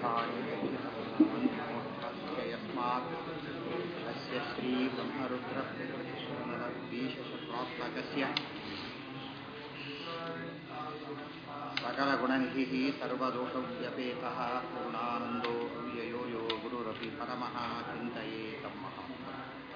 यस्मात् अस्य श्रीब्रह्मरुद्रविशेषप्राप्तकस्य सकलगुणनिधिः सर्वदोषव्यपेतः पूर्णानन्दो अव्ययो यो गुरुरपि परमः चिन्तयेतं महात्मा।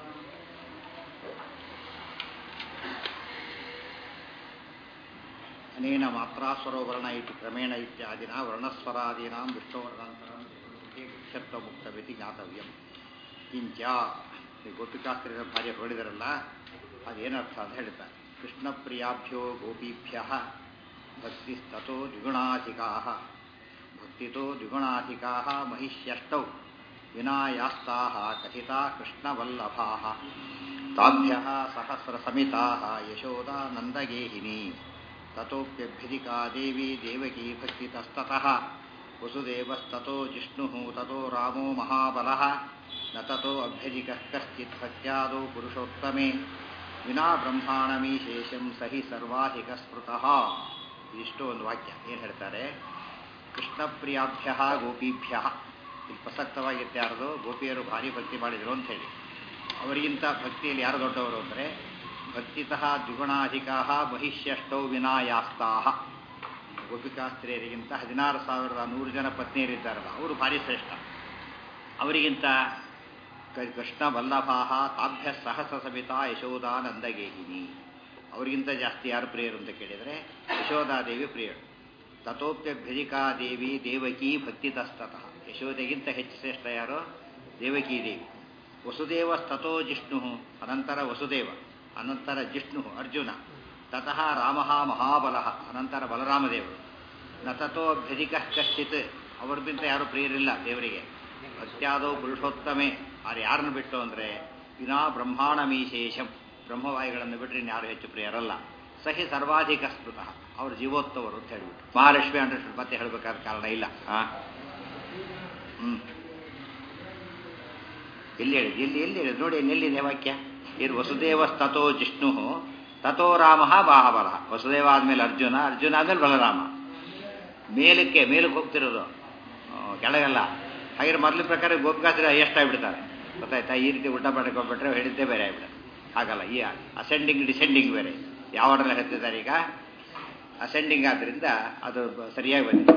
अनेन मात्रास्वरोवर्ण इति क्रमेण इत्यादिना वर्णस्वरादीनां विष्णुवर्णान्तरं मुख्यत्वमुक्तमिति ज्ञातव्ಯಂ. ಕಿಂಚ ಈ ಗೋಪಿಕಾಸ್ತ್ರೀಯರ ಭಾರ್ಯ ಹೇಳಿದರಲ್ಲ ಅದೇನರ್ಥ ಅಂತ ಹೇಳ್ತಾರೆ. ಕೃಷ್ಣಪ್ರಿಯಾಭ್ಯೋ ಗೋಪೀಭ್ಯಃ ಭಕ್ತಿಸ್ತತೋ ದ್ವಿಗುಣಾಧಿಕಾಃ ಭಕ್ತಿತೋ ದ್ವಿಗುಣಾಧಿಕಾಃ ಮಹಿಷ್ಯಷ್ಟೌ ವಿನಾಯಾಸ್ತಾಃ ಕಥಿತಾ ಕೃಷ್ಣವಲ್ಲಭಾಃ ತಾಭ್ಯಃ ಸಹಸ್ರಸಮಿತಾಃ ಯಶೋದಾ ನಂದಗೇಹಿನಿ ತತೋಪ್ಯಭ್ಯಧಿಕಾ ದೇವಿ ದೇವಕೀ ಭಕ್ತಿತಸ್ತತಃ ವಸುದೇವಸ್ತತೋ ಜಿಷ್ಣುಃ ತತೋ ರಾಮೋ ಮಹಾಬಲಃ ನ ತತೋ ಅಭ್ಯಧಿಕಃ ಕಶ್ಚಿತ್ ಭಕ್ತ್ಯಾದೋ ಪುರುಷೋತ್ತಮೇ ವಿನಾ ಬ್ರಹ್ಮಾಣಮೀಶೇಷಂ ಸಹಿ ಸರ್ವಾಧಿಕ ಸ್ಮೃತಃ. ಇದಿಷ್ಟು ಒಂದು ವಾಕ್ಯ. ಏನು ಹೇಳ್ತಾರೆ? ಕೃಷ್ಣಪ್ರಿಯಾಭ್ಯ ಗೋಪೀಭ್ಯ, ಇಲ್ಲಿ ಪ್ರಸಕ್ತವಾಗಿತ್ತು ಯಾರದು? ಗೋಪಿಯರು ಭಾರಿ ಭಕ್ತಿ ಮಾಡಿದರು ಅಂತ ಹೇಳಿ. ಅವರಿಗಿಂತ ಭಕ್ತಿಯಲ್ಲಿ ಯಾರು ದೊಡ್ಡವರು ಅಂದರೆ ಭಕ್ತಿತಃ ದ್ವಿಗುಣಾಧಿಕಾ ಮಹಿಷ್ಯಷ್ಟೌ ವಿನಾಯಾಸ್ತಾಹ. ಗೋಪಿಕಾಸ್ತ್ರೀಯರಿಗಿಂತ 16,100 ಜನ ಪತ್ನಿಯರಿದ್ದಾರಲ್ಲ ಅವರು ಭಾರಿ ಶ್ರೇಷ್ಠ. ಅವರಿಗಿಂತ ಕೃಷ್ಣ ವಲ್ಲಭಾಹ ತಾಭ್ಯ ಸಹಸ್ರ ಸಮಿತಾ ಯಶೋದಾ ನಂದಗೇಹಿನಿ. ಅವರಿಗಿಂತ ಜಾಸ್ತಿ ಯಾರು ಪ್ರಿಯರು ಅಂತ ಕೇಳಿದರೆ ಯಶೋದಾದೇವಿ ಪ್ರಿಯರು. ತಥೋಪ್ಯಭ್ಯಧಿಕಾ ದೇವಿ ದೇವಕೀ ಭಕ್ತಿತಸ್ತತಃ. ಯಶೋದೆಗಿಂತ ಹೆಚ್ಚು ಶ್ರೇಷ್ಠ ಯಾರು? ದೇವಕೀ ದೇವಿ. ವಸುದೇವಸ್ತತೋ ಜಿಷ್ಣು, ಅನಂತರ ವಸುದೇವ, ಅನಂತರ ಜಿಷ್ಣು ಅರ್ಜುನ, ತತಃ ರಾಮ ಮಹಾಬಲಃ, ಅನಂತರ ಬಲರಾಮದೇವರು. ನ ತಥೋ ಅಭ್ಯಧಿಕಃ ಕಶ್ಚಿತ್, ಅವ್ರಿಗಿಂತ ಯಾರು ಪ್ರಿಯರಿಲ್ಲ ದೇವರಿಗೆ. ಭಕ್ತ್ಯಾದೋ ಪುರುಷೋತ್ತಮೆ, ಅವ್ರು ಯಾರನ್ನು ಬಿಟ್ಟು ಅಂದರೆ ವಿನಾ ಬ್ರಹ್ಮಾಣಮೀಶೇಷಂ, ಬ್ರಹ್ಮವಾಯುಗಳನ್ನು ಬಿಟ್ಟರೆ ಇನ್ಯಾರು ಹೆಚ್ಚು ಪ್ರಿಯರಲ್ಲ. ಸಹಿ ಸರ್ವಾಧಿಕ ಸ್ಮೃತಃ, ಅವರು ಜೀವೋತ್ತವರು ಅಂತ ಹೇಳಿಬಿಟ್ಟು ಮಹಾಲಕ್ಷ್ಮಿ ಅಂಡರ್ಸ್ಟುಡ್ ಮತ್ತೆ ಹೇಳಬೇಕಾದ ಕಾರಣ ಇಲ್ಲ. ಎಲ್ಲಿ ಹೇಳಿದ್ ಎಲ್ಲಿ ಹೇಳಿದ್ ನೋಡಿ, ಎಲ್ಲಿದೆ ವಾಕ್ಯ? ಇದು ವಸುದೇವಸ್ತತೋ ಜಿಷ್ಣು ತಥೋ ರಾಮ ಬಾಹಬಲ. ವಸುದೇವ ಆದಮೇಲೆ ಅರ್ಜುನ, ಅರ್ಜುನ ಆದಮೇಲೆ ಬಲರಾಮ. ಮೇಲಕ್ಕೆ ಹೋಗ್ತಿರೋದು, ಕೆಳಗಲ್ಲ. ಹಾಗೆ ಮೊದಲ ಪ್ರಕಾರ ಗೋಪಿಕಾಸ್ತ್ರೀ ಎಷ್ಟಾಗ್ಬಿಡ್ತಾರೆ ಗೊತ್ತಾಯ್ತಾ? ಈ ರೀತಿ ಊಟ ಮಾಡ್ಕೊಂಡ್ಬಿಟ್ರೆ ಹೇಳಿದ್ದೇ ಬೇರೆ ಆಗ್ಬಿಡುತ್ತೆ. ಹಾಗಲ್ಲ, ಈ ಅಸೆಂಡಿಂಗ್ ಡಿಸೆಂಡಿಂಗ್ ಬೇರೆ. ಯಾವ ಆರ್ಡರ್ ಹೇಳ್ತಿದ್ದಾರೆ ಈಗ? ಅಸೆಂಡಿಂಗ್ ಆದ್ದರಿಂದ ಅದು ಸರಿಯಾಗಿ ಬಂದಿದೆ.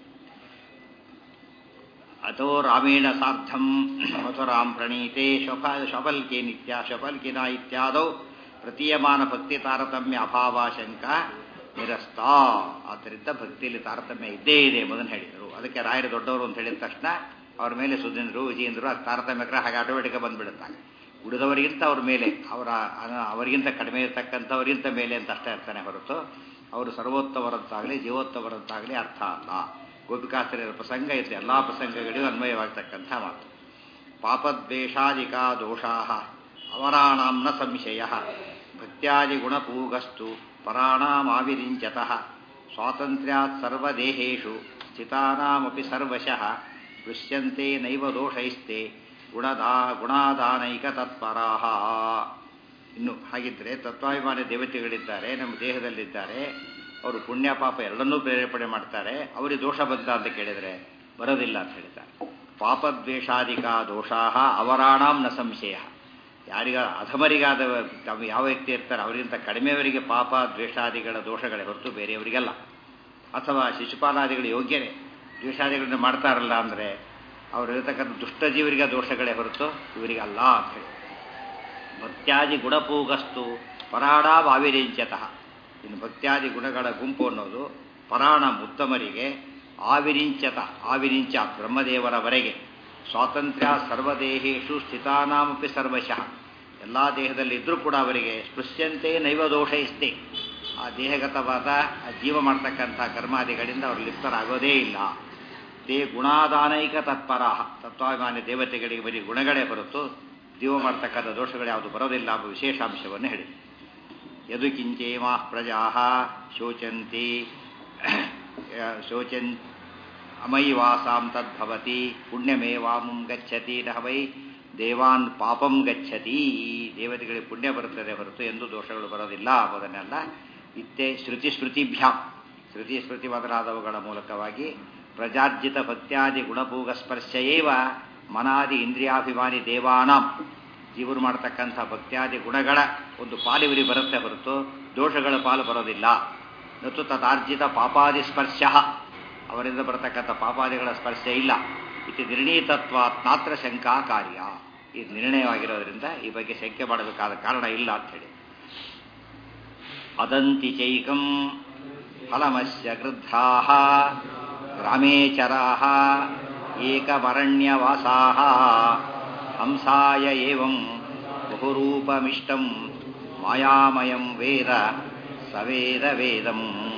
ಅಥೋ ರಾಮೇಣ ಸಾರ್ಧಂ ಮಥುರಾಂ ಪ್ರಣೀತೆ ಶಫಲ್ಕೆ ನಿತ್ಯ ಶಫಲ್ಕಿನ ಇತ್ಯಾದೌ ಪ್ರತೀಯಮಾನ ಭಕ್ತಿ ತಾರತಮ್ಯ ಅಭಾವಾಶಂಕ ನಿರಸ್ತ. ಆದ್ದರಿಂದ ಭಕ್ತಿಯಲ್ಲಿ ತಾರತಮ್ಯ ಇದ್ದೇ ಇದೆ ಎಂಬುದನ್ನು ಹೇಳಿದರು. ಅದಕ್ಕೆ ರಾಯರು ದೊಡ್ಡವರು ಅಂತ ಹೇಳಿದ ತಕ್ಷಣ ಅವ್ರ ಮೇಲೆ ಸುಧೀಂದ್ರು ವಿಜಯೇಂದ್ರು ಅದು ತಾರತಮ್ಯಕ್ರ ಹಾಗೆ ಆಟೋಮೆಟಿಕ್ ಬಂದುಬಿಡುತ್ತಾನೆ. ಉಳಿದವರಿಗಿಂತ ಅವ್ರ ಮೇಲೆ ಅವರಿಗಿಂತ ಕಡಿಮೆ ಇರತಕ್ಕಂಥವರಿಗಿಂತ ಮೇಲೆ ಅಂತ ಅಷ್ಟೇ ಅರ್ಥನೇ ಹೊರತು ಅವರು ಸರ್ವೋತ್ತಮರಂತಾಗಲಿ ಜೀವೋತ್ತಮರಂತಾಗಲಿ ಅರ್ಥ ಅಲ್ಲ. ಗೋಪಿಕಾಸ್ತ್ರೀಯರ ಪ್ರಸಂಗ ಇತ್ತು, ಎಲ್ಲ ಪ್ರಸಂಗಗಳಿಗೂ ಅನ್ವಯವಾಗತಕ್ಕಂಥ ಮಾತು. ಪಾಪದ್ವೇಷಾದಿಕಾ ದೋಷಾ ಅವರಾಣಾಂ ನ ಸಂಶಯ ಭಕ್ತ್ಯಾದಿಗುಣಪೂಗಸ್ತು ಪರಾಣಾಮಾವಿರಿಂಚತಃ ಸ್ವಾತಂತ್ರ್ಯಾತ್ ಸರ್ವದೇಹೇಷು ಸ್ಥಿತಾನಾಮಪಿ ಸರ್ವಶಃ ದೃಶ್ಯಂತೆ ನೈವ ದೋಷೈಸ್ತೆ ಗುಣಾದಾನೈಕ ತತ್ಪರಾಹ. ಇನ್ನು ಹಾಗಿದ್ರೆ ತತ್ವಾಭಿಮಾನಿ ದೇವತೆಗಳಿದ್ದಾರೆ, ನಮ್ಮ ದೇಹದಲ್ಲಿದ್ದಾರೆ. ಅವರು ಪುಣ್ಯ ಪಾಪ ಎರಡನ್ನೂ ಪ್ರೇರೇಪಣೆ ಮಾಡ್ತಾರೆ. ಅವರಿಗೆ ದೋಷ ಬಂತ ಅಂತ ಕೇಳಿದರೆ ಬರೋದಿಲ್ಲ ಅಂತ ಹೇಳ್ತಾರೆ. ಪಾಪದ್ವೇಷಾದಿಕಾ ದೋಷಾ ಅವರಾಣಾಂ ನ ಸಂಶಯ. ಯಾರಿಗ ಅಧಮರಿಗಾದ ಯಾವ ವ್ಯಕ್ತಿ ಇರ್ತಾರೆ ಅವರಿಗಿಂತ ಕಡಿಮೆಯವರಿಗೆ ಪಾಪ ದ್ವೇಷಾದಿಗಳ ದೋಷಗಳೇ ಹೊರತು ಬೇರೆಯವರಿಗಲ್ಲ. ಅಥವಾ ಶಿಶುಪಾಲಾದಿಗಳು ಯೋಗ್ಯರೇ, ದ್ವೇಷಾದಿಗಳನ್ನು ಮಾಡ್ತಾರಲ್ಲ ಅಂದರೆ ಅವರಿರತಕ್ಕಂಥ ದುಷ್ಟಜೀವರಿಗೆ ದೋಷಗಳೇ ಹೊರತು ಇವರಿಗಲ್ಲ ಅಂತ ಹೇಳಿ. ಭಕ್ತ್ಯಾದಿ ಗುಣಪೂಗಸ್ತು ಪರಾಣಾಂ ಆವಿರಿಂಚತಃ. ಇನ್ನು ಭಕ್ತ್ಯಾದಿ ಗುಣಗಳ ಗುಂಪು ಅನ್ನೋದು ಪರಾಣ ಉತ್ತಮರಿಗೆ ಆವಿರಿಂಚ ಬ್ರಹ್ಮದೇವರವರೆಗೆ ಸ್ವಾತಂತ್ರ್ಯ ಸರ್ವದೇಹೇಶು ಸ್ಥಿತಾನಾಮಪಿ ಸರ್ವಶಃ. ಎಲ್ಲ ದೇಹದಲ್ಲಿ ಇದ್ದರೂ ಕೂಡ ಅವರಿಗೆ ಸ್ಪೃಶ್ಯಂತೆ ನೈವ ದೋಷ ಇಸ್ತೆ. ಆ ದೇಹಗತವಾದ ಜೀವ ಮಾಡ್ತಕ್ಕಂಥ ಕರ್ಮಾದಿಗಳಿಂದ ಅವರು ಲಿಪ್ತರಾಗೋದೇ ಇಲ್ಲ. ತೇ ಗುಣಾದಾನೈಕ ತತ್ಪರಾಹ. ತತ್ವಾಭಿಮಾನಿ ದೇವತೆಗಳಿಗೆ ಬರೀ ಗುಣಗಳೇ ಹೊರತು ಜೀವ ಮಾಡ್ತಕ್ಕಂಥ ದೋಷಗಳು ಯಾವುದು ಬರೋದಿಲ್ಲ ಎಂಬ ವಿಶೇಷಾಂಶವನ್ನು ಹೇಳಿ. ಯದು ಕಿಂಚೇಮಾ ಪ್ರಜಾ ಶೋಚಂತಿ ಅಮೈವಾಸಾಂ ತದ್ಭವತಿ ಪುಣ್ಯಮೇವಾಮಂ ಗಚ್ಚತಿ ನ ವೈ ದೇವಾನ್ ಪಾಪಂ ಗಚ್ಚತಿ. ದೇವತೆಗಳಿಗೆ ಪುಣ್ಯ ಬರುತ್ತದೆ ಹೊರತು ಎಂದು ದೋಷಗಳು ಬರೋದಿಲ್ಲ ಎಂಬುದನ್ನೆಲ್ಲ ಇತ್ತೆ ಶ್ರುತಿಭ್ಯಾಂ ಶ್ರುತಿ ಸ್ಮೃತಿ ಮೊದಲಾದವುಗಳ ಮೂಲಕವಾಗಿ ಪ್ರಜಾರ್ಜಿತ ಭಕ್ತ್ಯಾದಿ ಗುಣಭೋಗ ಸ್ಪರ್ಶಯೇವ ಮನಾದಿ ಇಂದ್ರಿಯಾಭಿಮಾನಿ ದೇವಾನಾಂ ಜೀವರು ಮಾಡತಕ್ಕಂಥ ಭಕ್ತ್ಯಾದಿ ಗುಣಗಳ ಒಂದು ಪಾಲು ಇವರಿಗೆ ಬರುತ್ತೆ ಹೊರತು ದೋಷಗಳ ಪಾಲು ಬರೋದಿಲ್ಲ. ನತು ತದಾರ್ಜಿತ ಪಾಪಾದಿ ಸ್ಪರ್ಶ ಅವರಿಂದ ಬರತಕ್ಕಂಥ ಪಾಪಾದಿಗಳ ಸ್ಪರ್ಶ ಇಲ್ಲ. ಇದು ನಿರ್ಣೀತತ್ವಾತ್ ಮಾತ್ರ ಶಂಕಾ ಕಾರ್ಯ. ಇದು ನಿರ್ಣಯವಾಗಿರೋದ್ರಿಂದ ಈ ಬಗ್ಗೆ ಶಂಕೆ ಮಾಡಬೇಕಾದ ಕಾರಣ ಇಲ್ಲ ಅಂಥೇಳಿ. ಅದಂತಿ ಚೈಕಂ ಫಲಮಸ್ಯ ಗೃದ್ಧಾಃ ಗ್ರಾಮೇಚರಾಃ ಏಕಮರಣ್ಯವಾಸಾಃ ಹಂಸಾಯ ಏವಂ ಬಹುರೂಪಮಿಷ್ಟಂ ಮಾಯಾಮಯಂ ವೇದ ಸವೇದ ವೇದಂ.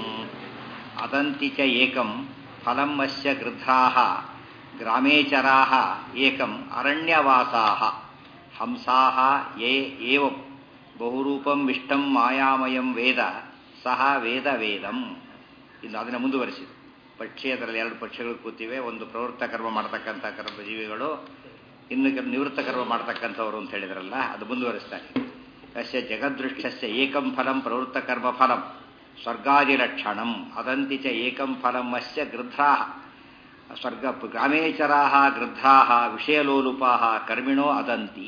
ಅದಂತಿ ಚ ಏಕಂ ಫಲಂ ಅಸ್ಯ ಗೃದ್ಧಾಃ ಗ್ರಾಮೇಚರಾಃ ಏಕಂ ಅರಣ್ಯವಾಸಾಃ ಹಂಸಾಃ ಏವಂ ಬಹುರೂಪಂ ವಿಷ್ಟಂ ಮಾಯಾಮಯಂ ವೇದ ಸಹ ವೇದ ವೇದಂ. ಇನ್ನು ಅದನ್ನು ಮುಂದುವರಿಸಿದರು. ಪಕ್ಷಿ ಅದರಲ್ಲಿ ಎರಡು ಪಕ್ಷಿಗಳು ಕೂತಿವೆ. ಒಂದು ಪ್ರವೃತ್ತ ಕರ್ಮ ಮಾಡತಕ್ಕಂಥ ಕರ್ಮಜೀವಿಗಳು, ಇನ್ನು ನಿವೃತ್ತ ಕರ್ಮ ಮಾಡತಕ್ಕಂಥವ್ರು ಅಂತ ಹೇಳಿದ್ರಲ್ಲ, ಅದು ಮುಂದುವರಿಸ್ತಾರೆ. ಅಸ್ಯ ಜಗದೃಷ್ಟಸ್ಯ ಏಕಂ ಫಲಂ ಪ್ರವೃತ್ತ ಕರ್ಮ ಫಲಂ ಸ್ವರ್ಗಾದಿಲಕ್ಷಣಂ ಅದಂತಿ ಚ ಏಕಂ ಫಲಂ ಅಸ್ಯ ಗೃಧ್ರಾಃ ಸ್ವರ್ಗ ಗ್ರಾಮೇಚರಾಃ ಗೃಧ್ರಾಃ ವಿಷಯಲೋಲುಪಾಃ ಕರ್ಮಿಣೋ ಅದಂತಿ.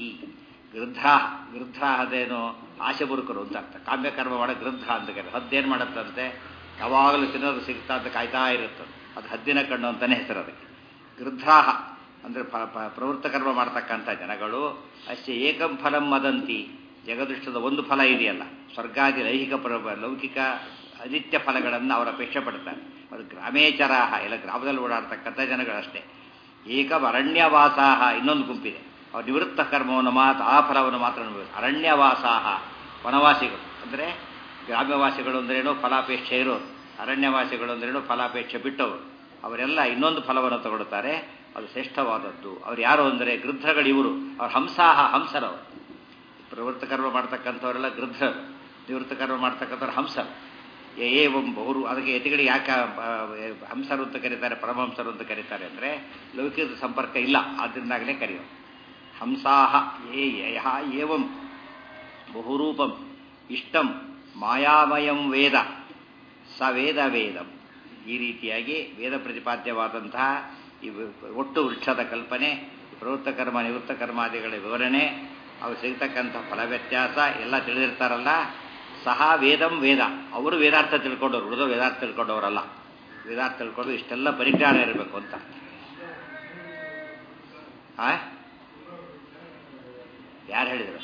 ಗೃಧ್ರಾಃ ಅದೇನು ಆಶೆಬುರುಕರು ಅಂತ ಅರ್ಥ. ಕಾಮ್ಯಕರ್ಮ ಮಾಡೋ ಗೃಧ್ರ ಅಂತ ಕರೀತಾರೆ. ಹದ್ದೇನು ಮಾಡುತ್ತಂತೆ, ಯಾವಾಗಲೂ ತಿನ್ನೋದು ಸಿಗ್ತಾ ಅಂತ ಕಾಯ್ತಾ ಇರುತ್ತದೆ. ಅದು ಹದ್ದಿನ ಕಣ್ಣು ಅಂತಲೇ ಹೆಸರು ಅದಕ್ಕೆ. ಗೃಧ್ರಾಹ ಅಂದರೆ ಪ್ರವೃತ್ತ ಕರ್ಮ ಮಾಡ್ತಕ್ಕಂಥ ಜನಗಳು ಅಷ್ಟೇ ಏಕಂ ಫಲಂ ವದಂತಿ. ಜಗದೃಷ್ಟದ ಒಂದು ಫಲ ಇದೆಯಲ್ಲ, ಸ್ವರ್ಗಾದಿ ಲೌಕಿಕ ಅನಿತ್ಯ ಫಲಗಳನ್ನು ಅವರು ಅಪೇಕ್ಷೆ ಪಡ್ತಾರೆ. ಅದು ಗ್ರಾಮೇಚರಾಹ, ಎಲ್ಲ ಗ್ರಾಮದಲ್ಲಿ ಓಡಾಡ್ತಕ್ಕಂಥ ಜನಗಳಷ್ಟೇ. ಏಕಂ ಅರಣ್ಯವಾಸಾಹ ಇನ್ನೊಂದು ಗುಂಪಿದೆ. ಅವ್ರು ನಿವೃತ್ತ ಕರ್ಮವನ್ನು ಆ ಫಲವನ್ನು ಮಾತ್ರ ಅನುಭವಿಸ್ತಾರೆ. ಅರಣ್ಯವಾಸಾಹ ವನವಾಸಿಗಳು ಅಂದರೆ ಗ್ರಾಮ್ಯವಾಸಿಗಳು ಅಂದ್ರೇನು ಫಲಾಪೇಕ್ಷೆ ಇರೋರು, ಅರಣ್ಯವಾಸಿಗಳು ಅಂದ್ರೇನು ಫಲಾಪೇಕ್ಷೆ ಬಿಟ್ಟವರು. ಅವರೆಲ್ಲ ಇನ್ನೊಂದು ಫಲವನ್ನು ತಗೊಳ್ತಾರೆ. ಅದು ಶ್ರೇಷ್ಠವಾದದ್ದು. ಅವ್ರು ಯಾರು ಅಂದರೆ ಗೃಧ್ರಗಳು. ಇವರು ಅವ್ರು ಹಂಸರವರು. ಪ್ರವೃತ್ತ ಕರ್ಮ ಮಾಡ್ತಕ್ಕಂಥವರೆಲ್ಲ ಗೃಧ್ರರು, ನಿವೃತ್ತ ಕರ್ಮ ಮಾಡ್ತಕ್ಕಂಥವ್ರು ಹಂಸರು. ಏವಂ ಬಹುರು. ಅದಕ್ಕೆ ಯತಿಗಳಿಗೆ ಯಾಕೆ ಹಂಸರು ಅಂತ ಕರೀತಾರೆ, ಪರಮಹಂಸರು ಅಂತ ಕರೀತಾರೆ ಅಂದರೆ ಲೌಕಿಕ ಸಂಪರ್ಕ ಇಲ್ಲ, ಆದ್ದರಿಂದಾಗಲೇ ಕರೆಯೋದು. ಹಂಸಾಹ ಏವಂ ಬಹುರೂಪಂ ಇಷ್ಟಂ ಮಾಯಾಮಯಂ ವೇದ ಸ ವೇದ ವೇದಂ. ಈ ರೀತಿಯಾಗಿ ವೇದ ಪ್ರತಿಪಾದ್ಯವಾದಂತಹ ಈ ಒಟ್ಟು ವೃಕ್ಷದ ಕಲ್ಪನೆ, ಪ್ರವೃತ್ತ ಕರ್ಮ ನಿವೃತ್ತ ಕರ್ಮಾದಿಗಳ ವಿವರಣೆ, ಅವು ಸಿಗ್ತಕ್ಕಂಥ ಫಲ ವ್ಯತ್ಯಾಸ ಎಲ್ಲ ತಿಳಿದಿರ್ತಾರಲ್ಲ. ಸಹ ವೇದಂ ವೇದ. ಅವರು ವೇದಾರ್ಥ ತಿಳ್ಕೊಂಡವ್ರು, ಉಳಿದ ವೇದಾರ್ಥ ತಿಳ್ಕೊಂಡವರಲ್ಲ. ವೇದಾರ್ಥ ತಿಳ್ಕೊಂಡು ಇಷ್ಟೆಲ್ಲ ಪರಿಜ್ಞಾನ ಇರಬೇಕು ಅಂತ. ಯಾರು ಹೇಳಿದರು?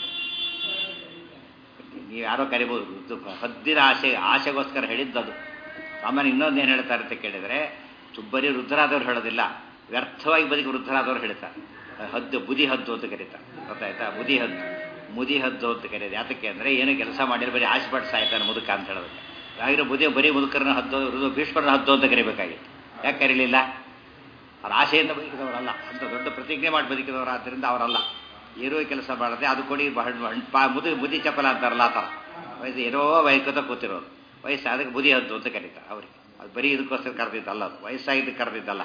ನೀವು ಯಾರೋ ಕರಿಬೋದು. ಹದ್ದಿನ ಆಸೆಗೋಸ್ಕರ ಹೇಳಿದ್ದದು. ಸಾಮಾನ್ಯ ಇನ್ನೊಂದೇನು ಹೇಳ್ತಾರೆ ಅಂತ ಕೇಳಿದರೆ, ಬರೀ ವೃದ್ಧರಾದವ್ರು ಹೇಳೋದಿಲ್ಲ, ವ್ಯರ್ಥವಾಗಿ ಬದುಕಿ ವೃದ್ಧರಾದವ್ರು ಹೇಳ್ತಾರೆ. ಹದ್ದು ಬುದಿ ಹದ್ದು ಅಂತ ಕರೀತಾರೆ, ಗೊತ್ತಾಯ್ತಾ? ಮುದಿ ಹದ್ದು ಅಂತ ಕರೆಯೋದು ಯಾತಕ್ಕೆ ಅಂದರೆ ಏನು ಕೆಲಸ ಮಾಡಿದ್ರೆ ಬರೀ ಆಸೆ ಪಟ್ಟು ಸಾಯ್ತಾನೆ ಮುದುಕ ಅಂತ ಹೇಳೋದಕ್ಕೆ. ಹಾಗಿರೋ ಬರೀ ಮುದುಕರನ್ನ ಹದ್ದು, ಭೀಷ್ಮರನ್ನ ಹದ್ದು ಅಂತ ಕರಿಬೇಕಾಗಿತ್ತು. ಯಾಕೆ ಕರೀಲಿಲ್ಲ? ಅವ್ರ ಆಸೆಯಿಂದ ಬದುಕಿದವರಲ್ಲ, ಅಂತ ದೊಡ್ಡ ಪ್ರತಿಜ್ಞೆ ಮಾಡಿ ಬದುಕಿದವರು. ಆದ್ದರಿಂದ ಅವರಲ್ಲ. ಏನೋ ಕೆಲಸ ಮಾಡದೆ ಅದು ಕೊಡಿ ಮುದಿ ಚಪಲ ಅಂತಾರಲ್ಲ, ಆ ಥರ ವಯಸ್ಸು ಏನೋ ವಯಸ್ಕತ ಕೂತಿರೋದು. ವಯಸ್ಸು ಅದಕ್ಕೆ ಬುದಿ ಹದ್ದು ಅಂತ ಕರೀತಾರೆ ಅವ್ರಿಗೆ. ಅದು ಬರೀ ಇದಕ್ಕೋಸ್ಕರ ಕರೆದಿದ್ದಲ್ಲ, ಅದು ವಯಸ್ಸಾಗಿದ್ದು ಕರೆದಿದ್ದಲ್ಲ.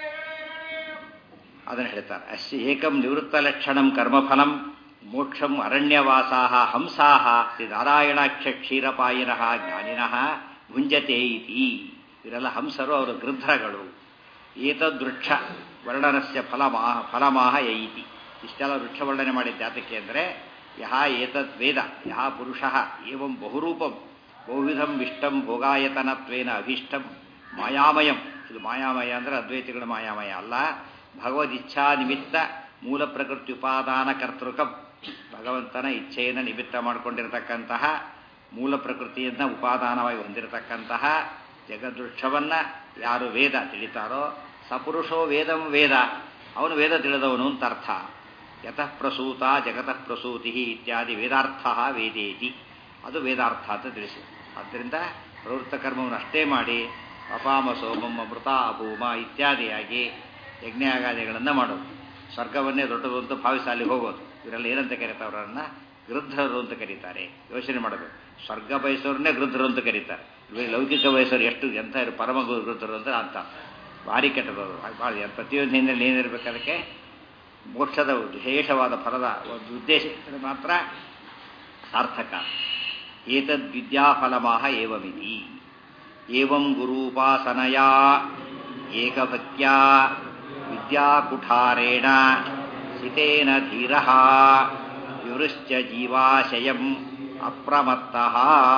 ಅದನ್ನು ಹೇಳ್ತಾರೆ. ಅಷ್ಟೇ ಏಕಂ ನಿವೃತ್ತ ಲಕ್ಷಣಂ ಕರ್ಮಫಲಂ ಮೋಕ್ಷಂ ಅರಣ್ಯವಾಸಾಹ ಹಂಸಾಹ ಶ್ರೀ ನಾರಾಯಣಾಕ್ಷ ಕ್ಷೀರಪಾಯಿನಃ ಜ್ಞಾನಿನಃ ಭುಂಜತೆ ಇತಿ. ಇವರೆಲ್ಲ ಹಂಸರು, ಅವರು ಗೃಧ್ರಗಳು. ಏತದೃಕ್ಷ ವರ್ಣನಸ್ಯ ಫಲಮಾಹ ಯೈತಿ. ಇಷ್ಟೆಲ್ಲ ವೃಕ್ಷ ವರ್ಣನೆ ಮಾಡಿದ್ದ ಜಾತಕ್ಕೆ ಅಂದರೆ ಯಹ ಏತದ್ ವೇದ ಯಹ ಪುರುಷಃ ಏವಂ ಬಹುರೂಪಂ ಬಹುವಿಧಂ ವಿಷ್ಟಂ ಭೋಗಾಯತನತ್ವೇನ ಅಭೀಷ್ಟಂ ಮಾಯಾಮಯಂ. ಇದು ಮಾಯಾಮಯ ಅಂದರೆ ಅದ್ವೈತಿಗಳ ಮಾಯಾಮಯ ಅಲ್ಲ, ಭಗವದಿಚ್ಛಾ ನಿಮಿತ್ತ ಮೂಲ ಪ್ರಕೃತಿ ಉಪಾದಾನ ಕರ್ತೃಕಂ. ಭಗವಂತನ ಇಚ್ಛೆಯನ್ನು ನಿಮಿತ್ತ ಮಾಡಿಕೊಂಡಿರತಕ್ಕಂತಹ ಮೂಲ ಪ್ರಕೃತಿಯನ್ನು ಉಪಾದಾನವಾಗಿ ಹೊಂದಿರತಕ್ಕಂತಹ ಜಗದೃಕ್ಷವನ್ನು ಯಾರು ವೇದ ತಿಳಿತಾರೋ ಸಪುರುಷೋ ವೇದಂ ವೇದ, ಅವನು ವೇದ ತಿಳಿದವನು ಅಂತ ಅರ್ಥ. ಯತಃ ಪ್ರಸೂತ ಜಗತಃ ಪ್ರಸೂತಿ ಇತ್ಯಾದಿ ವೇದಾರ್ಥ ವೇದೇತಿ, ಅದು ವೇದಾರ್ಥ ಅಂತ ತಿಳಿಸಿ. ಆದ್ದರಿಂದ ಪ್ರವೃತ್ತ ಕರ್ಮವನ್ನು ಅಷ್ಟೇ ಮಾಡಿ ಅಪಾಮ ಸೋಮಂ ಅಮೃತ ಅಭೂಮ ಇತ್ಯಾದಿಯಾಗಿ ಯಜ್ಞಾಗಾದಿಗಳನ್ನು ಮಾಡೋದು. ಸ್ವರ್ಗವನ್ನೇ ದೊಡ್ಡದು ಅಂತ ಭಾವಿಸಿ ಅಲ್ಲಿ ಹೋಗೋದು. ಇವರೆಲ್ಲ ಏನಂತ ಕರೀತಾರೆ? ಅವರನ್ನು ಗೃಧ್ರರು ಅಂತ ಕರೀತಾರೆ. ಯೋಚನೆ ಮಾಡಬೇಕು. ಸ್ವರ್ಗ ಬಯಸೋರನ್ನೇ ಗೃಧ್ರರು ಅಂತ ಕರೀತಾರೆ. ಲೌಕಿಕ ಬಯಸೋರು ಎಷ್ಟು ಎಂಥ ಪರಮ ಗೃಧ್ರರು ಅಂತ ಅಂತ ಭಾರಿ ಕೆಟ್ಟದವರು. ಭಾಳ ಪ್ರತಿಯೊಂದು ಹಿನ್ನೆಲೆ ಏನಿರಬೇಕು, ಅದಕ್ಕೆ ಮೋಕ್ಷದ ವಿಶೇಷವಾದ ಫಲದ ಒಂದು ಉದ್ದೇಶ ಮಾತ್ರ ಸಾರ್ಥಕ. ಏತದ್ ವಿದ್ಯಾಫಲಮಾಹ ಏವಮಿತಿ. ಏವಂ ಗುರೂಪಾಸನಯಾ ಏಕಭಕ್ತ್ಯಾ ವಿದ್ಯಾಕುಠಾರೇಣ ಸಿತೇನ ಧೀರಃ ವಿವೃಶ್ಚ ಜೀವಾಶಯಂ ಅಪ್ರಮತ್ತಃ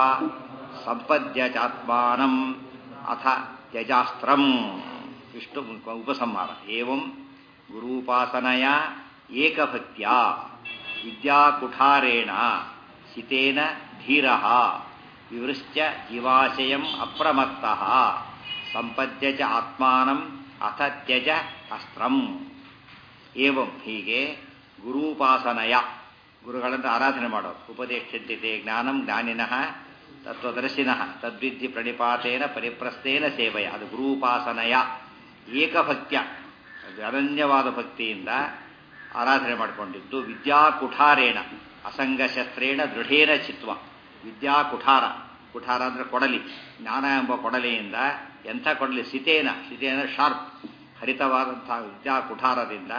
ಸಂಪದ್ಯ ಚಾತ್ಮಾನಂ ಅಥ ತ್ಯಜಾಸ್ತ್ರಂ. ಇಷ್ಟು ಉಪಸಂಹಾರ. ಏವಂ ಗುರೂಪಾಸನಯ ಏಕಭಕ್ತ್ಯಾ ವಿದ್ಯಾಕುಠಾರೇಣ ಸಿತೇನ ಧೀರಃ ವಿವೃಶ್ಚ ಜೀವಾಶಯಂ ಅಪ್ರಮತ್ತಃ ಸಂಪದ್ಯ ಚ ಆತ್ಮಾನಂ ಅಥ ತ್ಯಜ ಅಸ್ತ್ರಂ. ಏವಂ ಹೀಗೆ ಗುರೂಪಾಸನಯ ಗುರುಗಳನ್ನು ಆರಾಧನೆ ಮಾಡೋದು. ಉಪದೇಶಂತಿತೆ ಜ್ಞಾನಂ ಜ್ಞಾನಿನಃ ತತ್ವದರ್ಶಿನಃ ತದ್ವಿಧಿ ಪ್ರಣಿಪಾತೇನ ಪರಿಪ್ರಸ್ಥೇನ ಸೇವೆಯ. ಅದು ಗುರೂಪಾಸನಯ ಏಕಭಕ್ತ್ಯ ಅನನ್ಯವಾದ ಭಕ್ತಿಯಿಂದ ಆರಾಧನೆ ಮಾಡಿಕೊಂಡಿದ್ದು. ವಿದ್ಯಾಕುಠಾರೇಣ ಅಸಂಗಶಸ್ತ್ರೇಣ ದೃಢೇನ ಚಿತ್ವ. ವಿದ್ಯಾಕುಠಾರ, ಕುಠಾರ ಅಂದರೆ ಕೊಡಲಿ, ಜ್ಞಾನ ಎಂಬ ಕೊಡಲಿಯಿಂದ. ಎಂಥ ಕೊಡಲಿ? ಸಿತೇನ ಶಾರ್ಪ್ ಹರಿತವಾದಂತಹ ವಿದ್ಯಾಕುಠಾರದಿಂದ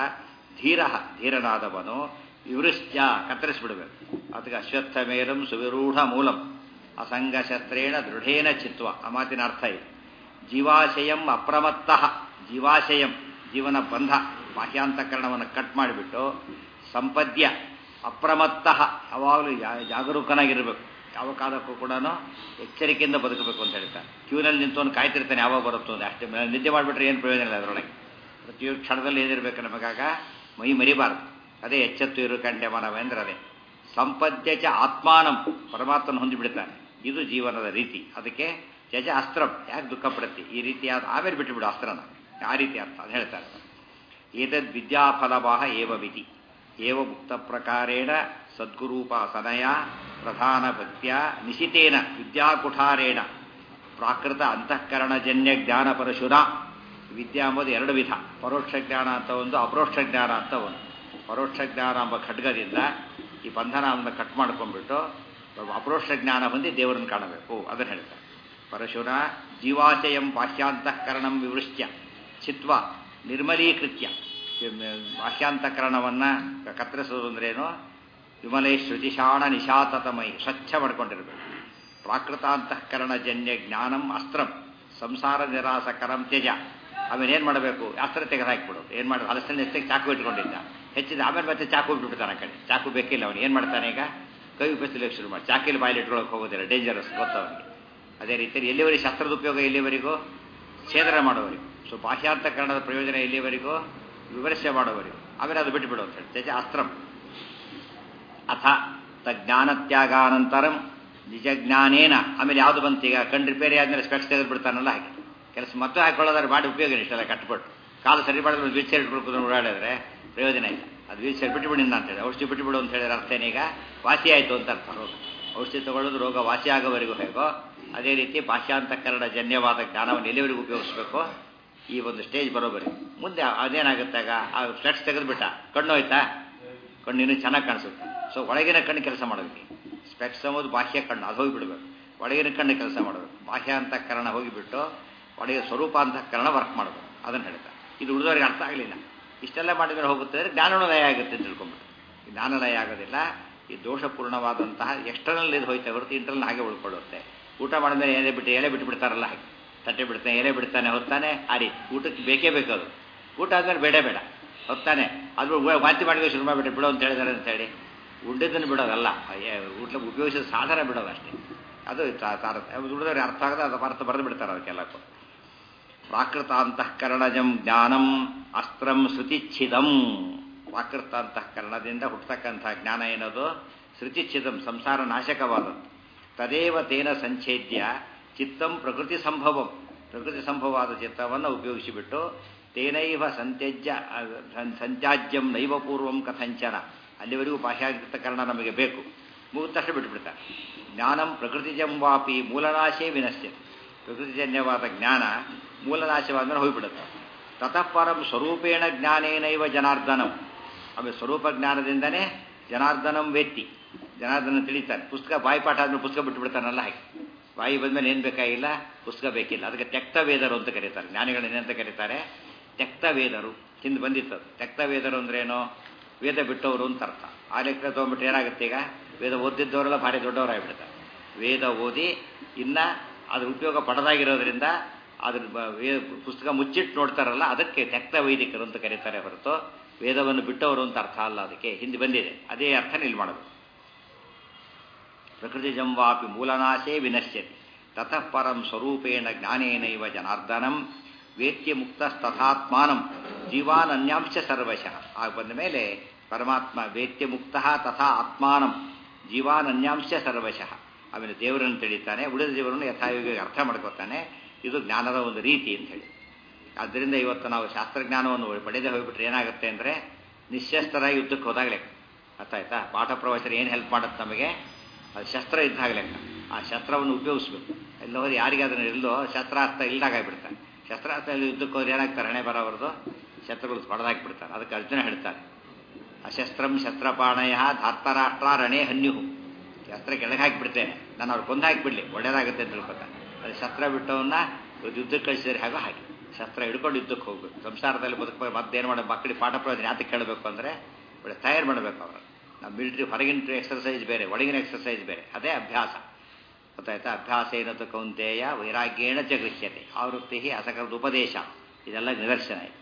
ಧೀರನಾದವನು ವಿವೃಶ್ಚ ಕತ್ತರಿಸಿಬಿಡಬೇಕು. ಅದಕ್ಕೆ ಅಶ್ವತ್ಥಮೇರಂ ಸುವಿರೂಢ ಮೂಲಂ ಅಸಂಗಶಸ್ತ್ರೇಣ ದೃಢೇನ ಚಿತ್ವ. ಆ ಮಾತಿನ ಅರ್ಥ ಇದೆ. ಜೀವಾಶಯಂ ಅಪ್ರಮತ್ತಃ, ಜೀವಾಶಯಂ ಜೀವನ ಬಂಧ ಬಾಹ್ಯಾಂತಕರಣವನ್ನು ಕಟ್ ಮಾಡಿಬಿಟ್ಟು ಸಂಪದ್ಯ ಅಪ್ರಮತ್ತಃ ಯಾವಾಗಲೂ ಜಾಗರೂಕನಾಗಿರಬೇಕು. ಯಾವ ಕಾಲಕ್ಕೂ ಕೂಡ ಎಚ್ಚರಿಕೆಯಿಂದ ಬದುಕಬೇಕು ಅಂತ ಹೇಳ್ತಾರೆ. ಕ್ಯೂನಲ್ಲಿ ನಿಂತವನು ಕಾಯ್ತಿರ್ತಾನೆ ಯಾವಾಗ ಬರುತ್ತೋ ಅಂತ. ಅಷ್ಟೇ ನಿದ್ದೆ ಮಾಡಿಬಿಟ್ರೆ ಏನು ಪ್ರಯೋಜನ ಇಲ್ಲ ಅದರೊಳಗೆ. ಪ್ರತಿಯೊಂದು ಕ್ಷಣದಲ್ಲಿ ಏನಿರಬೇಕು ನಮಗಾಗ ಮೈ ಮರಿಬಾರದು. ಅದೇ ಎಚ್ಚೆತ್ತು ಇರು ಕಂಡೆ ಮನವೇಂದ್ರ. ಅದೇ ಸಂಪದ್ಯ ಚ ಆತ್ಮಾನಂ, ಪರಮಾತ್ಮನ ಹೊಂದಿಬಿಡ್ತಾನೆ. ಇದು ಜೀವನದ ರೀತಿ. ಅದಕ್ಕೆ ತ್ಯಜ ಅಸ್ತ್ರಂ, ಯಾಕೆ ದುಃಖ ಪಡುತ್ತಿ ಈ ರೀತಿಯಾದ ಆಮೇಲೆ ಬಿಟ್ಟುಬಿಡು ಅಸ್ತ್ರನ. ಆ ರೀತಿ ಅರ್ಥ ಅದು ಹೇಳ್ತಾರೆ. ಏತದ್ ವಿದ್ಯಾಫಲವಾಹ ಏವ ವಿಧಿ ಏವ ಮುಕ್ತ ಪ್ರಕಾರೇಣ ಸದ್ಗುರೂಪಾಸನಯ ಪ್ರಧಾನ ಭಕ್ತ್ಯ ನಿಶಿತೇನ ವಿದ್ಯಾಕುಠಾರೇಣ ಪ್ರಾಕೃತ ಅಂತಃಕರಣಜನ್ಯ ಜ್ಞಾನ ಪರಶುರ. ವಿದ್ಯಾ ಎಂಬುದು ಎರಡು ವಿಧ, ಪರೋಕ್ಷ ಜ್ಞಾನ ಅಂತ ಒಂದು, ಅಪರೋಕ್ಷ ಜ್ಞಾನ ಅಂತ ಒಂದು. ಪರೋಕ್ಷ ಜ್ಞಾನ ಎಂಬ ಖಡ್ಗದಿಂದ ಈ ಬಂಧನವನ್ನು ಕಟ್ ಮಾಡ್ಕೊಂಡ್ಬಿಟ್ಟು ಅಪರೋಕ್ಷ ಜ್ಞಾನ ಹೊಂದಿ ದೇವರನ್ನು ಕಾಣಬೇಕು. ಅದನ್ನು ಹೇಳ್ತಾರೆ. ಪರಶುರ ಜೀವಾಶಯಂ ಬಾಹ್ಯಾಂತಃಕರಣಂ ವಿವೃಶ್ಯ ಚಿತ್ವ ನಿರ್ಮಲೀಕೃತ್ಯ. ಬಾಹ್ಯಾಂತಃಕರಣವನ್ನು ಕತ್ತರಿಸೋದು ಅಂದ್ರೇನು? ವಿಮಲೈ ಶ್ರುತಿಶಾಣ ನಿಶಾತತಮೈ, ಸ್ವಚ್ಛ ಮಾಡ್ಕೊಂಡಿರ್ಬೇಕು. ಪ್ರಾಕೃತಾಂತಃಕರಣಜನ್ಯ ಜ್ಞಾನಂ ಅಸ್ತ್ರಂ ಸಂಸಾರ ನಿರಾಸಕರಂ ತ್ಯಜ. ಆಮೇಲೆ ಏನು ಮಾಡಬೇಕು? ಅಸ್ತ್ರ ತೆಗೆದು ಹಾಕಿಬಿಡೋದು. ಏನು ಮಾಡೋದು? ಹಲಸಿನ ಎಷ್ಟಕ್ಕೆ ಚಾಕು ಇಟ್ಕೊಂಡಿದ್ದ, ಹೆಚ್ಚಿದ ಆಮೇಲೆ ಮತ್ತೆ ಚಾಕು ಬಿಟ್ಬಿಡ್ತಾನೆ. ಆ ಕಡೆ ಚಾಕು ಬೇಕಿಲ್ಲ ಅವನು. ಏನು ಮಾಡ್ತಾನೆ ಈಗ? ಕೈ ಉಪಯೋಗಿಸಲಿಕ್ಕೆ ಶುರು ಮಾಡಿ. ಚಾಕಿಲಿ ಬಾಯಲ್ಲಿ ಇಟ್ಕೊಳ್ಳೋಕೆ ಹೋಗೋದಿಲ್ಲ, ಡೇಂಜರಸ್ ಗೊತ್ತವನಿಗೆ. ಅದೇ ರೀತಿಯಲ್ಲಿ ಎಲ್ಲಿವರೆಗೆ ಶಸ್ತ್ರದ ಉಪಯೋಗ? ಎಲ್ಲಿವರೆಗೂ? ಛೇದನ ಮಾಡೋವರೆಗೂ. ಸೊ ಬಾಹ್ಯಾಂತಃಕರಣದ ಪ್ರಯೋಜನ ಎಲ್ಲಿವರೆಗೂ? ವಿಮರ್ಶೆ ಮಾಡೋವರೆಗೂ. ಆಮೇಲೆ ಅದು ಬಿಟ್ಟುಬಿಡು ಅಂತ ಹೇಳಿ ತ್ಯಜ ಅಸ್ತ್ರಂ. ಅಥ ತಜ್ಞಾನತ್ಯಾಗಾನಂತರಂ ನಿಜಜ್ಞಾನೇನ. ಆಮೇಲೆ ಯಾವುದು ಬಂತು ಈಗ? ಕಣ್ಣು ರಿಪೇರಿ ಆದಮೇಲೆ ಸ್ಪೆಕ್ಸ್ ತೆಗೆದು ಬಿಡ್ತಾನಲ್ಲ ಹಾಗೆ. ಕೆಲಸ ಮತ್ತೆ ಹಾಕೊಳ್ಳೋದಾದ್ರೆ ಮಾಡಿ ಉಪಯೋಗ ಇಷ್ಟೆಲ್ಲ ಕಟ್ಬಿಟ್ಟು ಕಾಲು ಸರಿ ಮಾಡಿದ್ರೆ ವೀಲ್ ಚೇರ್ ಇಟ್ಕೊಂಡು ಓಡಾಡಿದ್ರೆ ಪ್ರಯೋಜನ ಇಲ್ಲ. ಅದು ವೀಲ್ ಚೇರ್ ಬಿಟ್ಟುಬಿಡಿಂದ ಅಂತ ಹೇಳಿ ಔಷಧಿ ಬಿಟ್ಟುಬಿಡು ಅಂತ ಹೇಳಿದ್ರೆ ಅರ್ಥ ಏನೀಗ? ವಾಸಿ ಆಯಿತು ಅಂತ ಅರ್ಥ. ರೋಗ ಔಷಧಿ ತಗೊಳ್ಳೋದು ರೋಗ ವಾಸಿ ಆಗೋವರೆಗೂ ಹೇಗೋ ಅದೇ ರೀತಿ ಬಾಹ್ಯಾಂತಃಕರಣ ಜನ್ಯವಾದ ಜ್ಞಾನವನ್ನು ಎಲ್ಲಿವರೆಗೂ ಉಪಯೋಗಿಸ್ಬೇಕು? ಈ ಒಂದು ಸ್ಟೇಜ್ ಬರೋಬರಿ. ಮುಂದೆ ಅದೇನಾಗುತ್ತಾಗ ಆ ಸ್ಪೆಕ್ಸ್ ತೆಗೆದುಬಿಟ್ಟ, ಕಣ್ಣು ಹೋಯ್ತಾ? ಕಣ್ಣು ಇನ್ನೂ ಚೆನ್ನಾಗಿ ಕಾಣಿಸುತ್ತೆ. ಸೊ ಒಳಗಿನ ಕಣ್ಣು ಕೆಲಸ ಮಾಡೋದಕ್ಕೆ ಸ್ಪೆಕ್ಸ್ ಎಂಬುದು ಬಾಹ್ಯ ಕಣ್ಣು, ಅದು ಹೋಗಿಬಿಡ್ಬೇಕು. ಒಳಗಿನ ಕಣ್ಣು ಕೆಲಸ ಮಾಡಬೇಕು. ಬಾಹ್ಯ ಅಂತಃಕರಣ ಹೋಗಿಬಿಟ್ಟು ಒಳಗೆ ಸ್ವರೂಪ ಅಂತಃಕರಣ ವರ್ಕ್ ಮಾಡಬೇಕು. ಅದನ್ನು ಹೇಳ್ತಾರೆ. ಇದು ಉಳಿದವರಿಗೆ ಅರ್ಥ ಆಗಲಿಲ್ಲ. ಇಷ್ಟೆಲ್ಲ ಮಾಡಿದ್ರೆ ಹೋಗುತ್ತೆ ಅಂದರೆ ಜ್ಞಾನನೂ ಲಯ ಆಗುತ್ತೆ ಅಂತ ತಿಳ್ಕೊಂಬಿಟ್ಟು. ಜ್ಞಾನ ಲಯ ಆಗೋದಿಲ್ಲ. ಈ ದೋಷಪೂರ್ಣವಾದಂತಹ ಎಕ್ಸ್ಟರ್ನಲ್ ಇದು ಹೋಯ್ತಾ ಹೊರತು ಇಂಟರ್ನಲ್ ಹಾಗೆ ಉಳ್ಕೊಳ್ಳುತ್ತೆ. ಊಟ ಮಾಡಿದ್ಮೇಲೆ ಎಲೆ ಬಿಟ್ಬಿಡ್ತಾರಲ್ಲ ಹಾಗೆ. ತಟ್ಟೆ ಬಿಡ್ತಾನೆ, ಎಲೆ ಬಿಡ್ತಾನೆ, ಹೊತ್ತಾನೆ. ಆ ರೀತಿ ಊಟಕ್ಕೆ ಬೇಕೇ ಬೇಕದು. ಊಟ ಆದ್ಮೇಲೆ ಬೇಡ ಹೊತ್ತಾನೆ. ಅದು ವಾಂತಿ ಮಾಡಿದ್ರೆ ಶುರು ಮಾಡಿಬಿಟ್ಟು ಬಿಡೋ ಅಂತ ಹೇಳಿದಾರೆ ಅಂತೇಳಿ ಉಂಡಿದ್ದನ್ನು ಬಿಡೋದಲ್ಲ, ಊಟ ಉಪಯೋಗಿಸಿದ ಸಾಧನ ಬಿಡೋದು ಅಷ್ಟೇ. ಅದು ಉಳಿದವ್ರಿಗೆ ಅರ್ಥ ಆಗದೆ ಅದು ಅರ್ಥ ಬರೆದು ಬಿಡ್ತಾರೆ ಅದಕ್ಕೆಲ್ಲಕ್ಕೂ. ಪ್ರಾಕೃತ ಅಂತಃಕರಣಜಂ ಜ್ಞಾನಂ ಅಸ್ತ್ರಂ ಶ್ರುತಿಚ್ಛಿದಂ. ಪ್ರಾಕೃತ ಅಂತಃಕರಣದಿಂದ ಹುಟ್ಟತಕ್ಕಂಥ ಜ್ಞಾನ ಏನದು? ಶ್ರುತಿಚ್ಛಿದಂ, ಸಂಸಾರ ನಾಶಕವಾದದ್ದು. ತದೇವ ತೇನ ಸಂಛೇದ್ಯ ಚಿತ್ತಂ ಪ್ರಕೃತಿ ಸಂಭವಂ. ಪ್ರಕೃತಿ ಸಂಭವವಾದ ಚಿತ್ತವನ್ನು ಉಪಯೋಗಿಸಿಬಿಟ್ಟು ತೇನೈವ ಸಂತ್ಯಾಜ್ಯಂ ನೈವ ಪೂರ್ವಂ ಕಥಂಚನ. ಅಲ್ಲಿವರೆಗೂ ಬಾಹ್ಯಾಂತಃಕರಣ ನಮಗೆ ಬೇಕು. ಮುಗಿದ ತಕ್ಷಣ ಬಿಟ್ಟುಬಿಡ್ತಾರೆ. ಜ್ಞಾನಂ ಪ್ರಕೃತಿಜಂ ವಾಪಿ ಮೂಲನಾಶೇ ವಿನಶ್ಯ. ಪ್ರಕೃತಿಜನ್ಯವಾದ ಜ್ಞಾನ ಮೂಲನಾಶವಾದ್ಮೇಲೆ ಹೋಗಿಬಿಡುತ್ತೆ. ತತಃಪರಂ ಸ್ವರೂಪೇಣ ಜ್ಞಾನೇನೈವ ಜನಾರ್ದನಂ. ಆಮೇಲೆ ಸ್ವರೂಪ ಜ್ಞಾನದಿಂದನೇ ಜನಾರ್ದನಂ ವೇತ್ತಿ. ಜನಾರ್ದನ ತಿಳಿತಾನೆ. ಪುಸ್ತಕ ಬಾಯಿಪಾಠ ಆದ್ಮೇಲೆ ಪುಸ್ತಕ ಬಿಟ್ಟುಬಿಡ್ತಾನಲ್ಲ ಹಾಗೆ. ಬಾಯಿ ಬಂದಮೇಲೆ ಏನು ಬೇಕಾಗಿಲ್ಲ, ಪುಸ್ತಕ ಬೇಕಿಲ್ಲ. ಅದಕ್ಕೆ ತ್ಯಕ್ತ ವೇದರು ಅಂತ ಕರೀತಾರೆ. ಜ್ಞಾನಿಗಳನ್ನೇನಂತ ಕರೀತಾರೆ? ತ್ಯಕ್ತ ವೇದರು. ಹಿಂದೆ ಬಂದಿತ್ತು. ತ್ಯಕ್ತ ವೇದರು ಅಂದ್ರೇನು? ವೇದ ಬಿಟ್ಟವರು ಅಂತ ಅರ್ಥ. ಆ ಲೆಕ್ಕ ತೊಗೊಂಡ್ಬಿಟ್ಟು ಏನಾಗುತ್ತೆ ಈಗ? ವೇದ ಓದಿದ್ದವರೆಲ್ಲ ಭಾರಿ ದೊಡ್ಡವರಾಗಿಬಿಡ್ತಾರೆ. ವೇದ ಓದಿ ಇನ್ನು ಅದ್ರ ಉಪಯೋಗ ಪಡೆದಾಗಿರೋದ್ರಿಂದ ಅದ್ರ ಪುಸ್ತಕ ಮುಚ್ಚಿಟ್ಟು ನೋಡ್ತಾರಲ್ಲ ಅದಕ್ಕೆ ತೆಕ್ತ ವೈದಿಕರು ಅಂತ ಕರೀತಾರೆ ಹೊರತು ವೇದವನ್ನು ಬಿಟ್ಟವರು ಅಂತ ಅರ್ಥ ಅಲ್ಲ. ಅದಕ್ಕೆ ಹಿಂದೆ ಬಂದಿದೆ, ಅದೇ ಅರ್ಥ ನಿಲ್ ಮಾಡೋದು. ಪ್ರಕೃತಿ ಜಂವಾಪಿ ಮೂಲನಾಶೇ ವಿನಶ್ಯತಿ ತತಃ ಪರಂ ಸ್ವರೂಪೇಣ ಜ್ಞಾನೇನೈವ ಜನಾರ್ದನಂ ವೇತ್ಯ ಮುಕ್ತಸ್ತಥಾತ್ಮಾನಂ ಜೀವಾನನ್ಯಾಂಶ ಸರ್ವಶಃ. ಆಗ ಬಂದ ಮೇಲೆ ಪರಮಾತ್ಮ ವೇತ್ಯ ಮುಕ್ತ ತಥಾ ಆತ್ಮಾನಂ ಜೀವಾನನ್ಯಾಂಶ ಸರ್ವಶಃ. ಆಮೇಲೆ ದೇವರನ್ನು ತಿಳಿತಾನೆ, ಉಳಿದ ಜೀವನನ್ನು ಯಥಾಯೋಗಿ ಅರ್ಥ ಮಾಡ್ಕೋತಾನೆ. ಇದು ಜ್ಞಾನದ ಒಂದು ರೀತಿ ಅಂತ ಹೇಳಿ. ಆದ್ದರಿಂದ ಇವತ್ತು ನಾವು ಶಾಸ್ತ್ರಜ್ಞಾನವನ್ನು ಪಡೆದೇ ಹೋಗ್ಬಿಟ್ರೆ ಏನಾಗುತ್ತೆ ಅಂದರೆ ನಿಶ್ಶಸ್ತ್ರರಾಗಿ ಯುದ್ಧಕ್ಕೆ ಹೋದಾಗಲೇ ಅರ್ಥ ಆಯ್ತಾ. ಪಾಠ ಪ್ರವಚನ ಏನು ಹೆಲ್ಪ್ ಮಾಡುತ್ತೆ ನಮಗೆ, ಅದು ಶಸ್ತ್ರ ಇದ್ದಾಗಲೇ ಆ ಶಸ್ತ್ರವನ್ನು ಉಪಯೋಗಿಸ್ಬೇಕು. ಎಲ್ಲ ಹೋದ್ರೆ ಯಾರಿಗಾದ್ರೂ ಎಲ್ಲೋ ಶಸ್ತ್ರಾಸ್ತ್ರ ಇಲ್ದಾಗಾಗ್ಬಿಡ್ತಾರೆ. ಶಸ್ತ್ರಾಸ್ತ್ರ ಯುದ್ಧಕ್ಕೆ ಹೋದ್ರೆ ಏನಾಗ್ತಾರೆ, ಹಣೆ ಬರೋವ್ರದ್ದು ಶಸ್ತ್ರಗಳು ಹೊಡೆದಾಕ್ಬಿಡ್ತಾರೆ. ಅದಕ್ಕೆ ಅರ್ಜುನ ಹೇಳ್ತಾರೆ, ಅಶಸ್ತ್ರಂ ಶಸ್ತ್ರಪಾಣಯ ಧಾರ್ತರಾಷ್ಟ್ರ ರಣೇ ಹನ್ಯುಹು. ಶಸ್ತ್ರ ಕೆಳಗೆ ಹಾಕಿಬಿಡ್ತೇನೆ, ನಾನು ಅವ್ರು ಕೊಂದು ಹಾಕಿಬಿಡ್ಲಿ ಒಳ್ಳೇದಾಗುತ್ತೆ ಅಂತ ತಿಳ್ಕೊತಾನೆ. ಅದು ಶಸ್ತ್ರ ಬಿಟ್ಟವನ್ನ ಯುದ್ಧಕ್ಕೆ ಕಳಿಸಿದ್ರೆ ಹಾಗೋ ಹಾಗೆ ಶಸ್ತ್ರ ಹಿಡ್ಕೊಂಡು ಯುದ್ಧಕ್ಕೆ ಹೋಗ್ಬೇಕು. ಸಂಸಾರದಲ್ಲಿ ಬದುಕಬೇಕು. ಮತ್ತೇನು ಮಾಡೋ ಮಕ್ಕಳಿಗೆ ಪಾಠ ಪ್ರಯೋಜನ ಯಾತಕ್ಕೆ ಕೇಳಬೇಕು ಅಂದರೆ ಒಳ್ಳೆ ತಯಾರು ಮಾಡಬೇಕು ಅವರು. ನಾವು ಮಿಲಿಟ್ರಿ ಹೊರಗಿನ ಎಕ್ಸರ್ಸೈಸ್ ಬೇರೆ, ಒಳಗಿನ ಎಕ್ಸರ್ಸೈಸ್ ಬೇರೆ. ಅದೇ ಅಭ್ಯಾಸ. ಗೊತ್ತಾಯ್ತಾ. ಅಭ್ಯಾಸ ಏನದು ಕೌಂತೆಯ ವೈರಾಗ್ಯೇಣ ಚ ಗೃಹ್ಯತೆ ಆವೃತ್ತಿ ಅಸಕರದ ಉಪದೇಶ. ಇದೆಲ್ಲ ನಿದರ್ಶನ ಇದೆ.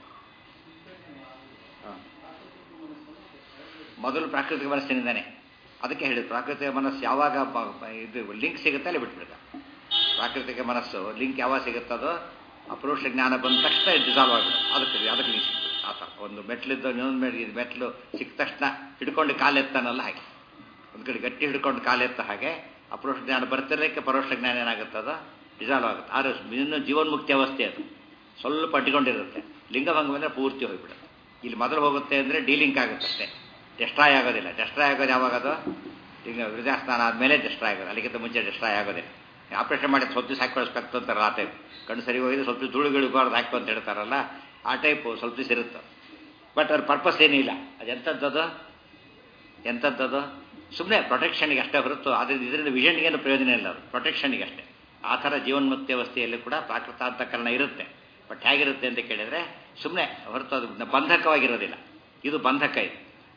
ಮೊದಲು ಪ್ರಾಕೃತಿಕ ಮನಸ್ಸಿನಿಂದಾನೆ ಅದಕ್ಕೆ ಹೇಳಿದ್ರು. ಪ್ರಾಕೃತಿಕ ಮನಸ್ಸು ಯಾವಾಗ ಇದು ಲಿಂಕ್ ಸಿಗುತ್ತೆ ಅಲ್ಲಿ ಬಿಟ್ಬಿಡ್ತಾರೆ. ಪ್ರಾಕೃತಿಕ ಮನಸ್ಸು ಲಿಂಕ್ ಯಾವಾಗ ಸಿಗುತ್ತದೋ ಅಪರೋಕ್ಷ ಜ್ಞಾನ ಬಂದ ತಕ್ಷಣ ಡಿಸಾಲ್ವ್ ಆಗಿಬಿಡುತ್ತೆ. ಅದಕ್ಕೆ ಲಿಂಕ್ ಸಿಗ್ತದೆ. ಆ ಥರ ಒಂದು ಮೆಟ್ಲಿದ್ದ ಇನ್ನೊಂದು ಮೆಟ್ಲು ಸಿಕ್ಕ ತಕ್ಷಣ ಹಿಡ್ಕೊಂಡು ಕಾಲೆತ್ತಾನಲ್ಲ ಹಾಗೆ, ಒಂದು ಕಡೆ ಗಟ್ಟಿ ಹಿಡ್ಕೊಂಡು ಕಾಲೆತ್ತ ಹಾಗೆ ಅಪರೋಕ್ಷ ಜ್ಞಾನ ಬರ್ತಿರೋಕ್ಕೆ ಪರೋಕ್ಷ ಜ್ಞಾನ ಏನಾಗುತ್ತದೋ ಡಿಸಾಲ್ವ್ ಆಗುತ್ತೆ. ಆದರೆ ಇನ್ನು ಜೀವನ್ಮುಕ್ತಿ ಅವಸ್ಥೆ ಅದು ಸ್ವಲ್ಪ ಅಂಟಿಕೊಂಡಿರುತ್ತೆ. ಲಿಂಗಭಂಗ ಬಂದರೆ ಪೂರ್ತಿ ಹೋಗಿಬಿಡುತ್ತೆ. ಇಲ್ಲಿ ಮೊದಲು ಹೋಗುತ್ತೆ ಅಂದರೆ ಡಿಲಿಂಕ್ ಆಗುತ್ತೆ ಅಷ್ಟೇ, ಡೆಸ್ಟ್ರಾಯ್ ಆಗೋದಿಲ್ಲ. ಡೆಸ್ಟ್ರಾಯ್ ಆಗೋದು ಯಾವಾಗದು ಈಗ ವೃದ್ಧಾಸ್ಥಾನ ಆದಮೇಲೆ ಡೆಸ್ಟ್ರಾಯ್ ಆಗೋದು, ಅಲ್ಲಿಗಿಂತ ಮುಂಚೆ ಡೆಸ್ಟ್ರಾಯ್ ಆಗೋದಿಲ್ಲ. ಆಪರೇಷನ್ ಮಾಡಿ ಸ್ವಲ್ಪ ದಿವಸ ಹಾಕಿಕೊಳಿಸ್ಬೇಕು ಅಂತಾರೆ. ಆ ಟೈಪ್ ಕಣ್ಣು ಸರಿ ಹೋಗಿದ್ರೆ ಸ್ವಲ್ಪ ಧೂಳುಗಳಿಗಾರ್ದು ಹಾಕು ಅಂತ ಹೇಳ್ತಾರಲ್ಲ, ಆ ಟೈಪು ಸ್ವಲ್ಪ ದಿವಸ ಇರುತ್ತೆ. ಬಟ್ ಅದ್ರ ಪರ್ಪಸ್ ಏನಿಲ್ಲ. ಅದು ಎಂಥದ್ದು ಸುಮ್ಮನೆ ಪ್ರೊಟೆಕ್ಷನ್ಗೆ ಅಷ್ಟೇ ಹೊರತು ಅದರಿಂದ ಇದರಿಂದ ವಿಷನ್ಗೇನು ಪ್ರಯೋಜನ ಇಲ್ಲ. ಅದು ಪ್ರೊಟೆಕ್ಷನ್ಗೆ ಅಷ್ಟೇ. ಆ ಥರ ಜೀವನ್ಮುಕ್ತಿ ಅವಸ್ಥೆಯಲ್ಲಿ ಕೂಡ ಪ್ರಾಕೃತಾಂತಕರಣ ಇರುತ್ತೆ. ಬಟ್ ಹೇಗಿರುತ್ತೆ ಅಂತ ಕೇಳಿದರೆ ಸುಮ್ಮನೆ ಹೊರತು ಅದು ಬಂಧಕವಾಗಿರೋದಿಲ್ಲ. ಇದು ಬಂಧಕ. ಇದು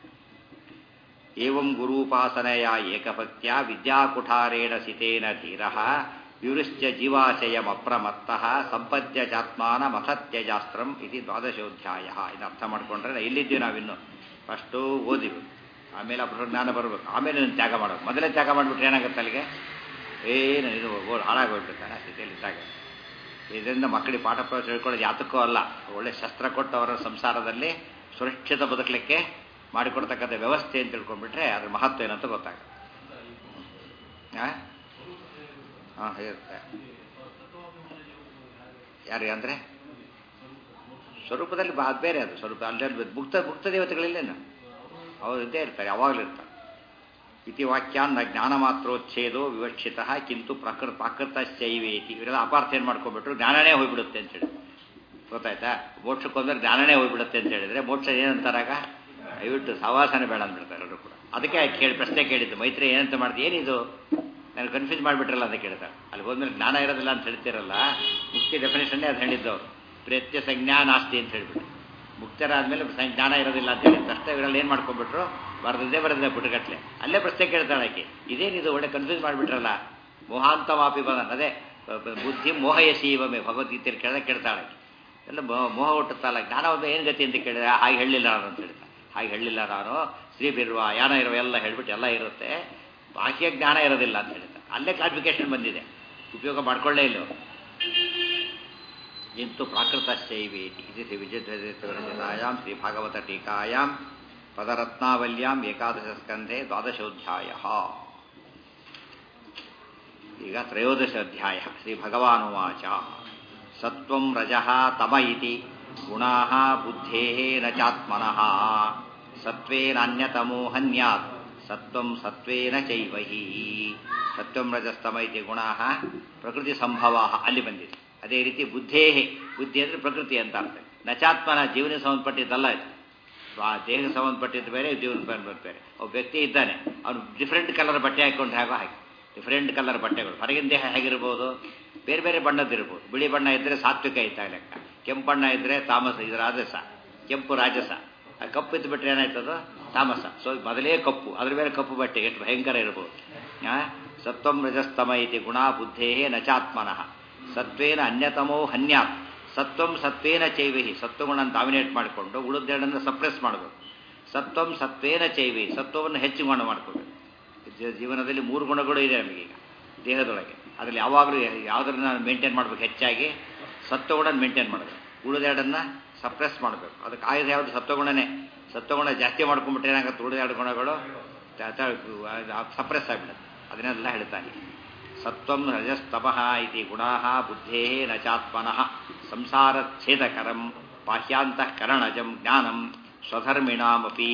ಏವಂ ಗುರೂಪಾಸನೆಯ ಏಕಭಕ್ತ್ಯ ವಿದ್ಯಾಕುಠಾರೇಣ ಸಿತೇನ ಧೀರಃ ವಿವೃಶ್ಚ ಜೀವಾಶಯಮಪ್ರಮತ್ತಃ ಸಂಪದ್ಯ ಚಾತ್ಮಾನ ಮಸತ್ಯಜಾಸ್ತ್ರಂ ಇದು 12ೋಧ್ಯಾಯ. ಇದು ಅರ್ಥ ಮಾಡ್ಕೊಂಡ್ರೆ ಎಲ್ಲಿದ್ದೀವಿ ನಾವಿನ್ನು. ಫಸ್ಟು ಓದಿವಿ, ಆಮೇಲೆ ಅಪರ ಜ್ಞಾನ ಬರಬೇಕು, ಆಮೇಲೆ ತ್ಯಾಗ ಮಾಡಬೇಕು. ಮೊದಲೇ ತ್ಯಾಗ ಮಾಡಿಬಿಟ್ರೆ ಏನಾಗುತ್ತೆ ಅಲ್ಲಿಗೆ ಏನು ಇದು ಹಾಳಾಗೋಗ್ಬಿಡ್ತಾನೆ ಸ್ಥಿತಿಯಲ್ಲಿ ಇದ್ದಾಗ. ಇದರಿಂದ ಮಕ್ಕಳಿಗೆ ಪಾಠ ಪ್ರವೇಶ ಹೇಳ್ಕೊಳ್ಳೋದು ಯಾತಕ್ಕೂ ಅಲ್ಲ, ಒಳ್ಳೆ ಶಸ್ತ್ರ ಕೊಟ್ಟು ಅವರ ಸಂಸಾರದಲ್ಲಿ ಸುರಕ್ಷಿತ ಬದುಕಲಿಕ್ಕೆ ಮಾಡಿಕೊಡ್ತಕ್ಕಂಥ ವ್ಯವಸ್ಥೆ ಅಂತ ತಿಳ್ಕೊಂಡ್ಬಿಟ್ರೆ ಅದ್ರ ಮಹತ್ವ ಏನಂತ ಗೊತ್ತಾಗುತ್ತೆ. ಇರುತ್ತೆ ಯಾರಿಗೆ ಅಂದರೆ ಸ್ವರೂಪದಲ್ಲಿ ಬೇರೆ. ಅದು ಸ್ವರೂಪ ಅಲ್ಲಿ ಮುಕ್ತ ದೇವತೆಗಳಿಲ್ಲೇನು ಅವರು ಇದ್ದೇ ಇರ್ತಾರೆ, ಯಾವಾಗಲೂ ಇರ್ತಾರೆ. ಇತಿ ವಾಕ್ಯಾನ್ನ ಜ್ಞಾನ ಮಾತ್ರೋಚ್ಛೇದೋ ವಿವಕ್ಷಿತ ಕಿಂತು ಪ್ರಾಕೃತಶ್ಚೈವೇತಿ. ಇವರೆಲ್ಲ ಅಪಾರ್ಥ ಏನು ಮಾಡ್ಕೊಂಡ್ಬಿಟ್ರು, ಜ್ಞಾನನೇ ಹೋಗ್ಬಿಡುತ್ತೆ ಅಂತೇಳಿ. ಗೊತ್ತಾಯ್ತಾ. ಮೋಕ್ಷಕ್ಕೊಂದ್ರೆ ಜ್ಞಾನನೇ ಹೋಗ್ಬಿಡುತ್ತೆ ಅಂತ ಹೇಳಿದ್ರೆ ಮೋಕ್ಷ ಏನಂತಾರಾಗ ದಯವಿಟ್ಟು ಸವಾಸನೆ ಬೇಡ ಅಂದ್ಬಿಡ್ತಾರೆ ಎಲ್ಲರೂ ಕೂಡ. ಅದಕ್ಕೆ ಪ್ರಶ್ನೆ ಕೇಳಿದ್ದು ಮೈತ್ರಿ ಏನಂತ ಮಾಡ್ತೀವಿ, ಏನಿದು ನಾನು ಕನ್ಫ್ಯೂಸ್ ಮಾಡಿಬಿಟ್ರಲ್ಲ ಅಂತ ಕೇಳ್ತಾರೆ. ಅಲ್ಲಿ ಹೋದ್ಮೇಲೆ ಜ್ಞಾನ ಇರೋದಿಲ್ಲ ಅಂತ ಹೇಳ್ತಿರಲ್ಲ, ಮುಖ್ಯ ಡೆಫಿನೇಷನ್ನೇ ಅದು ಹೇಳಿದ್ದವರು. ಪ್ರೇತ್ಯ ಸಂಜ್ಞಾ ನಾಸ್ತಿ ಅಂತ ಹೇಳ್ಬಿಟ್ಟು ಮುಕ್ತರಾದ್ಮೇಲೆ ಜ್ಞಾನ ಇರೋದಿಲ್ಲ ಅಂತ ಹೇಳಿ ತಕ್ಷಣ ಇವರಲ್ಲಿ ಏನು ಮಾಡ್ಕೊಂಡ್ಬಿಟ್ರು, ಬರೆದಿದ್ದೇ ಪುಟಗಟ್ಲೆ. ಅಲ್ಲೇ ಪ್ರಶ್ನೆ ಕೇಳ್ತಾಳೆ ಆಕೆ, ಇದೇನಿದು ಒಳ್ಳೆ ಕನ್ಫ್ಯೂಸ್ ಮಾಡಿಬಿಟ್ರಲ್ಲ. ಮೋಹಾಂತ ಮಾಪಿ ಬದನ್, ಅದೇ ಬುದ್ಧಿ ಮೋಹಯಸೀವಮೆ ಭಗವದ್ಗೀತೆಯಲ್ಲಿ ಕೇಳ್ತಾಳೆ. ಎಲ್ಲ ಮೋಹ ಹುಟ್ಟುತ್ತಲ್ಲ, ಜ್ಞಾನ ಒಬ್ಬ ಏನು ಗತಿ ಅಂತ ಕೇಳಿದ್ರೆ ಹಾಗೆ ಹೇಳಲಿಲ್ಲ ನಾನು ಅಂತ ಹೇಳ್ತಾರೆ. ಹಾಗೆ ಹೇಳಲಿಲ್ಲ ನಾನು, ಸ್ತ್ರೀ ಬಿರುವ ಯಾನ ಇರುವ ಎಲ್ಲ ಹೇಳ್ಬಿಟ್ಟು ಎಲ್ಲ ಇರುತ್ತೆ, ಬಾಹ್ಯ ಜ್ಞಾನ ಇರೋದಿಲ್ಲ ಅಂತ ಹೇಳ್ತಾರೆ. ಅಲ್ಲೇ ಕ್ಲಾರಿಫಿಕೇಶನ್ ಬಂದಿದೆ, ಉಪಯೋಗ ಮಾಡ್ಕೊಳ್ಳೇ ಇಲ್ಲ. ಇಂತು ಪ್ರಾಕೃತಶ್ಚೈವೇತಿ ಇದು ವಿಜಯಧ್ವಜಾಂ ಶ್ರೀ ಭಾಗವತ ಟೀಕಾಯಾಂ ಪದರತ್ನಾವಲ್ಯಾಂ ಏಕಾದಶ ಸ್ಕಂಧೆ 12ೋಧ್ಯಾಯ. ಈಗ 13ಶ ಅಧ್ಯಾಯ. ಶ್ರೀ ಭಗವಾನುವಾಚ ಸತ್ವಂ ರಜಃ ತಮ ಇತಿ ಗುಣಾಃ ಬುದ್ಧೇಃ ನ ಚಾತ್ಮನಃ ಸತ್ವೇನಾನ್ಯತಮೋ ಹನ್ಯಾತ್ ಸತ್ವಂ ಸತ್ವೇನ ಚೈವ ಹಿ. ಸತ್ವಂ ರಜಸ್ತಮ ಇತಿ ಗುಣಾಃ ಪ್ರಕೃತಿ ಸಂಭವಾಃ ಅಲ್ಲಿ ಬಂದಿದೆ. ಅದೇ ರೀತಿ ಬುದ್ಧೇಃ, ಬುದ್ಧಿ ಅಂದರೆ ಪ್ರಕೃತಿ ಅಂತ ಅರ್ಥ. ನಚಾತ್ಮನ ಜೀವನ ಸಂಬಂಧಪಟ್ಟಿದ್ದಲ್ಲ ಇದು. ದೇಹಕ್ಕೆ ಸಂಬಂಧಪಟ್ಟಿದ್ದು ಬೇರೆ, ಜೀವನ ಬೇರೆ. ಒಬ್ಬ ವ್ಯಕ್ತಿ ಇದ್ದಾನೆ, ಅವನು ಡಿಫ್ರೆಂಟ್ ಕಲರ್ ಬಟ್ಟೆ ಹಾಕೊಂಡು ಹಾಗೆ ಡಿಫ್ರೆಂಟ್ ಕಲರ್ ಬಟ್ಟೆಗಳು. ಹೊರಗಿನ ದೇಹ ಹೇಗಿರ್ಬೋದು, ಬೇರೆ ಬೇರೆ ಬಣ್ಣದ್ದಿರ್ಬೋದು. ಬಿಳಿ ಬಣ್ಣ ಇದ್ದರೆ ಸಾತ್ವಿಕ ಇದ್ದಾಗ ಲೆಕ್ಕ, ಕೆಂಪು ಬಣ್ಣ ಇದ್ದರೆ ತಾಮಸ, ಇದು ರಾಜಸ. ಕೆಂಪು ರಾಜಸ, ಕಪ್ಪು ಇದ್ದು ಬಿಟ್ಟರೆ ಏನಾಯ್ತದ ತಾಮಸ. ಸೊ ಮೊದಲೇ ಕಪ್ಪು, ಅದ್ರ ಮೇಲೆ ಕಪ್ಪು ಬಟ್ಟೆ ಎಷ್ಟು ಭಯಂಕರ ಇರ್ಬೋದು. ಸತ್ವಂ ರಜಸ್ತಮ ಇತಿ ಗುಣ ಬುದ್ಧೇ ನ ಚಾತ್ಮನಃ ಸತ್ವೇನ ಅನ್ಯತಮೋ ಹನ್ಯಾತ್ ಸತ್ವಂ ಸತ್ವೇನ ಚೈವೇಹಿ ಸತ್ವಗುಣನ ಡಾಮಿನೇಟ್ ಮಾಡಿಕೊಂಡು ಉಳಿದೆರಡನ್ನು ಸಪ್ರೆಸ್ ಮಾಡಬೇಕು. ಸತ್ವಂ ಸತ್ವೇನ ಚೈವೇಹಿ ಸತ್ವವನ್ನು ಹೆಚ್ಚು ಮಾಡ್ಕೋಬೇಕು. ಜೀವನದಲ್ಲಿ 3 ಗುಣಗಳು ಇದೆ ನಮಗೀಗ ದೇಹದೊಳಗೆ. ಅದರಲ್ಲಿ ಯಾವಾಗಲೂ ಯಾವುದನ್ನು ಮೇಂಟೈನ್ ಮಾಡಬೇಕು, ಹೆಚ್ಚಾಗಿ ಸತ್ವಗುಣ ಮೇಂಟೈನ್ ಮಾಡಬೇಕು, ಉಳಿದೆರಡನ್ನು ಸಪ್ರೆಸ್ ಮಾಡಬೇಕು. ಅದಕ್ಕೆ ಆಯುಧ ಯಾವುದು? ಸತ್ವಗುಣನೇ. ಸತ್ವಗುಣ ಜಾಸ್ತಿ ಮಾಡ್ಕೊಂಡ್ಬಿಟ್ರೆ ಏನಾಗುತ್ತೆ, ಉಳಿದೆರಡು ಗುಣಗಳು ಸಪ್ರೆಸ್ ಆಗಿಬಿಡುತ್ತೆ. ಅದನ್ನೆಲ್ಲ ಹೇಳ್ತಾನೆ. ಸತ್ವಂ ರಜಸ್ತಮಃ ಇತಿ ಗುಣಾಃ ಬುದ್ಧೇಃ ನ ಚಾತ್ಮನಃ ಸಂಸಾರಚ್ಛೇದಕರಂ ಬಾಹ್ಯಾಂತಃಕರಣಜಂ ಜ್ಞಾನಂ ಸ್ವಧರ್ಮಿಣಾಮಪಿ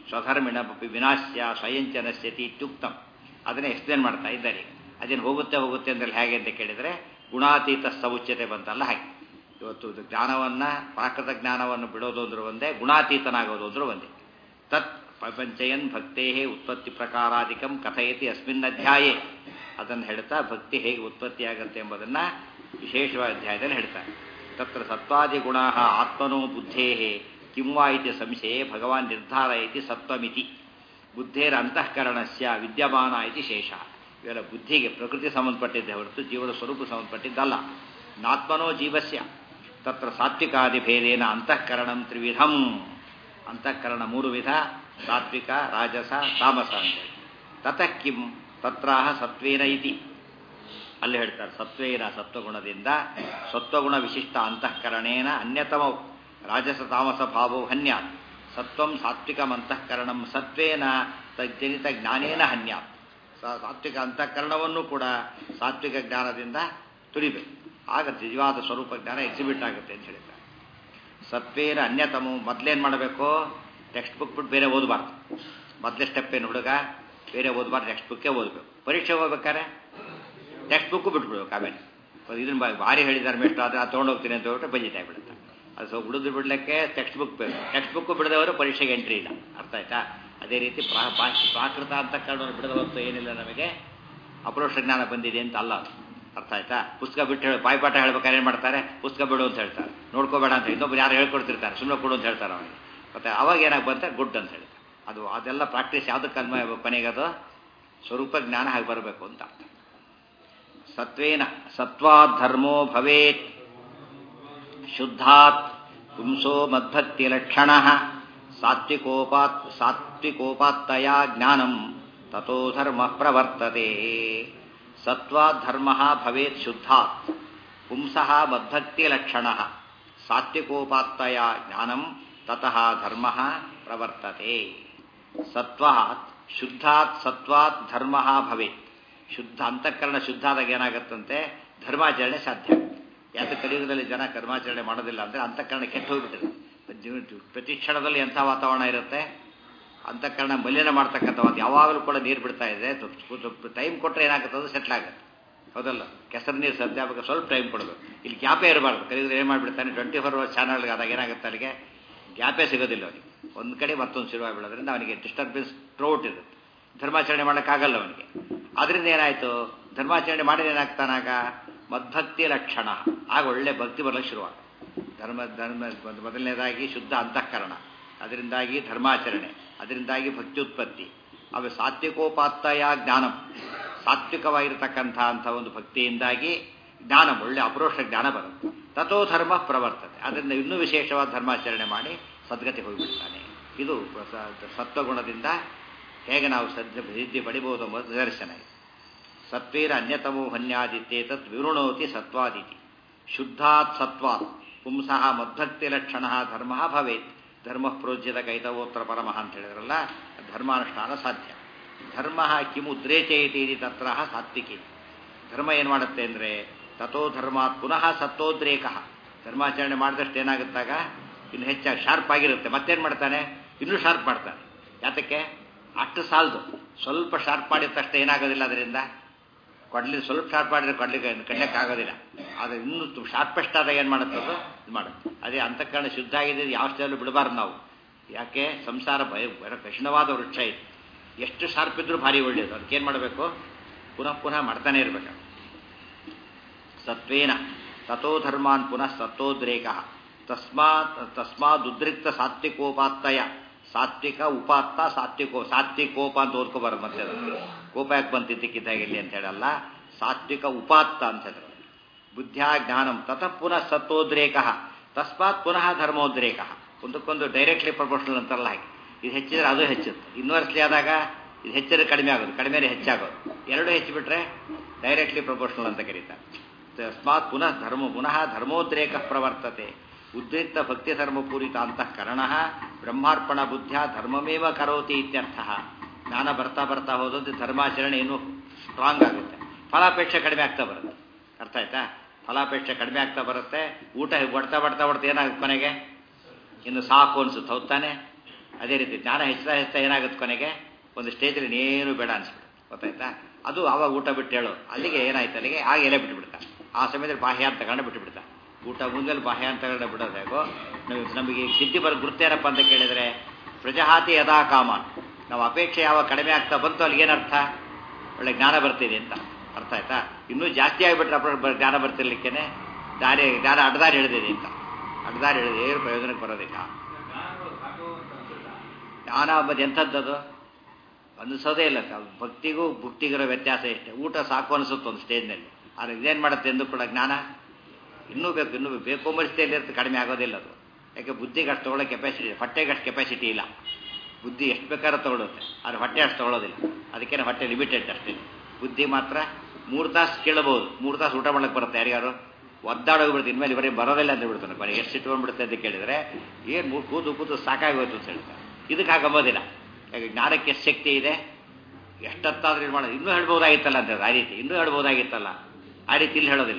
ವಿನಾಶ್ಯ ಸ್ವಯಂಚನಸ್ಯತಿ ಇತ್ಯುಕ್ತಂ. ಅದನ್ನೇ ಎಕ್ಸ್ಪ್ಲೇನ್ ಮಾಡ್ತಾ ಇದ್ದಾರೆ. ಅದೇನು ಹೋಗುತ್ತೆ ಅಂದ್ರೆ ಹೇಗೆ ಅಂತ ಕೇಳಿದರೆ ಗುಣಾತೀತ ಸೌಚ್ಯತೆ ಬಂತಲ್ಲ ಹಾಗೆ. ಇವತ್ತು ಜ್ಞಾನವನ್ನು ಪ್ರಾಕೃತ ಜ್ಞಾನವನ್ನು ಬಿಡೋದು ಅಂದ್ರೆ ಒಂದೇ, ಗುಣಾತೀತನಾಗೋದು ಅಂದ್ರೆ ಒಂದೇ. ತತ್ ಪ್ರಪಂಚಯನ್ ಭಕ್ತೇ ಉತ್ಪತ್ತಿ ಪ್ರಕಾರಾಧಿಕಂ ಕಥಯತಿ ಅಸ್ಮಿನ್ ಅಧ್ಯಾಯೇ. ಅದನ್ನು ಹೇಳ್ತಾ ಭಕ್ತಿ ಹೇಗೆ ಉತ್ಪತ್ತಿಯಾಗುತ್ತೆ ಎಂಬುದನ್ನು ವಿಶೇಷವಾದ ಅಧ್ಯಾಯದಲ್ಲಿ ಹೇಳ್ತಾರೆ. ತತ್ರ ಸತ್ವಾದಿ ಗುಣ ಆತ್ಮನೋ ಬುದ್ಧೇ ಕಿಂವಾ ಇತಿ ಸಂಶಯೇ ಭಗವಾನ್ ನಿರ್ಧಾರಯತಿ ಸತ್ವಮಿತಿ. ಬುದ್ಧೇರ ಅಂತಃಕರಣಸ್ಯ ವಿದ್ಯಮಾನ ಇತಿ ಶೇಷ. ಇವೆಲ್ಲ ಬುದ್ಧಿಗೆ ಪ್ರಕೃತಿ ಸಂಬಂಧಪಟ್ಟಿದ್ದೇ ಹೊರತು ಜೀವನ ಸ್ವರೂಪ ಸಂಬಂಧಪಟ್ಟಿದ್ದಲ್ಲ. ನಾತ್ಮನೋ ಜೀವಸ್ಯ ತತ್ರ ಸಾತ್ವಿಕಾದಿಭೇದೇನ ಅಂತಃಕರಣಂ ತ್ರಿವಿಧಂ. ಅಂತಃಕರಣ 3 ವಿಧ: ಸಾತ್ವಿಕ, ರಾಜಸ, ತಾಮಸ ಅಂತೇಳಿ. ತತಃ ಕಿಂ ತತ್ರಾಹ ಸತ್ವೇನ ಇತಿ. ಅಲ್ಲಿ ಹೇಳ್ತಾರೆ ಸತ್ವೇನ ಸತ್ವಗುಣದಿಂದ ಸತ್ವಗುಣ ವಿಶಿಷ್ಟ ಅಂತಃಕರಣೇನ ಅನ್ಯತಮೌ ರಾಜಸ ತಾಮಸ ಭಾವೋ ಹನ್ಯಾತ್. ಸತ್ವಂ ಸಾತ್ವಿಕಂ ಅಂತಃಕರಣಂ ಸತ್ವೇನ ತಜ್ಜನಿತ ಜ್ಞಾನೇನ ಹನ್ಯಾತ್. ಸಾತ್ವಿಕ ಅಂತಃಕರಣವನ್ನು ಕೂಡ ಸಾತ್ವಿಕ ಜ್ಞಾನದಿಂದ ತುಳಿಬೇಕು. ಆಗ ನಿಜವಾದ ಸ್ವರೂಪ ಜ್ಞಾನ ಎಕ್ಸಿಬಿಟ್ ಆಗುತ್ತೆ ಅಂತ ಹೇಳ್ತಾರೆ. ಸತ್ವೇನ ಅನ್ಯತಮು. ಮೊದಲೇನು ಮಾಡಬೇಕು? ಟೆಕ್ಸ್ಟ್ ಬುಕ್ ಬಿಟ್ಟು ಬೇರೆ ಓದಬಾರ್ದು. ಮೊದಲೇ ಸ್ಟೆಪ್ ಏನು? ಹುಡುಗ ಬೇರೆ ಓದಬಾರ್ದು, ಟೆಕ್ಸ್ಟ್ ಬುಕ್ಕೇ ಓದಬೇಕು. ಪರೀಕ್ಷೆ ಹೋಗ್ಬೇಕಾರೆ ಟೆಕ್ಸ್ಟ್ ಬುಕ್ಕು ಬಿಟ್ಬಿಡ್ಬೇಕು. ಆಮೇಲೆ ಇದನ್ನು ಭಾರಿ ಹೇಳಿದ್ದಾರೆ ಮೇಷ್ಟು, ಆದರೆ ಅದು ತೊಗೊಂಡೋಗ್ತೀನಿ ಅಂತ ಹೇಳ್ಬಿಟ್ಟು ಬಜೆಟ್ ಆಗಿಬಿಡುತ್ತೆ. ಅದು ಸೊ ಉಳಿದು ಬಿಡಲಿಕ್ಕೆ ಟೆಕ್ಸ್ಟ್ ಬುಕ್ ಬೇಕು. ಟೆಕ್ಸ್ಟ್ ಬುಕ್ಕು ಬಿಡದವರು ಪರೀಕ್ಷೆಗೆ ಎಂಟ್ರಿ ಇಲ್ಲ. ಅರ್ಥ ಆಯ್ತಾ? ಅದೇ ರೀತಿ ಪ್ರಾಕೃತ ಅಂತಃಕರಣವನ್ನು ಬಿಡದ ಹೊತ್ತು ಏನಿಲ್ಲ ನಮಗೆ ಅಪರೋಕ್ಷ ಜ್ಞಾನ ಬಂದಿದೆ ಅಂತ ಅಲ್ಲ. ಅರ್ಥ ಆಯ್ತಾ? ಪುಸ್ತಕ ಬಿಟ್ಟು ಬಾಯ್ಪಾಠ ಹೇಳ್ಬೇಕಾದ್ರೆ ಏನು ಮಾಡ್ತಾರೆ? ಪುಸ್ತಕ ಬಿಡು ಅಂತ ಹೇಳ್ತಾರೆ, ನೋಡ್ಕೋಬೇಡ ಅಂತ. ಇನ್ನೊಬ್ರು ಯಾರು ಹೇಳ್ಕೊಡ್ತಿರ್ತಾರೆ, ಸುಮ್ಮನೆ ಕೊಡು ಅಂತ ಹೇಳ್ತಾರೆ ಅವನಿಗೆ. ಮತ್ತೆ ಅವಾಗ ಏನಾಗಿ ಬಂತ ಗುಡ್ ಅಂತ ಹೇಳ್ತಾರೆ. ಅದೆಲ್ಲ ಪ್ರಾಕ್ಟೀಸ್ ಯಾವುದಕ್ಕೆ ಕೊನೆಗೆ ಅದು ಸ್ವರೂಪ ಜ್ಞಾನ ಹಾಗೆ ಬರಬೇಕು ಅಂತ ಅರ್ಥ. ಸತ್ವೇನ ಸತ್ವಾತ್ ಧರ್ಮೋ ಭವೇತ್ ಶುದ್ಧಾತ್ ಪುಂಸೋ ಮದ್ಭಕ್ತಿ ಲಕ್ಷಣ ಸಾತ್ವಿಕೋಪಾತ್ತಯ ಜ್ಞಾನಂ ತಥೋ ಧರ್ಮ ಪ್ರವರ್ತತೆ. ಸತ್ವಾತ್ ಧರ್ಮ ಭವೇತ್ ಶುದ್ಧಾತ್ ಪುಂಸಃ ಮದ್ಭಕ್ತಿ ಲಕ್ಷಣ ಸಾತ್ವಿಕೋಪಾತ್ತಯ ಜ್ಞಾನಂ ತತಃ ಧರ್ಮ ಪ್ರವರ್ತತೆ. ಸತ್ವಾತ್ ಶುದ್ಧಾತ್ ಸತ್ವಾತ್ ಧರ್ಮ ಭವೇತ್. ಶುದ್ಧ ಅಂತಃಕರಣ ಶುದ್ಧ ಆದಾಗ ಏನಾಗುತ್ತಂತೆ? ಧರ್ಮಾಚರಣೆ ಸಾಧ್ಯ. ಯಾಕೆ ಕಲಿಯುಗದಲ್ಲಿ ಜನ ಕರ್ಮಾಚರಣೆ ಮಾಡೋದಿಲ್ಲ ಅಂದರೆ ಅಂತಃಕರಣ ಕೆಟ್ಟು ಹೋಗ್ಬಿಟ್ಟಿದೆ. ಪ್ರತಿ ಕ್ಷಣದಲ್ಲಿ ಎಂಥ ವಾತಾವರಣ ಇರುತ್ತೆ? ಅಂತಃಕರಣ ಮಲಿನ ಮಾಡ್ತಕ್ಕಂಥದ್ದು. ಯಾವಾಗಲೂ ಕೂಡ ನೀರು ಬಿಡ್ತಾ ಇದೆ. ಟೈಮ್ ಕೊಟ್ಟರೆ ಏನಾಗುತ್ತೆ? ಅದು ಸೆಟ್ಲ್ ಆಗುತ್ತೆ. ಹೌದಲ್ಲ? ಕೆಸರು ನೀರು ಸದ್ಯ ಆಗಬೇಕು, ಸ್ವಲ್ಪ ಟೈಮ್ ಕೊಡಬೇಕು. ಇಲ್ಲಿ ಗ್ಯಾಪೇ ಇರಬಾರ್ದು. ಕಲಿಯುಗದಲ್ಲಿ ಏನು ಮಾಡಿಬಿಡ್ತಾನೆ? 24 hours ಚಾನಲ್ಗೆ ಆದಾಗ ಏನಾಗುತ್ತೆ? ಅಲ್ಲಿಗೆ ಗ್ಯಾಪೇ ಸಿಗೋದಿಲ್ಲ ಅವನಿಗೆ. ಒಂದು ಕಡೆ ಮತ್ತೊಂದು ಶುರುವಾಗಿಬಿಡೋದ್ರಿಂದ ಅವನಿಗೆ ಡಿಸ್ಟರ್ಬೆನ್ಸ್ ಥ್ರೋಟ್ ಇರುತ್ತೆ. ಧರ್ಮಾಚರಣೆ ಮಾಡೋಕ್ಕಾಗಲ್ಲ ಅವನಿಗೆ. ಅದರಿಂದ ಏನಾಯಿತು? ಧರ್ಮಾಚರಣೆ ಮಾಡಿದ ಏನಾಗ್ತಾನಾಗ? ಮದ್ಭಕ್ತಿ ಲಕ್ಷಣ. ಆಗ ಒಳ್ಳೆ ಭಕ್ತಿ ಬರಲಿಕ್ಕೆ ಶುರುವಾಗ. ಧರ್ಮ ಮೊದಲನೇದಾಗಿ ಶುದ್ಧ ಅಂತಃಕರಣ, ಅದರಿಂದಾಗಿ ಧರ್ಮಾಚರಣೆ, ಅದರಿಂದಾಗಿ ಭಕ್ತ್ಯುತ್ಪತ್ತಿ. ಅವು ಸಾತ್ವಿಕೋಪಾತ್ತಯ ಜ್ಞಾನಂ. ಸಾತ್ವಿಕವಾಗಿರತಕ್ಕಂಥ ಒಂದು ಭಕ್ತಿಯಿಂದಾಗಿ ಜ್ಞಾನ, ಒಳ್ಳೆ ಅಪರೋಕ್ಷ ಜ್ಞಾನ ಬರುತ್ತೆ. ತಥೋ ಧರ್ಮ ಪ್ರವರ್ತತೆ. ಅದರಿಂದ ಇನ್ನೂ ವಿಶೇಷವಾದ ಧರ್ಮಾಚರಣೆ ಮಾಡಿ ಸದ್ಗತಿ ಹೋಗಿಬಿಡ್ತಾನೆ. ಇದು ಸತ್ವಗುಣದಿಂದ ಹೇಗೆ ನಾವು ಸಿದ್ಧಿ ಪಡಿಬಹುದು ಎಂಬುದು ನಿದರ್ಶನ. ಸತ್ವೇನ ಅನ್ಯತಮೋ ಹನ್ಯಾದಿತ್ಯೇ ತತ್ ವಿವೃಣೋತಿ ಸತ್ವಾದಿತಿ. ಶುದ್ಧಾತ್ ಸತ್ವಾತ್ ಪುಂಸಃ ಮದ್ಭಕ್ತಿ ಲಕ್ಷಣ ಧರ್ಮ ಭವೇತ್. ಧರ್ಮ ಪ್ರೋಜ್ಯದ ಕೈತವೋತ್ರ ಪರಮಃ ಅಂತ ಹೇಳಿದ್ರಲ್ಲ, ಧರ್ಮಾನುಷ್ಠಾನ ಸಾಧ್ಯ. ಧರ್ಮ ಕಿಮುದ್ರೇಚಯತಿ ತತ್ರ ಸಾತ್ವಿಕಿ. ಧರ್ಮ ಏನು ಮಾಡುತ್ತೆ ಅಂದರೆ ತಥೋ ಧರ್ಮಾತ್ ಪುನಃ ಸತ್ತೋದ್ರೇಕ. ಧರ್ಮಾಚರಣೆ ಮಾಡಿದಷ್ಟು ಏನಾಗುತ್ತಾಗ ಇನ್ನು ಹೆಚ್ಚಾಗಿ ಶಾರ್ಪ್ ಆಗಿರುತ್ತೆ. ಮತ್ತೇನು ಮಾಡ್ತಾನೆ? ಇನ್ನೂ ಶಾರ್ಪ್ ಮಾಡ್ತಾನೆ. ಯಾತಕ್ಕೆ? ಅಷ್ಟು ಸಾಲದು. ಸ್ವಲ್ಪ ಶಾರ್ಪ್ ಮಾಡಿದ ತಕ್ಷಣ ಏನಾಗೋದಿಲ್ಲ. ಅದರಿಂದ ಕೊಡ್ಲಿ ಸ್ವಲ್ಪ ಶಾರ್ಪ್ ಮಾಡಿದ್ರೆ ಕಡ್ಲಿಕ್ಕಾಗೋದಿಲ್ಲ. ಆದರೆ ಇನ್ನೂ ಶಾರ್ಪೆಸ್ಟ್ ಆದಾಗ ಏನು ಮಾಡುತ್ತೆ? ಅದು ಇದು ಮಾಡುತ್ತೆ. ಅದೇ ಅಂತಃಕರಣ ಶುದ್ಧ ಆಗಿದೆ, ಯಾವ ಸ್ಥಳದಲ್ಲೂ ಬಿಡಬಾರ್ದು ನಾವು. ಯಾಕೆ? ಸಂಸಾರ ಬಹಳ ಕಠಿಣವಾದ ವೃಕ್ಷ ಇದೆ. ಎಷ್ಟು ಶಾರ್ಪ್ ಇದ್ರೂ ಭಾರಿ ಒಳ್ಳೆಯದು. ಅದಕ್ಕೇನು ಮಾಡಬೇಕು? ಪುನಃ ಪುನಃ ಮಾಡ್ತಾನೆ ಇರಬೇಕು. ಸತ್ವೇನ ತಥೋ ಧರ್ಮಾನ್ ಪುನಃ ಸತ್ತೋದ್ರೇಕ. ತಸ್ಮಾದುದ್ರಿಕ್ತ ಸಾತ್ವಿಕೋಪಾತ್ತಯ. ಸಾತ್ವಿಕ ಉಪಾತ್ತ ಸಾತ್ವಿಕೋಪ ಅಂತ ಓದ್ಕೋಬಾರದು. ಮತ್ತೆ ಅದು ಕೋಪ ಯಾಕೆ ಬಂತಿದ್ದಕ್ಕಿದ್ದಾಗ ಇಲ್ಲಿ ಅಂತ ಹೇಳಲ್ಲ. ಸಾತ್ವಿಕ ಉಪಾತ್ತ ಅಂತ ಹೇಳಿದ್ರು. ಬುದ್ಧ್ಯಾ ಜ್ಞಾನಂ ತತಃ ಪುನಃ ಸತ್ತೋದ್ರೇಕ ತಸ್ಮಾತ್ ಪುನಃ ಧರ್ಮೋದ್ರೇಕ. ಒಂದಕ್ಕೊಂದು ಡೈರೆಕ್ಟ್ಲಿ ಪ್ರಪೋರ್ಷನಲ್ ಅಂತಾರಲ್ಲ ಹಾಗೆ. ಇದು ಹೆಚ್ಚಿದ್ರೆ ಅದು ಹೆಚ್ಚುತ್ತೆ. ಇನ್ವರ್ಸ್ಲಿ ಆದಾಗ ಇದು ಹೆಚ್ಚಿದ್ರೆ ಕಡಿಮೆ ಆಗೋದು, ಕಡಿಮೆ ಹೆಚ್ಚಾಗೋದು. ಎರಡು ಹೆಚ್ಚಿಬಿಟ್ರೆ ಡೈರೆಕ್ಟ್ಲಿ ಪ್ರಪೋರ್ಷನಲ್ ಅಂತ ಕರೀತಾರೆ. ತಸ್ಮಾತ್ ಪುನಃ ಧರ್ಮೋದ್ರೇಕ ಪ್ರವರ್ತತೆ. ಉದ್ರಿಕ್ತ ಭಕ್ತಿ ಧರ್ಮಪೂರಿತ ಅಂತಃಕರಣ ಬ್ರಹ್ಮಾರ್ಪಣ ಬುದ್ಧಿಯ ಧರ್ಮಮೇವ ಕರೋತಿ ಇತ್ಯರ್ಥ. ಜ್ಞಾನ ಬರ್ತಾ ಬರ್ತಾ ಹೋದಂತೆ ಧರ್ಮಾಚರಣೆ ಇನ್ನೂ ಸ್ಟ್ರಾಂಗ್ ಆಗುತ್ತೆ. ಫಲಾಪೇಕ್ಷೆ ಕಡಿಮೆ ಆಗ್ತಾ ಬರುತ್ತೆ. ಅರ್ಥ ಆಯ್ತಾ? ಫಲಾಪೇಕ್ಷೆ ಕಡಿಮೆ ಆಗ್ತಾ ಬರುತ್ತೆ. ಊಟ ಹೊಡ್ತಾ ಏನಾಗುತ್ತೆ ಕೊನೆಗೆ? ಇನ್ನು ಸಾಕು ಅನ್ಸುತ್ತೆ. ಹೌದಾನೆ? ಅದೇ ರೀತಿ ಜ್ಞಾನ ಹೆಚ್ಚುತ್ತಾ ಏನಾಗುತ್ತೆ ಕೊನೆಗೆ? ಒಂದು ಸ್ಟೇಜಲ್ಲಿ ಇನ್ನೇನು ಬೇಡ ಅನ್ಸ್ಬಿಡುತ್ತೆ. ಗೊತ್ತಾಯ್ತಾ? ಅದು ಆವಾಗ ಊಟ ಬಿಟ್ಟು ಹೇಳು. ಅಲ್ಲಿಗೆ ಏನಾಯ್ತು, ಅಲ್ಲಿಗೆ ಆಗ ಎಲೆ ಬಿಟ್ಟುಬಿಡ್ತಾರೆ. ಆ ಸಮಯದಲ್ಲಿ ಬಾಹ್ಯಾಂತಗಳನ್ನ ಬಿಟ್ಟುಬಿಡ್ತಾರೆ. ಊಟ ಮುಂದೆಲ್ಲಿ ಬಾಹ್ಯಾಂತಗಳನ್ನ ಬಿಡೋದು ಹೇಗೋ ನಮಗೆ ಸಿದ್ಧಿ ಬರೋ ಗುರ್ತೇನಪ್ಪ ಅಂತ ಕೇಳಿದರೆ ಪ್ರಜಹಾತಿ ಯದಾ ಕಾಮ. ನಾವು ಅಪೇಕ್ಷೆ ಯಾವಾಗ ಕಡಿಮೆ ಆಗ್ತಾ ಬಂತು ಅಲ್ಲಿಗೇನರ್ಥ? ಒಳ್ಳೆ ಜ್ಞಾನ ಬರ್ತಿದೆ ಅಂತ ಅರ್ಥ ಆಯ್ತಾ? ಇನ್ನೂ ಜಾಸ್ತಿ ಆಗಿಬಿಟ್ರೆ ಜ್ಞಾನ ಬರ್ತಿರ್ಲಿಕ್ಕೇನೆ ಜ್ಞಾನ ಅಡ್ದಾರಿ ಹಿಡಿದಿದೆ ಅಂತ. ಅಡ್ದಾರಿ ಹಿಡಿದು ಏನು ಪ್ರಯೋಜನಕ್ಕೆ ಬರೋದಿಲ್ಲ. ಜ್ಞಾನ ಅಂಬದು ಎಂಥದ್ದದು ಅನಿಸೋದೇ ಇಲ್ಲ. ಭಕ್ತಿಗೂ ಭುಕ್ತಿಗಿರೋ ವ್ಯತ್ಯಾಸ ಇಷ್ಟೇ. ಊಟ ಸಾಕು ಅನಿಸುತ್ತೆ ಒಂದು ಸ್ಟೇಜ್ನಲ್ಲಿ. ಆದರೆ ಇದೇನು ಮಾಡುತ್ತೆ ಎಂದು ಕೂಡ ಜ್ಞಾನ ಇನ್ನೂ ಬೇಕು ಮನಸ್ಥಿತಿಯಲ್ಲಿ ಇರುತ್ತೆ, ಕಡಿಮೆ ಆಗೋದಿಲ್ಲ ಅದು. ಯಾಕೆ ಬುದ್ಧಿಗೆ ಅಷ್ಟು ತೊಗೊಳ್ಳೋ ಕೆಪಾಸಿಟಿ, ಹೊಟ್ಟೆಗೆ ಅಷ್ಟು ಕೆಪಾಸಿಟಿ ಇಲ್ಲ. ಬುದ್ಧಿ ಎಷ್ಟು ಬೇಕಾದ್ರೂ ತೊಗೊಳುತ್ತೆ, ಆದರೆ ಹೊಟ್ಟೆ ಅಷ್ಟು ತೊಗೊಳ್ಳೋದಿಲ್ಲ. ಅದಕ್ಕೇನೆ ಹೊಟ್ಟೆ ಲಿಮಿಟೆಡ್ ಅಷ್ಟೇ. ಬುದ್ಧಿ ಮಾತ್ರ 3 ತಾಸು ಕೇಳಬಹುದು, 3 ತಾಸು ಊಟ ಮಾಡಕ್ಕೆ ಬರುತ್ತೆ. ಯಾರ್ಯಾರು ಒದ್ದಾಡೋಗ್ಬಿಡುತ್ತೆ. ಇನ್ಮೇಲೆ ಇವರೇ ಬರೋದಿಲ್ಲ ಅಂತ ಬಿಡ್ತಾನೆ. ಬರೀ ಎಷ್ಟು ಇಟ್ಕೊಂಡ್ಬಿಡುತ್ತೆ ಅಂತ ಕೇಳಿದರೆ ಏನು ಕೂತು ಸಾಕಾಗೋಯ್ತು ಅಂತ ಹೇಳ್ತಾರೆ. ಇದಕ್ಕೆ ಹಾಗಂಬೋದಿಲ್ಲ. ಯಾಕೆ ಜ್ಞಾನಕ್ಕೆ ಎಷ್ಟು ಶಕ್ತಿ ಇದೆ, ಎಷ್ಟೊತ್ತಾದ್ರೂ ಇದು ಮಾಡೋದು. ಇನ್ನೂ ಹೇಳ್ಬೋದಾಗಿತ್ತಲ್ಲ ಅಂತ ಆ ರೀತಿ ಇನ್ನೂ ಹೇಳ್ಬೋದಾಗಿತ್ತಲ್ಲ. ಆ ರೀತಿ ಇಲ್ಲಿ ಹೇಳೋದಿಲ್ಲ.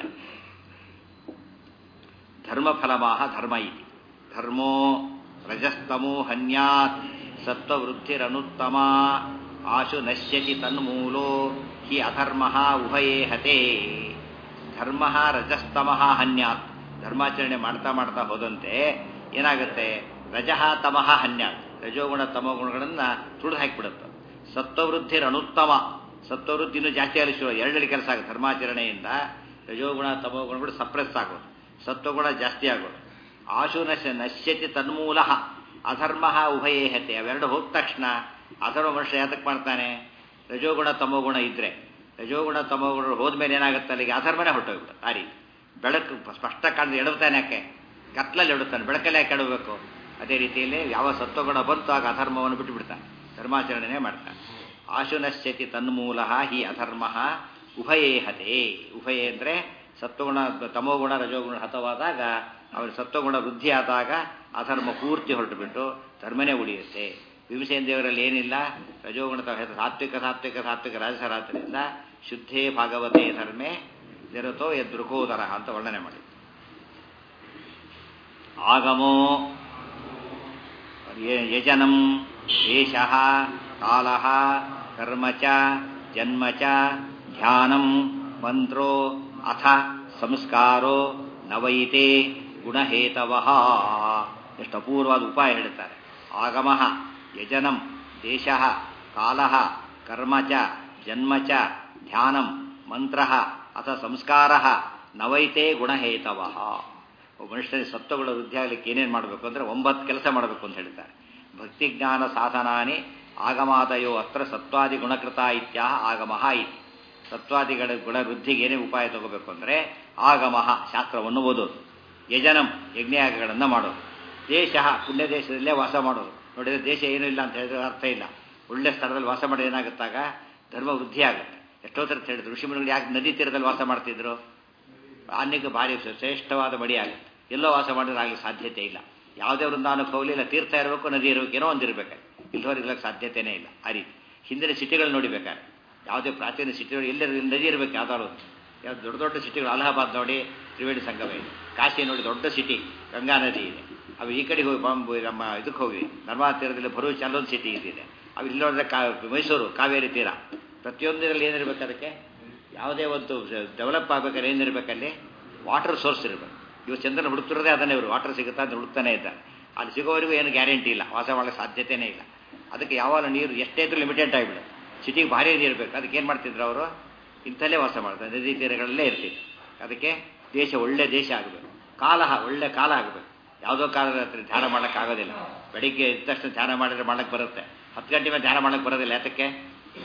ಧರ್ಮಫಲಮಾಹ ಧರ್ಮ ಇತಿ. ಧರ್ಮೋ ರಜಸ್ತಮೋ ಹನ್ಯಾತ್ ಸತ್ವವೃದ್ಧಿರನುತ್ತಮ ಆಶು ನಶ್ಯತಿ ತನ್ಮೂಲೋ ಹಿ ಅಧರ್ಮ ಉಭಯೇ ಹತೆ. ಧರ್ಮ ರಜಸ್ತಮಃ ಹನ್ಯಾತ್. ಧರ್ಮಾಚರಣೆ ಮಾಡ್ತಾ ಹೋದಂತೆ ಏನಾಗುತ್ತೆ? ರಜಃ ತಮಃ ಹನ್ಯಾತ್. ರಜೋಗುಣ ತಮೋಗುಣಗಳನ್ನು ತುಳಿದು ಹಾಕಿಬಿಡುತ್ತೆ. ಸತ್ವವೃದ್ಧಿರನುತ್ತಮ. ಸತ್ವವೃದ್ಧಿ ಇನ್ನೂ ಜಾಸ್ತಿ ಆಗಲಿ ಶುರು. ಎರಡಲ್ಲಿ ಕೆಲಸ ಆಗುತ್ತೆ. ಧರ್ಮಾಚರಣೆಯಿಂದ ರಜೋಗುಣ ತಮೋಗುಣಗಳು ಸಪ್ರೆಸ್ ಆಗೋದು, ಸತ್ವಗುಣ ಜಾಸ್ತಿ ಆಗೋದು. ಆಶು ನಶ್ಯತಿ ತನ್ಮೂಲ ಅಧರ್ಮ ಉಭಯೇ ಹತೆ. ಅವೆರಡು ಹೋದ ತಕ್ಷಣ ಅಧರ್ಮ ಮನುಷ್ಯ ಯಾತಕ್ಕೆ ಮಾಡ್ತಾನೆ? ರಜೋಗುಣ ತಮೋಗುಣ ಇದ್ರೆ. ರಜೋಗುಣ ತಮೋಗುಣ ಹೋದ್ಮೇಲೆ ಏನಾಗುತ್ತೆ? ಅಲ್ಲಿಗೆ ಅಧರ್ಮನೇ ಹೊರಟೋಗ್ಬಿಡುತ್ತೆ. ಆ ರೀತಿ ಬೆಳಕು ಸ್ಪಷ್ಟ ಕಾಣದೆ ಎಡವ್ತಾನೆ. ಯಾಕೆ? ಕತ್ಲಲ್ಲಿ ಎಡುತ್ತಾನೆ, ಬೆಳಕಲ್ಲಿ ಯಾಕೆ ಎಡಬೇಕು? ಅದೇ ರೀತಿಯಲ್ಲಿ ಯಾವ ಸತ್ವಗುಣ ಬಂತು ಆಗ ಅಧರ್ಮವನ್ನು ಬಿಟ್ಟು ಬಿಡ್ತಾನೆ, ಧರ್ಮಾಚರಣೆನೇ ಮಾಡ್ತಾನೆ. ಆಶು ನಶ್ಯತಿ ತನ್ಮೂಲ ಹಿ ಅಧರ್ಮ ಉಭಯೇ ಹತೆ. ಉಭಯೇ ಅಂದರೆ ಸತ್ವಗುಣ ತಮೋಗುಣ ರಜೋಗುಣ ಹತವಾದಾಗ, ಅವರ ಸತ್ವಗುಣ ವೃದ್ಧಿ ಆದಾಗ ಅಧರ್ಮ ಪೂರ್ತಿ ಹೊರಟು ಬಿಟ್ಟು ಧರ್ಮನೇ ಉಳಿಯುತ್ತೆ. ಭೀಮಸೇನ ದೇವರಲ್ಲಿ ಏನಿಲ್ಲ, ರಜೋಗುಣ ಸಾತ್ವಿಕ ರಾಜಸರಾತ್ರಿಯಿಂದ ಶುದ್ಧೇ ಭಾಗವತೆ ಧರ್ಮೇ ನಿರತೋ ಯದೃಕೋದರ ಅಂತ ವರ್ಣನೆ ಮಾಡಿ. ಆಗಮೋ ಯಜನಂ ದೇಶಃ ಕಾಲಃ ಕರ್ಮ ಚ ಜನ್ಮ ಚ ಧ್ಯಾನಂ ಮಂತ್ರೋ ಅಥ ಸಂಸ್ಕಾರೋ ನವೈತೆ ಗುಣಹೇತವಃ. ಎಷ್ಟು ಅಪೂರ್ವವಾದ ಉಪಾಯ ಹೇಳ್ತಾರೆ. ಆಗಮಃ ಯಜನಂ ದೇಶಃ ಕಾಲಃ ಕರ್ಮ ಚ ಜನ್ಮ ಚ ಧ್ಯಾನಂ ಮಂತ್ರಃ ಅಥ ಸಂಸ್ಕಾರಃ ನವೈತೆ ಗುಣಹೇತವಃ. ಮನುಷ್ಯನಿಗೆ ಸತ್ವಗಳ ವೃದ್ಧಿ ಆಗಲಿಕ್ಕೆ ಏನೇನು ಮಾಡಬೇಕು ಅಂದರೆ 9 ಕೆಲಸ ಮಾಡಬೇಕು ಅಂತ ಹೇಳ್ತಾರೆ. ಭಕ್ತಿಜ್ಞಾನ ಸಾಧನಾನಿ ಆಗಮಾದಯೋ ಅತ್ರ ಸತ್ವಾದಿ ಗುಣಕೃತ ಇತ್ಯಾಹ ಆಗಮಃ ಇತಿ. ಸತ್ವಾದಿಗಳ ಗುಣ ವೃದ್ಧಿಗೆ ಏನೇ ಉಪಾಯ ತಗೋಬೇಕು ಅಂದರೆ ಆಗಮಃ ಶಾಸ್ತ್ರವನ್ನು ಓದೋದು, ಯಜನಂ ಯಜ್ಞಯಾಗಗಳನ್ನು ಮಾಡೋದು, ದೇಶ ಪುಣ್ಯ ದೇಶದಲ್ಲೇ ವಾಸ ಮಾಡೋದು. ನೋಡಿದರೆ ದೇಶ ಏನೂ ಇಲ್ಲ ಅಂತ ಹೇಳಿದ್ರೆ ಅರ್ಥ ಇಲ್ಲ. ಒಳ್ಳೆ ಸ್ಥಳದಲ್ಲಿ ವಾಸ ಮಾಡಿ ಏನಾಗುತ್ತಾಗ ಧರ್ಮ ವೃದ್ಧಿ ಆಗುತ್ತೆ. ಎಷ್ಟೋ ಥರ ಹೇಳಿದ್ರು ಋಷಿಮುನಿಗಳು ಯಾಕೆ ನದಿ ತೀರದಲ್ಲಿ ವಾಸ ಮಾಡ್ತಿದ್ರು? ಅನ್ನಕ್ಕೆ ಭಾರಿ ಶ್ರೇಷ್ಠವಾದ ಮಡಿ ಆಗುತ್ತೆ. ಎಲ್ಲೋ ವಾಸ ಮಾಡಿದ್ರೆ ಆಗಲಿ ಸಾಧ್ಯತೆ ಇಲ್ಲ. ಯಾವುದೇ ವೃಂದಾವನಕ್ಕೆ ಹೋಗಲಿಲ್ಲ, ತೀರ್ಥ ಇರಬೇಕು, ನದಿ ಇರಬೇಕು, ಏನೋ ಒಂದಿರಬೇಕು. ಇಲ್ಲವರೆಗೆ ಇರ್ಲಿಕ್ಕೆ ಸಾಧ್ಯತೆಯೇ ಇಲ್ಲ. ಆ ರೀತಿ ಹಿಂದಿನ ಸಿಟಿಗಳು ನೋಡಿಬೇಕಾದ್ರೆ ಯಾವುದೇ ಪ್ರಾಚೀನ ಸಿಟಿಗಳು ಎಲ್ಲರೂ ನದಿ ಇರಬೇಕು. ಯಾವ್ದಾದ್ರು ಯಾವ್ದು ದೊಡ್ಡ ದೊಡ್ಡ ಸಿಟಿಗಳು, ಅಲಹಾಬಾದ್ ನೋಡಿ ತ್ರಿವೇಣಿ ಸಂಗಮ ಇದೆ, ಕಾಶಿ ನೋಡಿ ದೊಡ್ಡ ಸಿಟಿ ಗಂಗಾ ನದಿ ಇದೆ. ಅವು ಈ ಕಡೆಗೆ ಹೋಗಿ ನಮ್ಮ ಇದಕ್ಕೆ ಹೋಗಿ ನರ್ಮದಾ ತೀರದಲ್ಲಿ ಭರೂಚ್ ಅಲ್ಲೊಂದು ಸಿಟಿ ಇದೆ. ಅವು ಇಲ್ಲಿ ನೋಡಿದ್ರೆ ಮೈಸೂರು ಕಾವೇರಿ ತೀರ. ಪ್ರತಿಯೊಂದರಲ್ಲಿ ಏನಿರ್ಬೇಕು, ಅದಕ್ಕೆ ಯಾವುದೇ ಒಂದು ಡೆವಲಪ್ ಆಗಬೇಕಾದ್ರೆ ಏನಿರಬೇಕಲ್ಲಿ ವಾಟರ್ ಸೋರ್ಸ್ ಇರಬೇಕು. ಇವು ಚಂದ್ರನ ಹುಡುಕ್ತಿರೋದೇ ಅದನ್ನೇ. ಇವರು ವಾಟರ್ ಸಿಗುತ್ತಾ ಅಂತ ಹುಡುಕ್ತಾನೆ ಇದ್ದಾರೆ. ಅಲ್ಲಿ ಸಿಗೋವರೆಗೂ ಏನು ಗ್ಯಾರಂಟಿ ಇಲ್ಲ, ವಾಸ ಮಾಡೋಕ್ಕೆ ಸಾಧ್ಯತೆಯೇ ಇಲ್ಲ. ಅದಕ್ಕೆ ಯಾವಾಗ ನೀರು ಎಷ್ಟೇ ಇದ್ರೂ ಲಿಮಿಟೆಡ್ ಆಗಿಬಿಡುತ್ತೆ. ಸಿಟಿಗೆ ಭಾರಿ ನೀರು ಇರಬೇಕು. ಅದಕ್ಕೆ ಏನು ಮಾಡ್ತಿದ್ರು ಅವರು? ಇಂಥಲ್ಲೇ ವಾಸ ಮಾಡ್ತಾರೆ, ನದಿ ತೀರಗಳಲ್ಲೇ ಇರ್ತಿದ್ರು. ಅದಕ್ಕೆ ದೇಶ ಒಳ್ಳೆ ದೇಶ ಆಗಬೇಕು, ಕಾಲ ಒಳ್ಳೆ ಕಾಲ ಆಗಬೇಕು. ಯಾವುದೋ ಕಾಲದ ಹತ್ರ ಧ್ಯಾನ ಮಾಡೋಕ್ಕಾಗೋದಿಲ್ಲ. ಬೆಳಿಗ್ಗೆ ಇದ್ದ ತಕ್ಷಣ ಧ್ಯಾನ ಮಾಡಿದ್ರೆ ಮಾಡೋಕ್ಕೆ ಬರುತ್ತೆ, 10 ಗಂಟೆ ಮೇಲೆ ಧ್ಯಾನ ಮಾಡೋಕ್ಕೆ ಬರೋದಿಲ್ಲ. ಯಾತಕ್ಕೆ?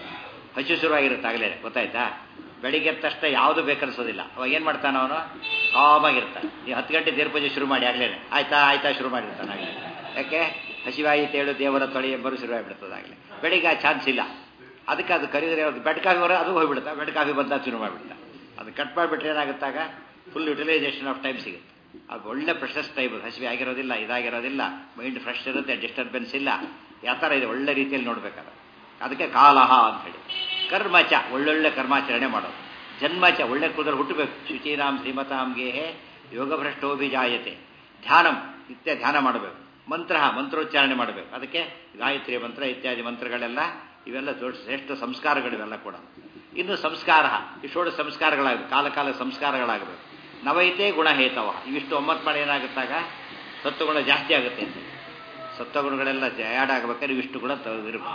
ಹಸು ಶುರುವಾಗಿರುತ್ತೆ ಆಗಲೇ ಗೊತ್ತಾಯ್ತಾ. ಬೆಳಿಗ್ಗೆ ಎದ್ದ ತಕ್ಷಣ ಯಾವುದು ಬೇಕನ್ಸೋದಿಲ್ಲ. ಅವಾಗ ಏನು ಮಾಡ್ತಾನೆ ಅವನು, ಕಾಮಾಗಿರ್ತಾನೆ. ನೀವು 10 ಗಂಟೆ ದೇವ್ರ ಪೂಜೆ ಶುರು ಮಾಡಿ ಆಗಲೇ ಆಯ್ತಾ ಶುರು ಮಾಡಿರ್ತಾನೆ ಆಗಲೇ. ಯಾಕೆ ಹಸಿವಾಯಿತು ಹೇಳು ದೇವರ ತೊಳಿ ಎಂಬರು ಶುರುವಾಗಿಬಿಡ್ತದೆ ಆಗಲೇ. ಬೆಳಿಗ್ಗೆ ಆ ಚಾನ್ಸ್ ಇಲ್ಲ. ಅದಕ್ಕೆ ಅದು ಕರೀದ್ರೆ ಬೆಡ್ ಕಾಫಿ ಬರೋ ಅದು ಹೋಗ್ಬಿಡುತ್ತೆ. ಬೆಡ್ ಕಾಫಿ ಬಂದಾಗ ಶುರು ಮಾಡಿಬಿಡ್ತಾ. ಅದು ಕಟ್ ಮಾಡಿಬಿಟ್ರೆ ಏನಾಗುತ್ತಾಗ ಫುಲ್ ಯುಟಿಲೈಸೇಷನ್ ಆಫ್ ಟೈಮ್ ಸಿಗುತ್ತೆ. ಅದು ಒಳ್ಳೆ ಪ್ರೆಷಸ್ ಟೈಮ್. ಹಸಿವೆ ಆಗಿರೋದಿಲ್ಲ, ಇದಾಗಿರೋದಿಲ್ಲ, ಮೈಂಡ್ ಫ್ರೆಶ್ ಇರುತ್ತೆ, ಡಿಸ್ಟರ್ಬೆನ್ಸ್ ಇಲ್ಲ. ಯಾವ ಥರ ಇದೆ ಒಳ್ಳೆ ರೀತಿಯಲ್ಲಿ ನೋಡ್ಬೇಕಾದ್ರೆ. ಅದಕ್ಕೆ ಕಾಲಹ ಅಂತ ಹೇಳಿ. ಕರ್ಮಚ ಒಳ್ಳೊಳ್ಳೆ ಕರ್ಮಾಚರಣೆ ಮಾಡೋದು. ಜನ್ಮಚ ಒಳ್ಳೆ ಕುದುರೆ ಹುಟ್ಟಬೇಕು. ಶುಚೀರಾಮ್ ಶ್ರೀಮತಾಂಗೇಹೇ ಯೋಗಭ್ರಷ್ಟೋಭಿಜಾಯತೆ. ಧ್ಯಾನಂ ನಿತ್ಯ ಧ್ಯಾನ ಮಾಡಬೇಕು. ಮಂತ್ರೋಚ್ಚಾರಣೆ ಮಾಡಬೇಕು. ಅದಕ್ಕೆ ಗಾಯತ್ರಿ ಮಂತ್ರ ಇತ್ಯಾದಿ ಮಂತ್ರಗಳೆಲ್ಲ ಇವೆಲ್ಲ ದೊಡ್ಡ ಶ್ರೇಷ್ಠ ಸಂಸ್ಕಾರಗಳಿವೆಲ್ಲ ಕೂಡ. ಇನ್ನು ಸಂಸ್ಕಾರ, ಇಷ್ಟೋಡು ಸಂಸ್ಕಾರಗಳಾಗಬೇಕು. ಕಾಲ ಸಂಸ್ಕಾರಗಳಾಗಬೇಕು. ನವೈತೆ ಗುಣಹೇತವ. ಇವಿಷ್ಟು 9 ಮಾಡಿ ಏನಾಗುತ್ತಾಗ ಸತ್ವಗುಣ ಜಾಸ್ತಿ ಆಗುತ್ತೆ ಅಂತ. ಸತ್ವಗುಣಗಳೆಲ್ಲ ಆ್ಯಡ್ ಆಗಬೇಕಾದ್ರೆ ಇವಿಷ್ಟು ಗುಣ ಇರಬೇಕು.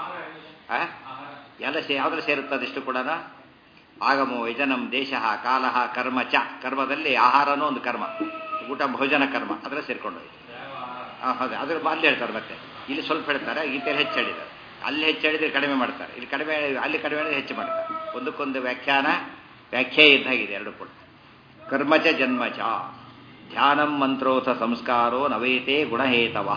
ಎಲ್ಲ ಯಾವ್ದ್ರಲ್ಲಿ ಸೇರುತ್ತೆ ಅದಿಷ್ಟು ಕೂಡ. ಆಗಮೋ ಯಜನಂ ದೇಶ ಕಾಲ ಕರ್ಮ ಚ. ಕರ್ಮದಲ್ಲಿ ಆಹಾರನೂ ಒಂದು ಕರ್ಮ, ಊಟ ಭೋಜನ ಕರ್ಮ ಅದರಲ್ಲಿ ಸೇರ್ಕೊಂಡೋಯ್ತು. ಹೌದು, ಅದ್ರ ಅಲ್ಲಿ ಹೇಳ್ತಾರೆ. ಮತ್ತೆ ಇಲ್ಲಿ ಸ್ವಲ್ಪ ಹೇಳ್ತಾರೆ, ಗೀತೆಯಲ್ಲಿ ಹೆಚ್ಚು ಹೇಳಿದ್ದಾರೆ. ಅಲ್ಲಿ ಹೆಚ್ಚು ಹೇಳಿದ್ರೆ ಕಡಿಮೆ ಮಾಡ್ತಾರೆ, ಇಲ್ಲಿ ಕಡಿಮೆ ಅಲ್ಲಿ ಕಡಿಮೆ ಹೇಳಿದ್ರೆ ಹೆಚ್ಚು ಮಾಡ್ತಾರೆ. ಒಂದಕ್ಕೊಂದು ವ್ಯಾಖ್ಯೆ ಇದ್ದಾಗಿದೆ ಎರಡು ಕೂಡ. ಕರ್ಮಚ ಜನ್ಮಚ ಧ್ಯಾನಂ ಮಂತ್ರೋಥ ಸಂಸ್ಕಾರೋ ನವೈತೆ ಗುಣಹೇತವ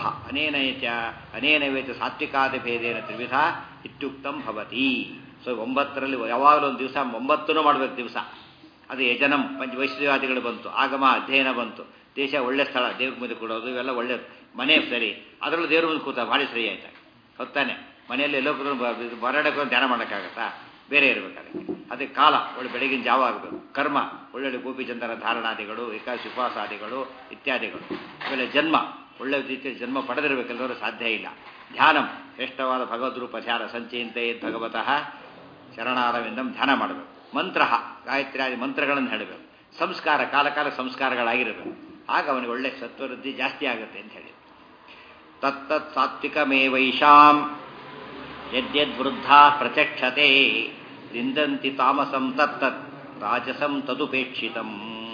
ಅನೇನೈತ ಸಾತ್ವಿಕಾದಿ ಭೇದೇನ ತ್ರಿವಿಧ ಇತ್ಯುಕ್ತಂ ಭವತಿ. ಸೊ 9ರಲ್ಲಿ ಯಾವಾಗಲೂ ಒಂದು ದಿವಸ 9 ಮಾಡಬೇಕು ದಿವಸ. ಅದು ಯಜನಂ ವೈಶ್ವಾದಿಗಳು ಬಂತು, ಆಗಮ ಅಧ್ಯಯನ ಬಂತು, ದೇಶ ಒಳ್ಳೆ ಸ್ಥಳ, ದೇವ್ರ ಮುಂದೆ ಕೊಡೋದು ಇವೆಲ್ಲ ಒಳ್ಳೆ ಮನೆ ಸರಿ. ಅದರಲ್ಲೂ ದೇವ್ರ ಮುಂದೆ ಕೂತ ಭಾರಿ ಸರಿ ಆಯ್ತಾ. ಹೊತ್ತಾನೆ ಮನೆಯಲ್ಲಿ ಎಲ್ಲೋ ಹೊರಡಕ್ಕೆ ಧ್ಯಾನ ಮಾಡೋಕ್ಕಾಗತ್ತಾ, ಬೇರೆ ಇರಬೇಕಾದ್ರೆ. ಅದಕ್ಕೆ ಕಾಲ ಒಳ್ಳೆ ಬೆಳಗಿನ ಜಾವ ಆಗಬೇಕು. ಕರ್ಮ ಒಳ್ಳೊಳ್ಳೆ ಗೋಪಿಚಂದನ ಧಾರಣಾದಿಗಳು, ಏಕಾದಶಿ ಉಪವಾಸಾದಿಗಳು ಇತ್ಯಾದಿಗಳು. ಆಮೇಲೆ ಜನ್ಮ ಒಳ್ಳೆ ರೀತಿಯಲ್ಲಿ ಜನ್ಮ ಪಡೆದಿರಬೇಕೆಲ್ಲರೂ ಸಾಧ್ಯ ಇಲ್ಲ. ಧ್ಯಾನಂ ಶ್ರೇಷ್ಠವಾದ ಭಗವದ್ರೂಪ ಧ್ಯಾನ ಸಂಚಿಂತೆ ಭಗವತಃ ಶರಣಾರವಿಂದಂ ಧ್ಯಾನ ಮಾಡಬೇಕು. ಮಂತ್ರ ಗಾಯತ್ರಿಯಾದಿ ಮಂತ್ರಗಳನ್ನು ಹೇಳಬೇಕು. ಸಂಸ್ಕಾರ ಕಾಲ ಸಂಸ್ಕಾರಗಳಾಗಿರಬೇಕು. ಆಗ ಅವನಿಗೆ ಒಳ್ಳೆ ಸತ್ವವೃದ್ಧಿ ಜಾಸ್ತಿ ಆಗುತ್ತೆ ಅಂತ ಹೇಳಿ. ತತ್ತತ್ ಸಾತ್ವಿಕಮೇವೈಷಾಂ ಯದ್ಯದ್ವೃದ್ಧಾ ಪ್ರಚಕ್ಷತೆ ರಿಂದಂತಿ ತಾಮಸಂ ತತ್ತತ್ ರಾಜಸಂ ತದುಪೇಕ್ಷಿತಂ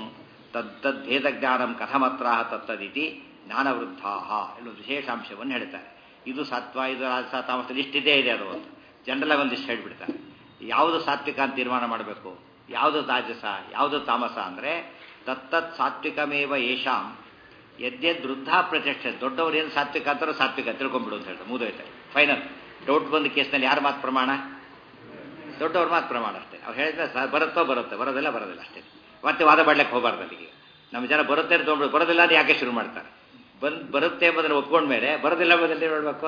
ತದ್ದದ್ಭೇದಜ್ಞಾನಂ ಕಥಮತ್ರ ತತ್ತದಿತಿ ಜ್ಞಾನವೃದ್ಧಾ ಎನ್ನುವ ವಿಶೇಷಾಂಶವನ್ನು ಹೇಳ್ತಾರೆ. ಇದು ಸತ್ವ, ಇದು ರಾಜಸ, ತಾಮಸ ಇಷ್ಟಿದೆ ಇದೆ. ಅದು ಒಂದು ಜನರಲ್ ಒಂದಿಷ್ಟು ಹೇಳ್ಬಿಡ್ತಾರೆ. ಯಾವುದು ಸಾತ್ವಿಕ ಅಂತ ತೀರ್ಮಾನ ಮಾಡಬೇಕು, ಯಾವುದು ರಾಜಸ, ಯಾವುದು ತಾಮಸ ಅಂದರೆ ತತ್ತತ್ ಸಾತ್ವಿಕಮೇವ ಯೇಷಾಂ ಯದ್ಯದ್ ವೃದ್ಧಾ ಪ್ರತ್ಯಕ್ಷ. ದೊಡ್ಡವರು ಏನು ಸಾತ್ವಿಕ ಅಂತಾರೋ ಸಾತ್ವಿಕ ತಿಳ್ಕೊಂಡ್ಬಿಡು ಅಂತ ಹೇಳ್ತಾರೆ. ಮುಗಿದೋಯ್ತಾರೆ. ಫೈನಲ್ ಡೌಟ್ ಬಂದ ಕೇಸ್ನಲ್ಲಿ ಯಾರು ಮಾತು ಪ್ರಮಾಣ? ದೊಡ್ಡವ್ರ ಮಾತು ಪ್ರಮಾಣ ಅಷ್ಟೇ. ಅವ್ರು ಹೇಳಿದ್ರೆ ಬರುತ್ತೋ ಬರೋದಿಲ್ಲ ಅಷ್ಟೇ. ಮತ್ತೆ ವಾದ ಮಾಡಲಿಕ್ಕೆ ಹೋಗಬಾರ್ದು. ಅಲ್ಲಿಗೆ ನಮ್ಮ ಜನ ಬರುತ್ತೆ ತೊಗೊಂಡು ಬರೋದಿಲ್ಲ ಅಂತ ಯಾಕೆ ಶುರು ಮಾಡ್ತಾರೆ. ಬರುತ್ತೆ ಎಂಬುದನ್ನು ಒಪ್ಕೊಂಡ್ಮೇಲೆ ಬರೋದಿಲ್ಲ ಎಂಬುದನ್ನು ನೋಡಬೇಕು,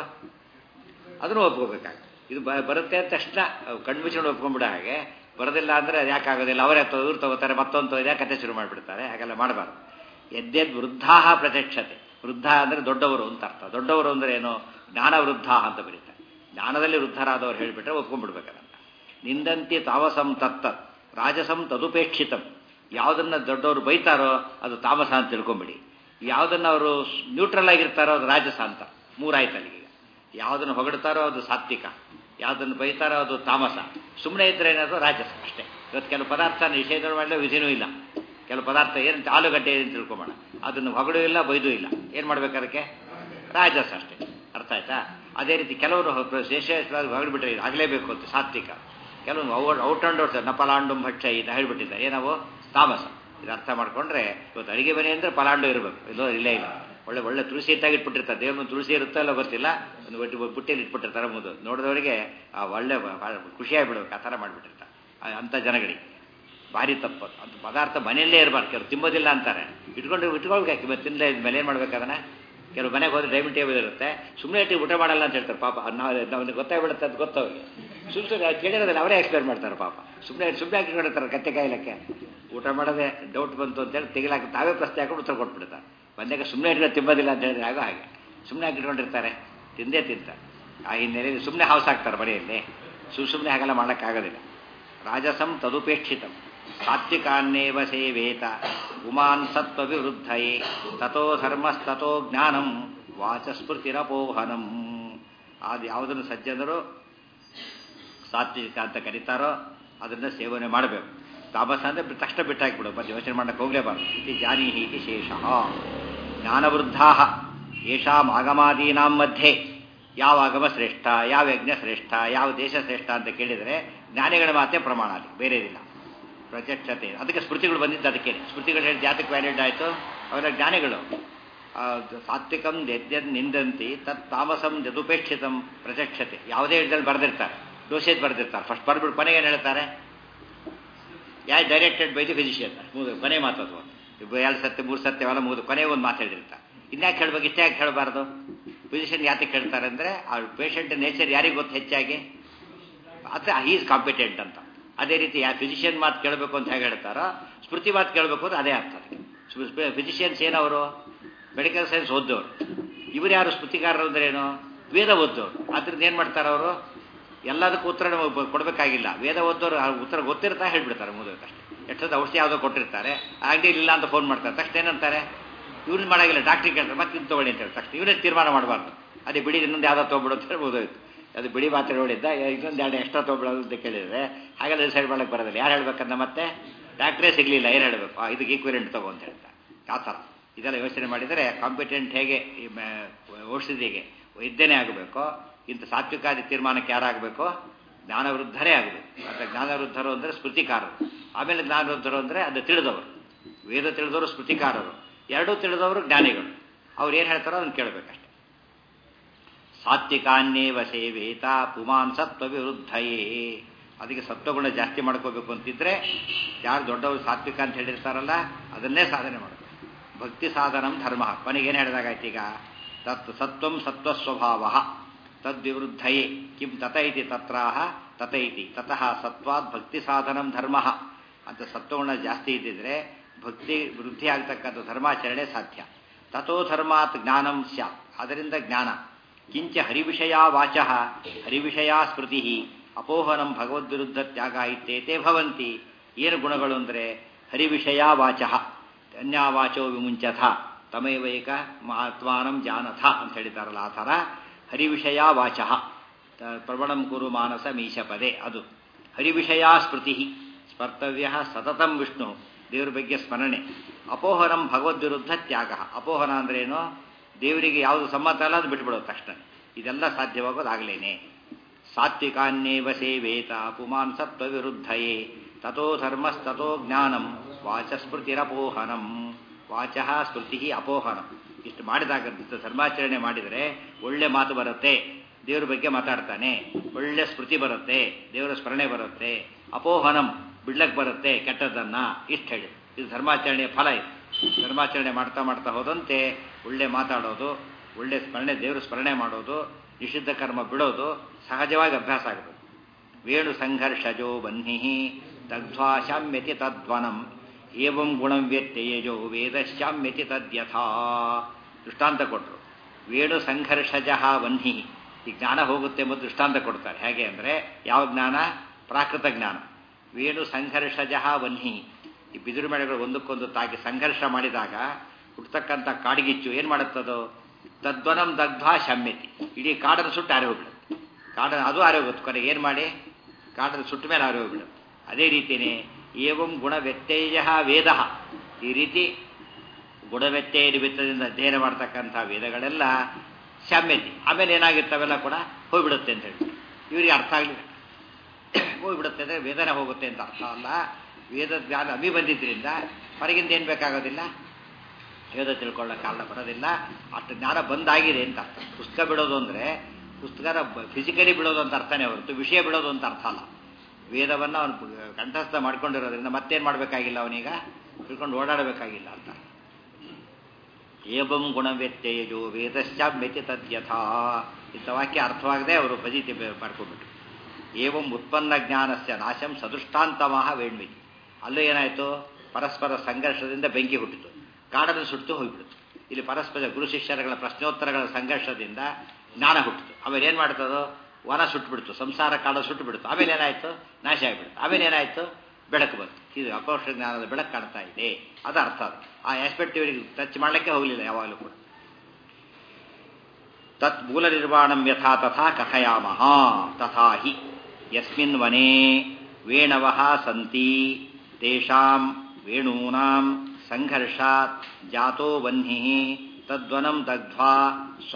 ಅದನ್ನು ಒಪ್ಕೋಬೇಕಾಗ. ಇದು ಬರುತ್ತೆ ಅಂತ ತಕ್ಷಣ ಕಣ್ಮುಚ್ಕೊಂಡು ಒಪ್ಕೊಂಡ್ಬಿಡೋ ಹಾಗೆ. ಬರೋದಿಲ್ಲ ಅಂದರೆ ಅದು ಯಾಕೆ ಆಗೋದಿಲ್ಲ, ಅವರೇ ಇವ್ರು ತಗೋತಾರೆ, ಮತ್ತೊಂದು ಇದೇ ಕತೆ ಶುರು ಮಾಡಿಬಿಡ್ತಾರೆ. ಹಾಗೆಲ್ಲ ಮಾಡಬಾರ್ದು. ಯದ್ಯದ್ ವೃದ್ಧಾ ಪ್ರತ್ಯಕ್ಷತೆ. ವೃದ್ಧ ಅಂದರೆ ದೊಡ್ಡವರು ಅಂತ ಅರ್ಥ. ದೊಡ್ಡವರು ಅಂದರೆ ಏನು? ಜ್ಞಾನ ವೃದ್ಧ ಅಂತ ಬರೀತಾರೆ. ಜ್ಞಾನದಲ್ಲಿ ವೃದ್ಧರಾದವ್ರು ಹೇಳಿಬಿಟ್ರೆ ಒಪ್ಕೊಂಡ್ಬಿಡ್ಬೇಕಂತ. ನಿಂದಂತಿ ತಾಮಸಂ ತತ್ತತ್ ರಾಜಸಂ ತದುಪೇಕ್ಷಿತಂ. ಯಾವುದನ್ನು ದೊಡ್ಡವರು ಬೈತಾರೋ ಅದು ತಾಮಸ ಅಂತ ತಿಳ್ಕೊಂಬಿಡಿ. ಯಾವುದನ್ನು ಅವರು ನ್ಯೂಟ್ರಲ್ ಆಗಿರ್ತಾರೋ ಅದು ರಾಜಸ ಅಂತ. 3 ಆಯ್ತು ಅಲ್ಲಿಗೆ. ಯಾವುದನ್ನು ಹೊಗಡ್ತಾರೋ ಅದು ಸಾತ್ವಿಕ, ಯಾವುದನ್ನು ಬೈತಾರೋ ಅದು ತಾಮಸ. ಸುಮ್ಮನೆ ಇದ್ರೆ ಏನಾದರೂ ರಾಜಸ ಅಷ್ಟೇ. ಇವತ್ತು ಕೆಲವು ಪದಾರ್ಥ ನಿಷೇಧ ಮಾಡಲು ವಿಧಿನೂ ಇಲ್ಲ. ಕೆಲವು ಪದಾರ್ಥ ಏನು ಆಲೂಗಡ್ಡೆ ಏನು ತಿಳ್ಕೊಂಬೋಣ, ಅದನ್ನು ಹೊಗಳೂ ಇಲ್ಲ ಬೈದೂ ಇಲ್ಲ. ಏನು ಮಾಡ್ಬೇಕು ಅದಕ್ಕೆ? ರಾಜಸ ಅಷ್ಟೇ. ಅರ್ಥ ಆಯ್ತಾ? ಅದೇ ರೀತಿ ಕೆಲವರು ವಿಶೇಷವಾಗಿ ಹೊಗಡ್ಬಿಟ್ರೆ ಇದು ಆಗಲೇಬೇಕು ಅಂತ ಸಾತ್ವಿಕ. ಕೆಲವೊಂದು ಔಟ್ ಅಂಡ್ ಔಟ್ ನಪಲಾಂಡುಂ ಭಕ್ಷ ಇದು ಹೇಳ್ಬಿಟ್ಟಿದ್ದಾರೆ, ಏನವು ತಾಮಸ. ಇದು ಅರ್ಥ ಮಾಡ್ಕೊಂಡ್ರೆ ಇವತ್ತು ಅಡಿಗೆ ಮನೆ ಅಂದರೆ ಪಲಾಂಡು ಇರಬೇಕು, ಇಲ್ಲೇ ಇಲ್ಲ. ಒಳ್ಳೆ ತುಳಸಿ ಇಟ್ಟಾಗಿ ಇಟ್ಬಿಟ್ಟಿರ್ತಾರೆ. ದೇವ್ರ ತುಳಸಿ ಇರುತ್ತೋ ಇಲ್ಲ ಗೊತ್ತಿಲ್ಲ, ಒಂದು ಬುಟ್ಟಿಯಲ್ಲಿ ಇಟ್ಬಿಟ್ಟಿರ್ತಾರೆ. ಮುಂದೆ ನೋಡಿದವರಿಗೆ ಒಳ್ಳೆ ಖುಷಿಯಾಗಿಬಿಡ್ಬೇಕು, ಆ ಥರ ಮಾಡಿಬಿಟ್ಟಿರ್ತಾರೆ. ಅಂಥ ಜನಗಳಿಗೆ ಭಾರಿ ತಪ್ಪು. ಅಂತ ಪದಾರ್ಥ ಮನೆಯಲ್ಲೇ ಇರಬಾರ್ದು. ಕೆಲವರು ತಿಂಬೋದಿಲ್ಲ ಅಂತಾರೆ, ಇಟ್ಕೊಳ್ಬೇಕು. ತಿನ್ನಲೇ ಇದ್ಮೇಲೆ ಏನು ಮಾಡ್ಬೇಕು ಅದನ್ನು? ಕೆಲವು ಮನೆಗೆ ಹೋದ್ರೆ ಡೈನಿಂಗ್ ಟೇಬಲ್ ಇರುತ್ತೆ, ಸುಮ್ಮನೆ ಇಟ್ಟು ಊಟ ಮಾಡಲ್ಲ ಅಂತ ಹೇಳ್ತಾರೆ. ಪಾಪ ನಾವು ಗೊತ್ತಾಗ್ಬಿಡುತ್ತೆ ಅಂತ ಗೊತ್ತವ್ರಿಗೆ. ಸುಮ್ಮನೆ ಕೇಳಿರೋದಿಲ್ಲ, ಅವರೇ ಎಕ್ಸ್ಪ್ಲೇನ್ ಮಾಡ್ತಾರೆ. ಪಾಪ ಸುಮ್ಮನೆ ಹಾಕಿಕೊಂಡಿರ್ತಾರೆ ಕತ್ತೆ ಕಾಯಿಲಕ್ಕೆ. ಊಟ ಮಾಡೋದೇ ಡೌಟ್ ಬಂತು ಅಂತೇಳಿ ತೆಗಿಲಾಕ ತಾವೇ ಪ್ರಶ್ನೆ ಹಾಕೊಂಡು ಉತ್ತರ ಕೊಟ್ಬಿಡ್ತಾರೆ. ಬಂದಾಗ ಸುಮ್ಮನೆ ಇಟ್ಕೊಂಡು ತಿಂಬೋದಿಲ್ಲ ಅಂತ ಹೇಳಿದ್ರೆ ಆಗೋ ಹಾಗೆ ಸುಮ್ಮನೆ ಹಾಕಿಟ್ಕೊಂಡಿರ್ತಾರೆ, ತಿಂದೇ ತಿಂತಾರೆ. ಆ ಹಿನ್ನೆಲೆಯಲ್ಲಿ ಸುಮ್ಮನೆ ಹೌಸ್ ಹಾಕ್ತಾರೆ ಮನೆಯಲ್ಲಿ. ಸುಮ್ಮನೆ ಹಾಗೆಲ್ಲ ಮಾಡೋಕ್ಕಾಗೋದಿಲ್ಲ. ರಾಜಸಂ ತದುಪೇಕ್ಷಿತಂ ಸಾತ್ವಿಕಾನ್ನೇವ ಸೇವೇತ ಉಮಾನ್ ಸತ್ವವಿವೃದ್ಧಯೇ ತಥೋ ಧರ್ಮಸ್ತಥೋ ಜ್ಞಾನಂ ವಾಚಸ್ಮೃತಿರಪೋಹನಂ. ಅದು ಯಾವುದನ್ನು ಸಜ್ಜನರು ಸಾತ್ವಿಕ ಅಂತ ಕರೀತಾರೋ ಅದನ್ನು ಸೇವನೆ ಮಾಡಬೇಕು. ತಾಮಸ ಅಂದರೆ ತಕ್ಷಣ ಬಿಟ್ಟಾಕಿಬಿಡು, ಮತ್ತೆ ಯೋಚನೆ ಮಾಡಕ್ಕೆ ಹೋಗಲೇಬಾರ್ದು. ಇತಿ ಜಾನೀಹಿ ಇತಿ ಶೇಷಃ. ಜ್ಞಾನವೃದ್ಧಾ ಯೇಷಾಂ ಆಗಮಾದೀನಾಂ ಮಧ್ಯೆ. ಯಾವ ಆಗಮ ಶ್ರೇಷ್ಠ, ಯಾವ ಯಜ್ಞ ಶ್ರೇಷ್ಠ, ಯಾವ ದೇಶ ಶ್ರೇಷ್ಠ ಅಂತ ಕೇಳಿದರೆ ಜ್ಞಾನಿಗಳ ಮಾತೇ ಪ್ರಮಾಣ ಅಲ್ಲಿ ಬೇರೆದಿಲ್ಲ. ಪ್ರತ್ಯಕ್ಷತೆ ಅದಕ್ಕೆ ಸ್ಮೃತಿಗಳು ಬಂದಿದ್ದು ಅದಕ್ಕೆ ಸ್ಮೃತಿಗಳು ಹೇಳಿ ಜಾತಕ್ಕೆ ವ್ಯಾಲಿಡ್ ಆಯಿತು. ಅವರ ಜ್ಞಾನಿಗಳು ಸಾತ್ವಿಕಂ ಯದ್ಯದ್ ನಿಂದಂತಿ ತತ್ ತಾಮಸಂ ಯದುಪೇಕ್ಷಿತಂ ಪ್ರತ್ಯಕ್ಷತೆ ಯಾವುದೇ ಹೇಳಿದಲ್ಲಿ ಬರೆದಿರ್ತಾರೆ, ಡೋಸೇಜ್ ಬರೆದಿರ್ತಾರೆ. ಫಸ್ಟ್ ಬರ್ಬಿಟ್ಟು ಕೊನೆಗೆ ಏನು ಹೇಳ್ತಾರೆ, ಡೈರೆಕ್ಟೆಡ್ ಬೈ ದಿ ಫಿಸಿಷಿಯನ್ ಮುಗಿದು ಕೊನೆ ಮಾತದು 2 ಸತ್ಯ 3 ಸತ್ಯ ಅವೆಲ್ಲ ಮುಗಿದು ಕೊನೆಗೆ ಒಂದು ಮಾತು ಹೇಳಿರ್ತಾರೆ. ಇನ್ಯಾಕೆ ಹೇಳ್ಬೇಕು, ಇಷ್ಟೇ ಯಾಕೆ ಹೇಳಬಾರ್ದು? ಫಿಸಿಷಿಯನ್ ಯಾತಕ್ಕೆ ಹೇಳ್ತಾರೆ ಅಂದರೆ ಆ ಪೇಷಂಟ್ ನೇಚರ್ ಯಾರಿಗೆ ಗೊತ್ತು ಹೆಚ್ಚಾಗಿ, ಅಥವಾ ಈಸ್ ಕಾಂಪಿಟೆಂಟ್ ಅಂತ. ಅದೇ ರೀತಿ ಫಿಸಿಷಿಯನ್ ಮಾತು ಕೇಳಬೇಕು ಅಂತ ಹೇಗೆ ಹೇಳ್ತಾರೋ ಸ್ಮೃತಿ ಮಾತು ಕೇಳಬೇಕು ಅಂದ್ರೆ ಅದೇ ಅರ್ಥ. ಫಿಸಿಷಿಯನ್ಸ್ ಏನವರು ಮೆಡಿಕಲ್ ಸೈನ್ಸ್ ಓದ್ದವರು, ಇವರು ಯಾರು ಸ್ಮೃತಿಕಾರರು ಅಂದ್ರೆ ಏನು, ವೇದ ಓದ್ದವರು. ಅದ್ರದ್ದು ಏನು ಮಾಡ್ತಾರೆ ಅವರು, ಎಲ್ಲದಕ್ಕೂ ಉತ್ತರ ಕೊಡಬೇಕಾಗಿಲ್ಲ. ವೇದ ಓದ್ದವರು ಉತ್ತರ ಗೊತ್ತಿರ್ತಾ ಹೇಳ್ಬಿಡ್ತಾರೆ ಮುಗಿದಷ್ಟೇ. ಎಷ್ಟೊಂದು ಔಷಧಿ ಯಾವುದೋ ಕೊಟ್ಟಿರ್ತಾರೆ, ಅಂಗಡಿ ಇಲ್ಲ ಅಂತ ಫೋನ್ ಮಾಡ್ತಾರೆ. ತಕ್ಷಣ ಏನಂತಾರೆ, ಇವ್ರನ್ನ ಮಾಡೋಂಗಿಲ್ಲ, ಡಾಕ್ಟ್ರಿಗೆ ಕೇಳ್ತಾರೆ ಮತ್ತೆ ಇದು ತೊಗೊಳ್ಳಿ ಅಂತ ಹೇಳಿ ತಕ್ಷಣ ಇವರೇ ತೀರ್ಮಾನ ಮಾಡಬಾರ್ದು. ಅದೇ ಬಿಡಿ ಇನ್ನೊಂದು ಯಾವುದೋ ತೊಗೊಬಿಡು ಅಂತ ಹೇಳ್ಬೋದಾಯ್ತು. ಅದು ಬಿಡಿ ಮಾತ್ರ ನೋಡಿದ್ದ ಇನ್ನೊಂದು 2 ಎಕ್ಸ್ಟ್ರಾ ತೊಗೊಬಿಡೋದು ಅಂತ ಕೇಳಿದರೆ ಹಾಗೆಲ್ಲ ಡಿಸೈಡ್ ಮಾಡೋಕ್ಕೆ ಬರೋದಿಲ್ಲ. ಯಾರು ಹೇಳ್ಬೇಕಂದ ಮತ್ತೆ ಡಾಕ್ಟ್ರೇ ಸಿಗಲಿಲ್ಲ, ಏನು ಹೇಳಬೇಕು, ಇದಕ್ಕೆ ಈಕ್ವಿಲೆಂಟ್ ತಗೋ ಅಂತ ಹೇಳ್ತಾರೆ. ಆ ಥರ ಇದೆಲ್ಲ ಯೋಚನೆ ಮಾಡಿದರೆ ಕಾಂಪಿಟೆಂಟ್ ಹೇಗೆ ಔಷಧಿಗೆ ವೈದ್ಯನೇ ಆಗಬೇಕು, ಇಂಥ ಸಾತ್ವಿಕಾದಿ ತೀರ್ಮಾನಕ್ಕೆ ಯಾರಾಗಬೇಕು, ಜ್ಞಾನವೃದ್ಧರೇ ಆಗಬೇಕು. ಮತ್ತು ಜ್ಞಾನವೃದ್ಧರು ಅಂದರೆ ಸ್ಮೃತಿಕಾರರು. ಆಮೇಲೆ ಜ್ಞಾನವೃದ್ಧರು ಅಂದರೆ ಅದು ತಿಳಿದವರು, ವೇದ ತಿಳಿದವರು ಸ್ಮೃತಿಕಾರರು, ಎರಡೂ ತಿಳಿದವರು ಜ್ಞಾನಿಗಳು. ಅವ್ರು ಏನು ಹೇಳ್ತಾರೋ ಅದನ್ನು ಕೇಳಬೇಕಷ್ಟೆ. ಸಾತ್ವಿಕಾನ್ಯೇವ ಸೇವೇತ ಪುಮಾನ್ ಸತ್ವ ವಿರುದ್ಧಯೇ. ಅದಕ್ಕೆ ಸತ್ವಗುಣ ಜಾಸ್ತಿ ಮಾಡ್ಕೋಬೇಕು ಅಂತಿದ್ರೆ ಯಾರು ದೊಡ್ಡವರು ಸಾತ್ವಿಕ ಅಂತ ಹೇಳಿರ್ತಾರಲ್ಲ ಅದನ್ನೇ ಸಾಧನೆ ಮಾಡಬೇಕು. ಭಕ್ತಿ ಸಾಧನಂ ಧರ್ಮ. ಕೊನೆಗೇನು ಹೇಳಿದಾಗಾಯ್ತು ಈಗ, ತತ್ ಸತ್ವಂ ಸತ್ವಸ್ವಭಾವ ತದ್ವಿವೃದ್ಧಯೇ ಕಿಂ ತತ ಇತಿ ತತ್ರಾಹ ತತ ಇತಿ ತತಃ ಸತ್ವಾತ್ ಭಕ್ತಿ ಸಾಧನಂ ಧರ್ಮ ಅಂತ. ಸತ್ವಗುಣ ಜಾಸ್ತಿ ಇದ್ದಿದ್ರೆ ಭಕ್ತಿ ವೃದ್ಧಿ ಆಗ್ತಕ್ಕಂಥ ಧರ್ಮಾಚರಣೆ ಸಾಧ್ಯ. ತಥೋ ಧರ್ಮಾತ್ ಜ್ಞಾನಂ ಸ್ಯಾತ್, ಅದರಿಂದ ಜ್ಞಾನ. ಕಿಂಚ ಹರಿವಿಷಯ ವಾಚ ಹರಿವಿಷಯ ಸ್ಮೃತಿ ಅಪೋಹನಂ ಭಗವದ್ವಿರುದ್ಧ ತ್ಯಾಗ ಇತ್ಯೇತೆ ಭವಂತಿ. ಏನು ಗುಣಗಳು ಅಂದರೆ ಹರಿವಿಷಯ ವಾಚ ಅನ್ಯಾವಾಚೋ ವಿಮುಂಚಥ ತಮೈವೈಕ ಆತ್ಮಾನಂ ಜಾನಥ ಅಂತ ಹೇಳಿದಾರಲ್ಲ, ಆ ಥರ ಹರಿವಿಷಯ ವಾಚ ಪ್ರವಣಂ ಕುರು ಮಾನಸ ಮೀಶಪದೆ. ಅದು ಹರಿವಿಷಯ ಸ್ಮೃತಿ ಸ್ಮರ್ತವ್ಯ ಸತತಂ ವಿಷ್ಣು, ದೇವರ ಬಗ್ಗೆ ಸ್ಮರಣೆ. ಅಪೋಹನಂ ಭಗವದ್ವಿರುದ್ಧ ತ್ಯಾಗ. ಅಪೋಹನ ಅಂದ್ರೇನು, ದೇವರಿಗೆ ಯಾವುದು ಸಮ್ಮತ ಅಲ್ಲ ಅದು ಬಿಟ್ಬಿಡೋದು ತಕ್ಷಣ. ಇದೆಲ್ಲ ಸಾಧ್ಯವಾಗೋದಾಗಲೇನೆ. ಸಾತ್ವಿಕಾನ್ಯೇವ ಸೇವೇತ ಪುಮಾನ್ ಸತ್ವ ವಿರುದ್ಧಯೇ ತಥೋ ಧರ್ಮಸ್ತಥೋ ಜ್ಞಾನಂ ವಾಚ ಸ್ಮೃತಿರಪೋಹನಂ. ವಾಚಃ ಸ್ಮೃತಿ ಅಪೋಹನಂ. ಇಷ್ಟು ಮಾಡಿದಾಗ ಧರ್ಮಾಚರಣೆ ಮಾಡಿದರೆ ಒಳ್ಳೆ ಮಾತು ಬರುತ್ತೆ, ದೇವರ ಬಗ್ಗೆ ಮಾತಾಡ್ತಾನೆ, ಒಳ್ಳೆ ಸ್ಮೃತಿ ಬರುತ್ತೆ, ದೇವರ ಸ್ಮರಣೆ ಬರುತ್ತೆ, ಅಪೋಹನಂ ಬಿಡ್ಲಕ್ಕೆ ಬರುತ್ತೆ ಕೆಟ್ಟದ್ದನ್ನ. ಇಷ್ಟು ಹೇಳಿ ಇದು ಧರ್ಮಾಚರಣೆಯ ಫಲ. ಇದು ಧರ್ಮಾಚರಣೆ ಮಾಡ್ತಾ ಮಾಡ್ತಾ ಹೋದಂತೆ ಒಳ್ಳೆ ಮಾತಾಡೋದು, ಒಳ್ಳೆ ಸ್ಮರಣೆ, ದೇವರು ಸ್ಮರಣೆ ಮಾಡೋದು, ನಿಷಿದ್ಧ ಕರ್ಮ ಬಿಡೋದು ಸಹಜವಾಗಿ ಅಭ್ಯಾಸ ಆಗೋದು. ವೇಣು ಸಂಘರ್ಷಜೋ ಬನ್ಹಿ ದಗ್ಧ್ವಾ ಶಾಮ್ಯತಿ ತದ್ವನಂ ಏವಂ ಗುಣಂ ವ್ಯತ್ಯಯಜೋ ವೇದಶ್ಯಾಮ್ಯತಿ ತದ್ಯಥಾ. ದೃಷ್ಟಾಂತ ಕೊಟ್ಟರು. ವೇಣು ಸಂಘರ್ಷಜ ವನ್ಹಿ, ಈ ಜ್ಞಾನ ಹೋಗುತ್ತೆ ಎಂಬುದು ದೃಷ್ಟಾಂತ ಕೊಡ್ತಾರೆ. ಹೇಗೆ ಅಂದರೆ ಯಾವ ಜ್ಞಾನ, ಪ್ರಾಕೃತ ಜ್ಞಾನ. ವೇಣು ಸಂಘರ್ಷಜ ವನ್ಹಿ, ಈ ಬಿದಿರು ಮೇಳೆಗಳು ಒಂದಕ್ಕೊಂದು ತಾಗಿ ಸಂಘರ್ಷ ಮಾಡಿದಾಗ ಹುಟ್ಟತಕ್ಕಂಥ ಕಾಡಿಗಿಚ್ಚು ಏನು ಮಾಡುತ್ತದೋ ತದ್ವನಂ ದಗ್ಧ್ವಾ ಶಾಮ್ಯತಿ, ಇಡೀ ಕಾಡನ್ನು ಸುಟ್ಟು ಆರೆ ಹೋಗ್ಬಿಡುತ್ತೆ. ಕಾಡನ್ನು ಅದು ಆರೆ ಹೋಗುತ್ತೆ, ಕೊನೆಗೆ ಏನು ಮಾಡಿ ಕಾಡನ್ನು ಸುಟ್ಟ ಮೇಲೆ ಆರೆ ಹೋಗ್ಬಿಡುತ್ತೆ. ಅದೇ ರೀತಿಯೇ ಏವಂ ಗುಣವ್ಯತ್ಯಯ ವೇದ, ಈ ರೀತಿ ಗುಣವ್ಯತ್ಯಯ ನಿಮಿತ್ತದಿಂದ ಅಧ್ಯಯನ ಮಾಡ್ತಕ್ಕಂಥ ವೇದಗಳೆಲ್ಲ ಶಾಮ್ಯತಿ, ಆಮೇಲೆ ಏನಾಗಿರ್ತಾವೆಲ್ಲ ಕೂಡ ಹೋಗ್ಬಿಡುತ್ತೆ ಅಂತ ಹೇಳಿ. ಇವರಿಗೆ ಅರ್ಥ ಆಗಲಿಲ್ಲ. ಹೋಗ್ಬಿಡುತ್ತೆ ಅಂದರೆ ವೇದನೆ ಹೋಗುತ್ತೆ ಅಂತ ಅರ್ಥ ಅಲ್ಲ. ವೇದ ಜ್ಞಾನ ಅಭಿ ಬಂದಿದ್ದರಿಂದ ಹೊರಗಿಂದ ಏನು ಬೇಕಾಗೋದಿಲ್ಲ, ವೇದ ತಿಳ್ಕೊಳ್ಳೋ ಕಾರಣ ಬರೋದಿಲ್ಲ. ಅಷ್ಟು ಜ್ಞಾನ ಬಂದಾಗಿದೆ ಅಂತ ಅರ್ಥ. ಪುಸ್ತಕ ಬಿಡೋದು ಅಂದರೆ ಪುಸ್ತಕನ ಫಿಸಿಕಲಿ ಬಿಡೋದು ಅಂತ ಅರ್ಥನೇ ಹೊರತು ವಿಷಯ ಬಿಡೋದು ಅಂತ ಅರ್ಥ ಅಲ್ಲ. ವೇದವನ್ನು ಅವನು ಕಂಠಸ್ಥ ಮಾಡ್ಕೊಂಡಿರೋದ್ರಿಂದ ಮತ್ತೇನು ಮಾಡಬೇಕಾಗಿಲ್ಲ, ಅವನೀಗ ತಿಳ್ಕೊಂಡು ಓಡಾಡಬೇಕಾಗಿಲ್ಲ ಅಂತ. ಏವಂ ಗುಣವ್ಯತ್ಯಯಜೋ ವೇದಶ್ಚಾಮ್ಯತಿ ತದ್ಯಥಾ. ಇಂಥ ವಾಕ್ಯ ಅರ್ಥವಾಗದೆ ಅವರು ಫಜೀತಿ ಮಾಡ್ಕೊಂಡ್ಬಿಟ್ರು. ಏವಂ ಉತ್ಪನ್ನ ಜ್ಞಾನಸ್ಯ ನಾಶಂ ಸದೃಷ್ಟಾಂತಮಃ ವೇಣ್ಮಿತಿ. ಅಲ್ಲೂ ಏನಾಯಿತು, ಪರಸ್ಪರ ಸಂಘರ್ಷದಿಂದ ಬೆಂಕಿ ಹುಟ್ಟಿತು, ಕಾಡನ್ನು ಸುಟ್ಟು ಹೋಗಿಬಿಡ್ತು. ಇಲ್ಲಿ ಪರಸ್ಪರ ಗುರು ಶಿಷ್ಯರುಗಳ ಪ್ರಶ್ನೋತ್ತರಗಳ ಸಂಘರ್ಷದಿಂದ ಜ್ಞಾನ ಹುಟ್ಟಿತು. ಆಮೇಲೆ ಏನು ಮಾಡ್ತದೋ, ವನ ಸುಟ್ಟುಬಿಡ್ತು, ಸಂಸಾರ ಕಾಡ ಸುಟ್ಟುಬಿಡ್ತು. ಆಮೇಲೆ ಏನಾಯಿತು, ನಾಶ ಆಗಿಬಿಡ್ತು. ಆಮೇಲೆ ಏನಾಯಿತು, ಬೆಳಕು ಬಂತು. ಇದು ಅಪರೋಕ್ಷ ಜ್ಞಾನದ ಬೆಳಕು ಕಾಣ್ತಾ ಇದೆ, ಅದು ಅರ್ಥ. ಅದು ಆ ಆಸ್ಪೆಕ್ಟ್ ಇವರಿಗೆ ಟಚ್ ಮಾಡಲಿಕ್ಕೆ ಹೋಗಲಿಲ್ಲ ಯಾವಾಗಲೂ ಕೂಡ. ತತ್ ಮೂಲ ನಿರ್ವಾಣಂ ಯಥಾ ತಥಾ ಕಥಯಾಮಃ ತಥಾ ಹಿ ಯಸ್ಮಿನ್ ವನೇ ವೇಣವಃ ಸಂತಿ ತೇಷಾಂ ವೇಣೂನಾಂ ಸಂಘರ್ಷಾತ್ ಜಾತೋ ವನ್ಹಿ ತದ್ವನಂ ದಗ್ಧ್ವಾ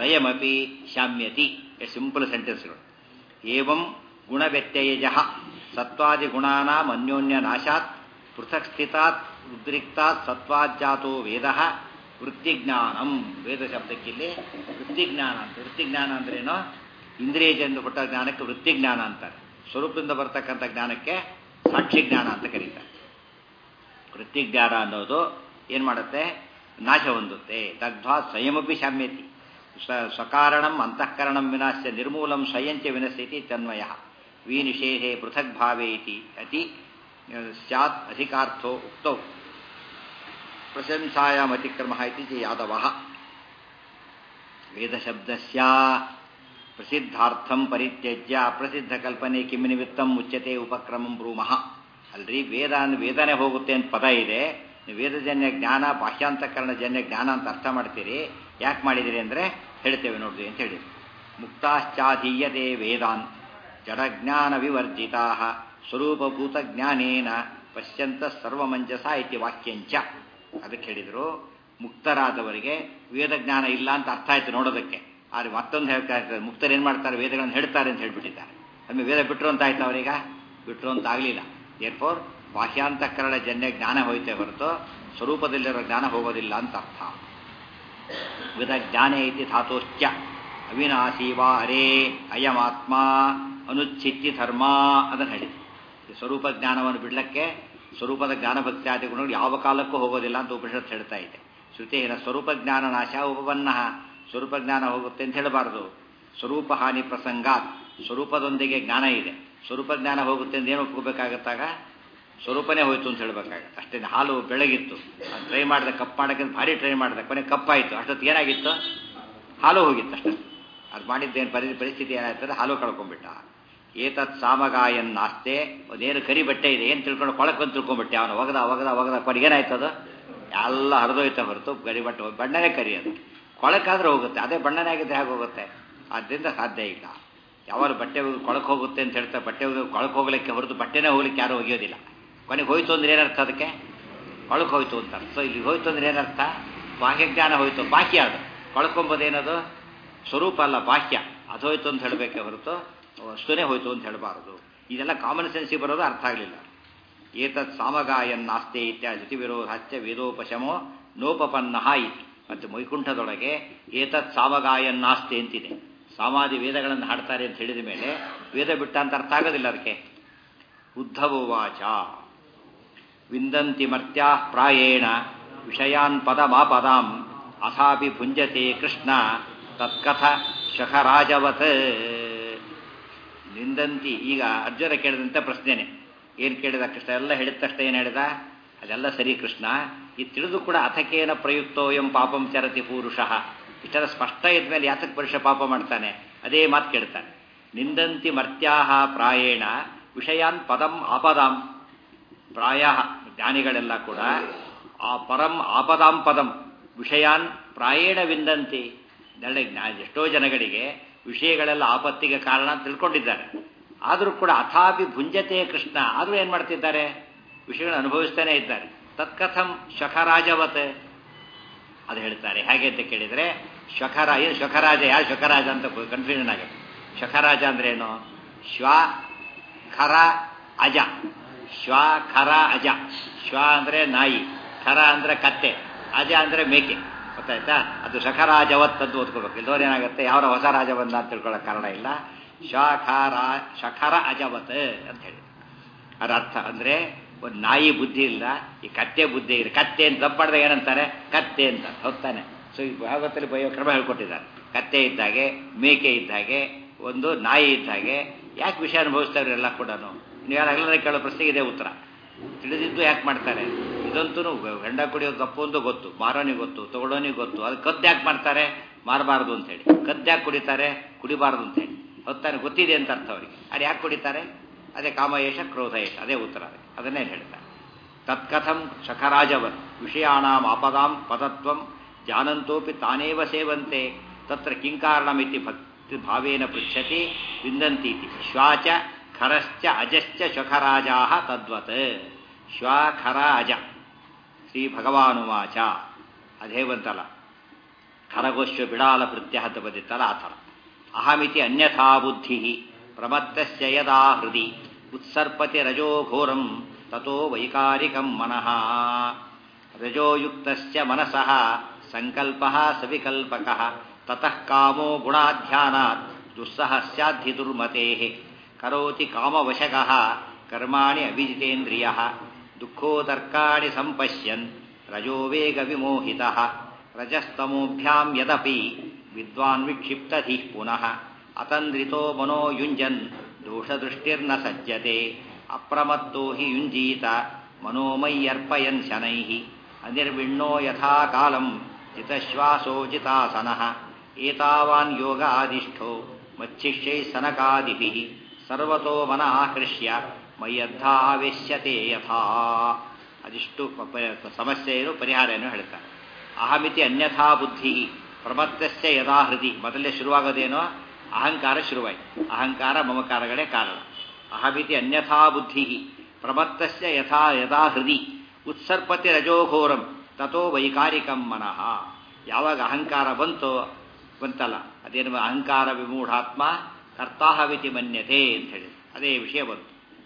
ಸ್ವಯಮಪಿ ಶಾಮ್ಯತಿ. ಸಿಂಪಲ್ ಸೆಂಟೆನ್ಸ್ಗಳು. ಏವಂ ಗುಣವ್ಯತ್ಯಯಜ ಸತ್ವಾದಿ ಗುಣಾನಾಂ ಅನ್ಯೋನ್ಯ ನಾಶಾತ್ ಪೃಥಕ್ ಸ್ಥಿತಾತ್ ಉದ್ರಿಕ್ತಾತ್ ಸತ್ವಾಜ್ಜಾತೋ ವೇದ ವೃತ್ತಿಜ್ಞಾನಂ. ವೇದ ಶಬ್ದಕ್ಕಿಲ್ಲಿ ವೃತ್ತಿಜ್ಞಾನ ಅಂತ. ವೃತ್ತಿಜ್ಞಾನ ಅಂದ್ರೇನೋ ಇಂದ್ರಿಯಜನ್ಯ ಕೊಟ್ಟ ಜ್ಞಾನಕ್ಕೆ ವೃತ್ತಿಜ್ಞಾನ ಅಂತಾರೆ. ಸ್ವರೂಪದಿಂದ ಬರ್ತಕ್ಕಂಥ ಜ್ಞಾನಕ್ಕೆ ಸಾಕ್ಷಿ ಜ್ಞಾನ ಅಂತ ಕರೀತಾರೆ. ವೃತ್ತಿಜ್ಞಾನ ಅನ್ನೋದು ಏನು ಮಾಡುತ್ತೆ? ನಾಶ ಹೊಂದುತ್ತೆ. ದಗ್ಧ್ವಾ ಸ್ವಯಮಪಿ ಶಾಮ್ಯತಿ ಸ್ವಕಾರಣಂ ಅಂತಃಕರಣಂ ವಿನಾಶ್ಯ ನಿರ್ಮೂಲಂ ಸ್ವಯಂಚ ವಿನಶ್ಯತಿ ತನ್ಮಯ ವಿನಿಷೇಧೆ ಪೃಥಕ್ ಭಾವೇ ಇತಿ ಅತಿ ಸ್ಯಾತ್ ಅಧಿಕಾರ್ಥೋ ಉಕ್ತೌ ಪ್ರಶಂಸಾಯಾಮ್ ಅತಿಕ್ರಮಃ ಇತಿ ಚ ಯಾದವಃ. ವೇದಶಬ್ದಸ್ಯ ಪ್ರಸಿದ್ಧಾರ್ಥಂ ಪರಿತ್ಯಜ್ಯ ಅಪ್ರಸಿದ್ಧ ಕಲ್ಪನೆ ಕಿಂ ನಿಮಿತ್ತಂ ಮುಚ್ಯತೆ ಉಪಕ್ರಮಂ ಬ್ರೂಮಃ. ಅಲ್ರಿ ವೇದನೆ ಹೋಗುತ್ತೆ ಅಂತ ಪದ ಇದೆ. ವೇದಜನ್ಯ ಜ್ಞಾನ ಬಾಹ್ಯಾಂತಕರಣಜನ್ಯ ಜ್ಞಾನ ಅಂತ ಅರ್ಥ ಮಾಡ್ತೀರಿ. ಯಾಕೆ ಮಾಡಿದಿರಿ ಅಂದರೆ ಹೇಳ್ತೇವೆ ನೋಡ್ರಿ ಅಂತ ಹೇಳಿ. ಮುಕ್ತಾಶ್ಚಾಧೀಯತೆ ವೇದಾನ್ ಜಡಜ್ಞಾನ ವಿವರ್ಜಿತಾ ಸ್ವರೂಪಭೂತ ಜ್ಞಾನೇನ ಪಶ್ಯಂತ ಸರ್ವಮಂಜಸ ಇತಿ ವಾಕ್ಯಂಚ. ಅದಕ್ಕೆ ಹೇಳಿದರು ಮುಕ್ತರಾದವರಿಗೆ ವೇದಜ್ಞಾನ ಇಲ್ಲ ಅಂತ ಅರ್ಥ ಆಯ್ತು ನೋಡೋದಕ್ಕೆ. ಆದರೆ ಮತ್ತೊಂದು ಹೇಳ್ತಾ ಇರ್ತಾರೆ, ಮುಕ್ತರು ಏನು ಮಾಡ್ತಾರೆ? ವೇದಗಳನ್ನು ಹೇಳ್ತಾರೆ ಅಂತ ಹೇಳ್ಬಿಟ್ಟಿದ್ದಾರೆ. ಆಮೇಲೆ ವೇದ ಬಿಟ್ಟರು ಅಂತ ಆಯ್ತು ಅವರೀಗ? ಬಿಟ್ಟರು ಅಂತ ಆಗಲಿಲ್ಲ. ಏರ್ಫೋರ್ ಬಾಹ್ಯಾಂತಃಕರಣ ಜನ್ಯ ಜ್ಞಾನ ಹೋಯ್ತೆ ಹೊರತು ಸ್ವರೂಪದಲ್ಲಿರೋ ಜ್ಞಾನ ಹೋಗೋದಿಲ್ಲ ಅಂತ ಅರ್ಥ. ವಿಧ ಜ್ಞಾನೇ ಇತಿ ಧಾತೋಶ್ಚ ಅವಿನಾಶಿ ವಾ ಅರೇ ಅಯಮಾತ್ಮ ಅನುಚ್ಛಿತ್ತಿ ಧರ್ಮ ಅದನ್ನು ಹೇಳಿದೆ. ಸ್ವರೂಪ ಜ್ಞಾನವನ್ನು ಬಿಡಲಿಕ್ಕೆ ಸ್ವರೂಪದ ಜ್ಞಾನ ಭಕ್ತ್ಯಾದಿ ಗುಣಗಳು ಯಾವ ಕಾಲಕ್ಕೂ ಹೋಗೋದಿಲ್ಲ ಅಂತ ಉಪನಿಷತ್ ಹೇಳ್ತಾ ಇದೆ. ಶ್ರುತೇನ ಸ್ವರೂಪ ಜ್ಞಾನ ನಾಶ ಉಪಪನ್ನ. ಸ್ವರೂಪ ಜ್ಞಾನ ಹೋಗುತ್ತೆ ಅಂತ ಹೇಳಬಾರ್ದು. ಸ್ವರೂಪ ಹಾನಿ ಪ್ರಸಂಗಾತ್ ಸ್ವರೂಪದೊಂದಿಗೆ ಜ್ಞಾನ ಇದೆ. ಸ್ವರೂಪ ಜ್ಞಾನ ಹೋಗುತ್ತೆ ಅಂತ ಏನು ಒಪ್ಕೋಬೇಕಾಗತ್ತಾಗ? ಸ್ವರೂಪನೇ ಹೋಯ್ತು ಅಂತ ಹೇಳಬೇಕಾಗತ್ತೆ. ಅಷ್ಟೇ. ಹಾಲು ಬೆಳಗಿತ್ತು, ಟ್ರೈ ಮಾಡಿದೆ, ಕಪ್ ಮಾಡೋಕ್ಕೆ ಭಾರಿ ಟ್ರೈ ಮಾಡಿದೆ, ಕೊನೆ ಕಪ್ಪಾಯಿತು. ಅಷ್ಟೊತ್ತು ಏನಾಗಿತ್ತು? ಹಾಲು ಹೋಗಿತ್ತು ಅಷ್ಟೇ. ಅದು ಮಾಡಿದ್ದೇನು ಪರಿಸ್ಥಿತಿ ಏನಾಯ್ತದೆ? ಹಾಲು ಕಳ್ಕೊಂಡ್ಬಿಟ್ಟ. ಏತತ್ ಸಾಮಗಾಯನ್ ನಾಸ್ತೆ. ಅದೇನು ಕರಿ ಬಟ್ಟೆ ಇದೆ, ಏನು ತಿಳ್ಕೊಂಡು ಕೊಳಕೊಂದು ತಿಳ್ಕೊಂಡ್ಬಿಟ್ಟೆ. ಅವನು ಒಗದ ಕೊನೆಗೆ ಏನಾಯ್ತದು? ಎಲ್ಲ ಹರಿದೋಯ್ತ ಹೊರತು ಕರಿ ಬಟ್ಟೆ ಬಣ್ಣನೇ ಕರಿ. ಅದು ಕೊಳಕಾದ್ರೆ ಹೋಗುತ್ತೆ, ಅದೇ ಬಣ್ಣನೇ ಆಗಿದ್ರೆ ಹೇಗೆ ಹೋಗುತ್ತೆ? ಆದ್ದರಿಂದ ಸಾಧ್ಯ ಇಲ್ಲ. ಯಾವಾಗ ಬಟ್ಟೆ ಕೊಳಕ್ಕೆ ಹೋಗುತ್ತೆ ಅಂತ ಹೇಳ್ತಾರೆ, ಬಟ್ಟೆ ಕೊಳಕ್ಕೆ ಹೋಗ್ಲಿಕ್ಕೆ ಹೊರತು ಬಟ್ಟೆನೇ ಹೋಗ್ಲಿಕ್ಕೆ ಯಾರೂ ಒಗೆಯೋದಿಲ್ಲ. ಕೊನೆಗೆ ಹೋಯ್ತು ಅಂದ್ರೆ ಏನರ್ಥ? ಅದಕ್ಕೆ ಕೊಳಕ್ಕೆ ಹೋಯ್ತು ಅಂತ. ಸೊ ಇಲ್ಲಿ ಹೋಯ್ತು ಅಂದ್ರೆ ಏನರ್ಥ? ಬಾಹ್ಯಜ್ಞಾನ ಹೋಯ್ತು. ಬಾಹ್ಯ ಅದು ಕೊಳ್ಕೊಂಬೋದೇನದು? ಸ್ವರೂಪ ಅಲ್ಲ, ಬಾಹ್ಯ. ಅದು ಹೋಯ್ತು ಅಂತ ಹೇಳಬೇಕೆ ಹೊರತು ವಸ್ತುನೇ ಹೋಯ್ತು ಅಂತ ಹೇಳಬಾರದು. ಇದೆಲ್ಲ ಕಾಮನ್ ಸೆನ್ಸಿಗೆ ಬರೋದು ಅರ್ಥ ಆಗಲಿಲ್ಲ. ಏತತ್ ಸಾಮಗಾಯನ್ ನಾಸ್ತೆ ಇತ್ಯಾದಿ ವಿರೋಧಾಚ್ಯ ವೇದೋಪಶಮೋ ನೋಪಪನ್ನ ಇತಿ. ಮತ್ತು ವೈಕುಂಠದೊಳಗೆ ಏತತ್ ಸಾಮಗಾಯನ್ ನಾಸ್ತೆ ಅಂತಿದೆ. ಸಾಮಾಧಿ ವೇದಗಳನ್ನು ಹಾಡ್ತಾರೆ ಅಂತ ಹೇಳಿದ ಮೇಲೆ ವೇದ ಬಿಟ್ಟ ಅಂತ ಅರ್ಥ ಆಗೋದಿಲ್ಲ ಅದಕ್ಕೆ. ಉದ್ಧವೋವಾಚ ವಿಂದಂತಿ ಮರ್ತ್ಯಾ ಪ್ರಾಯೇಣ ವಿಷಯಾನ್ ಪದಮಾಪದಾಂ ಅಥಾಪಿ ಭುಂಜತೆ ಕೃಷ್ಣ ತತ್ಕಥ ಶಖರಾಜವತ್. ನಿಂದಂತಿ. ಈಗ ಅರ್ಜುನ ಕೇಳಿದಂಥ ಪ್ರಶ್ನೆನೆ. ಏನು ಕೇಳಿದ ಕೃಷ್ಣ? ಎಲ್ಲ ಹೇಳಿದ ತಕ್ಷಣ ಏನು ಹೇಳಿದ? ಅದೆಲ್ಲ ಸರಿ ಕೃಷ್ಣ. ಇದು ತಿಳಿದು ಕೂಡ ಅಥಕೇನ ಪ್ರಯುಕ್ತೋ ಎಂ ಪಾಪಂ ಚರತಿ ಪೂರುಷಃ. ಇಷ್ಟೆಲ್ಲ ಸ್ಪಷ್ಟ ಇದ್ಮೇಲೆ ಯಾತಕ್ಕೆ ಪುರುಷ ಪಾಪ ಮಾಡ್ತಾನೆ? ಅದೇ ಮಾತು ಕೇಳ್ತಾನೆ. ನಿಂದಂತಿ ಮರ್ತ್ಯಾಹ ಪ್ರಾಯೇಣ ವಿಷಯಾನ್ ಪದಂ ಆಪದಾಂ. ಪ್ರಾಯ ಜ್ಞಾನಿಗಳೆಲ್ಲ ಕೂಡ ಆ ಪರಂ ಆಪದಾಂ ಪದಂ ವಿಷಯಾನ್ ಪ್ರಾಯೇಣ ವಿಂದಂತಿ. ಎಷ್ಟೋ ಜನಗಳಿಗೆ ವಿಷಯಗಳೆಲ್ಲ ಆಪತ್ತಿಗೆ ಕಾರಣ ಅಂತ ತಿಳ್ಕೊಂಡಿದ್ದಾರೆ. ಆದರೂ ಕೂಡ ಅಥಾಪಿ ಭುಂಜತೆ ಕೃಷ್ಣ. ಆದರೂ ಏನು ಮಾಡ್ತಿದ್ದಾರೆ? ವಿಷಯಗಳನ್ನು ಅನುಭವಿಸ್ತಾನೆ ಇದ್ದಾರೆ. ತತ್ಕಥಂ ಶಖರಾಜವತ್. ಅದು ಹೇಳ್ತಾರೆ. ಹೇಗೆ ಅಂತ ಕೇಳಿದರೆ ಏನು ಶಖರಾಜ? ಯಾರು ಶಖರಾಜ ಅಂತ ಕನ್ಫ್ಯೂಷನ್ ಆಗುತ್ತೆ. ಶಖರಾಜ ಅಂದ್ರೆ ಏನು? ಶ್ವ ಖರ ಅಜ. ಶ್ವ ಖರ ಅಜ. ಶ್ವ ಅಂದ್ರೆ ನಾಯಿ, ಖರ ಅಂದ್ರೆ ಕತ್ತೆ, ಅಜ ಅಂದ್ರೆ ಮೇಕೆ. ಗೊತ್ತಾಯ್ತಾ? ಅದು ಶಖರಾಜವತ್ ಅಂತ ಓದ್ಕೋಬೇಕು. ಇಲ್ಲದವ್ರು ಏನಾಗುತ್ತೆ? ಯಾವ ಹೊಸ ರಾಜ ಬಂದ ಅಂತ ತಿಳ್ಕೊಳ್ಳೋಕೆ ಕಾರಣ ಇಲ್ಲ. ಶಖರ ಅಜವತ್ ಅಂತ ಹೇಳಿ ಅದರ ಅರ್ಥ. ಅಂದ್ರೆ ಒಂದು ನಾಯಿ ಬುದ್ಧಿ ಇಲ್ಲ, ಈ ಕತ್ತೆ ಬುದ್ಧಿ ಇದೆ. ಕತ್ತೆ ಅಂತ ತಪ್ಪಾಡ್ದಾಗ ಏನಂತಾರೆ? ಕತ್ತೆ ಅಂತ. ಹೊತ್ತಾನೆ. ಸೊ ಈ ಭಾಗವತಲ್ಲಿ ಬಯೋ ಕ್ರಮ ಹೇಳ್ಕೊಟ್ಟಿದ್ದಾರೆ. ಕತ್ತೆ ಇದ್ದಾಗೆ, ಮೇಕೆ ಇದ್ದಾಗೆ, ಒಂದು ನಾಯಿ ಇದ್ದಾಗೆ ಯಾಕೆ ವಿಷಯ ಅನುಭವಿಸ್ತಾರೆ ಎಲ್ಲ ಕೂಡ? ನೀವು ಯಾರಾಗಲ್ಲ ಕೇಳೋ ಪ್ರಶ್ನೆಗೆ ಇದೆ ಉತ್ತರ. ತಿಳಿದಿದ್ದು ಯಾಕೆ ಮಾಡ್ತಾರೆ? ಇದಂತೂ ಗಂಡ ಕುಡಿಯೋದು ತಪ್ಪು ಅಂತ ಗೊತ್ತು, ಮಾರೋನಿಗೆ ಗೊತ್ತು, ತಗೊಳ್ಳೋನಿಗೆ ಗೊತ್ತು. ಅದು ಕದ್ದು ಯಾಕೆ ಮಾಡ್ತಾರೆ? ಮಾರಬಾರ್ದು ಅಂತೇಳಿ. ಕದ್ದು ಯಾಕೆ ಕುಡಿತಾರೆ? ಕುಡಿಬಾರ್ದು ಅಂತೇಳಿ. ಹೊತ್ತಾನೆ ಗೊತ್ತಿದೆ ಅಂತ ಅರ್ಥ ಅವರಿಗೆ. ಅದು ಯಾಕೆ ಕುಡಿತಾರೆ? ಅದೇ ಕಾಮಯೇಷ ಕ್ರೋಧ ಯೇಷ. ಅದೇ ಉತ್ತರ. ಅದನ್ನೇ ಹೇಳ್ತಾರೆ. ತತ್ಕಥಂ ಶಖರಾಜವತ್ ವಿಷಯಾಣಾಂ ಆಪದಾಂ ಪದತ್ವಂ ಜಾನಂತೋಪಿ ತಾನೇವ ಸೇವಂತೆ ತತ್ರ ಕಿಂಕಾರಣಮಿತಿ ಭಕ್ತಿ ಭಾವೇನ ಪೃಚ್ಛತಿ ವಿಂದಂತೀತಿ. ಶ್ವಾಚ ಖರಶ್ಚ ಅಜಶ್ಚ ಶಖರಾಜಾಃ ತದ್ವತ್. ಶ್ವ ಖರ ಅಜ. ಶ್ರೀ ಭಗವಾನುವಾಚ. ಅದೇ ಬಂತಲ್ಲ ಖರಗೋಶ್ವ ಬಿಡಾಲ ಪ್ರತ್ಯಹ ಅಂತ ಬಂದಿತ್ತಲ್ಲ ಆ ಥರ. ಅಹಮಿತಿ ಅನ್ಯಥಾ ಬುದ್ಧಿ ಪ್ರಮತ್ತಸ್ಯ ಯದಾ ಹೃದಿ ಉತ್ಸರ್ಪತಿ ರಜೋ ಘೋರಂ ತಥೋ ವೈಕಾರಿಕಂ ಮನಃ ರಜೋಯುಕ್ತಸ್ಯ ಮನಸಃ ಸಂಕಲ್ಪಃ ಸವಿಕಲ್ಪಕಃ ತತಃ ಕಾಮೋ ಗುಣಾಧ್ಯಾನಾತ್ ದುಸ್ಸಹ ಸ್ಯಾದ್ಧಿ ದುರ್ಮತೇಃ ಕರೋತಿ ಕಾಮವಶಕಃ ಕರ್ಮಾಣಿ ಅಭಿಜಿತೇಂದ್ರಿಯಃ ದುಃಖೋದರ್ಕಾಣಿ ಸಂಪಶ್ಯನ್ ರಜೋ ವೇಗ ವಿಮೋಹಿತಃ ರಜಸ್ತಮೋಭ್ಯಾಂ ಯದಪಿ ವಿದ್ವಾನ್ ವಿಕ್ಷಿಪ್ತಧಿಃ ಪುನಃ ಅತಂದ್ರಿತೋ ಮನೋ ಯುಂಜನ್ ದೋಷದೃಷ್ಟಿರ್ನ ಸಜ್ಜತೆ ಅಪ್ರಮತ್ತೋ ಹಿ ಯುಂಜೀತ ಮನೋಮಯ್ಯರ್ಪಯನ್ ಶನೈಃ ಅನಿರ್ವಿಣ್ಣೋ ಯಥಾ ಕಾಲಂ ಜಿತಶ್ವಾಸೋ ಜಿತಾಸನಃ ಏತಾವಾನ್ ಯೋಗ ಆದಿಷ್ಠೋ ಮಚ್ಚಿಷ್ಯೈ ಸನಕಾದಿಭಿಃ ಸರ್ವತೋ ಮನ ಆಕೃಷ್ಯ ಮಯ್ಯದ್ಧಾವೇಶ್ಯತೆ ಯಥಾ. ಅದಿಷ್ಟು ಸಮಸ್ಯೆಯನ್ನು ಪರಿಹಾರವನ್ನು ಹೇಳ್ತಾರೆ. ಅಹಮಿತಿ ಅನ್ಯಥಾ ಬುದ್ಧಿ ಪ್ರಮತ್ತಸ್ಯ ಯದಾ ಹೃದಿ. ಮೊದಲೇ ಶುರುವಾಗೋದೇನೋ ಅಹಂಕಾರ ಶುರುವಾಯಿತು. ಅಹಂಕಾರ ಮಮಕಾರಗಳೇ ಕಾರಣ. ಅಹಮಿತಿ ಅನ್ಯಥಾ ಬುದ್ಧಿ ಪ್ರಮತ್ತಸ್ಯ ಯದಾ ಹೃದಿ ಉತ್ಸರ್ಪತಿ ರಜೋಘೋರಂ ತಥೋ ವೈಕಾರಿಕಂ ಮನಃ. ಯಾವಾಗ ಅಹಂಕಾರ ಬಂತಲ್ಲ ಅದೇನು ಅಹಂಕಾರ ವಿಮೂಢಾತ್ಮ ಕರ್ತಾಹವಿತಿ ಮನ್ಯತೆ ಅಂತ ಹೇಳಿ ಅದೇ ವಿಷಯ ಬಂತು.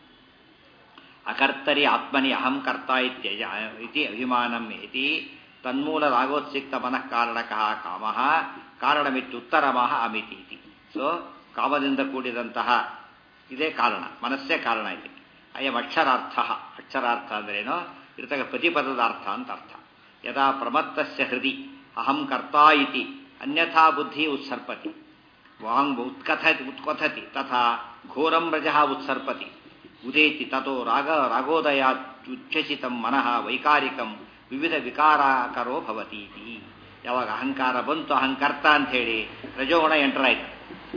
ಅಕರ್ತರಿ ಆತ್ಮನಿ ಅಹಂ ಕರ್ತ ಇತಿ ಅಭಿಮಾನಂ ಇತಿ ತನ್ಮೂಲ ರಾಗೋತ್ಸಿಕ್ತ ಮನಃ ಕಾರಣಕಃ ಕಾಮಃ ಕಾರಣಮಿತ್ಯುತ್ತರಮಃ ಅಮಿತಿ ಇತಿ. ಸೊ ಕಾಮದಿಂದ ಕೂಡಿದಂತಹ ಇದೇ ಕಾರಣ, ಮನಸ್ಸೇ ಕಾರಣ ಇದೆ. ಅಯಂ ಅಕ್ಷರಾರ್ಥ. ಅಕ್ಷರಾರ್ಥ ಅಂದ್ರೇನೋ ಇರ್ತಕ್ಕ ಪ್ರತಿಪದದ ಅರ್ಥ ಅಂತ ಅರ್ಥ. ಯದಾ ಪ್ರಮತ್ತಸ್ಯ ಹೃದಿ ಅಹಂ ಕರ್ತಾ ಇತಿ ಅನ್ಯಥಾ ಬುದ್ಧಿ ಉತ್ಸರ್ಪತಿ ವಾಂಗ್ ಉತ್ಕಥತಿ ತಥಾ ಘೋರಂ ರಜಃ ಉತ್ಸರ್ಪತಿ ಉದೇತಿ ತಥೋ ರಾಗೋದಯಾಚ್ಛಸಿತಂ ಮನಃ ವೈಕಾರಿಕಂ ವಿವಿಧ ವಿಕಾರಾಕರೋ ಭವತಿ ಇತಿ. ಯಾವಾಗ ಅಹಂಕಾರ ಬಂತು ಅಹಂಕರ್ತ ಅಂತ ಹೇಳಿ ರಜೋಗುಣ ಎಂಟರ್ ಆಯ್ತು.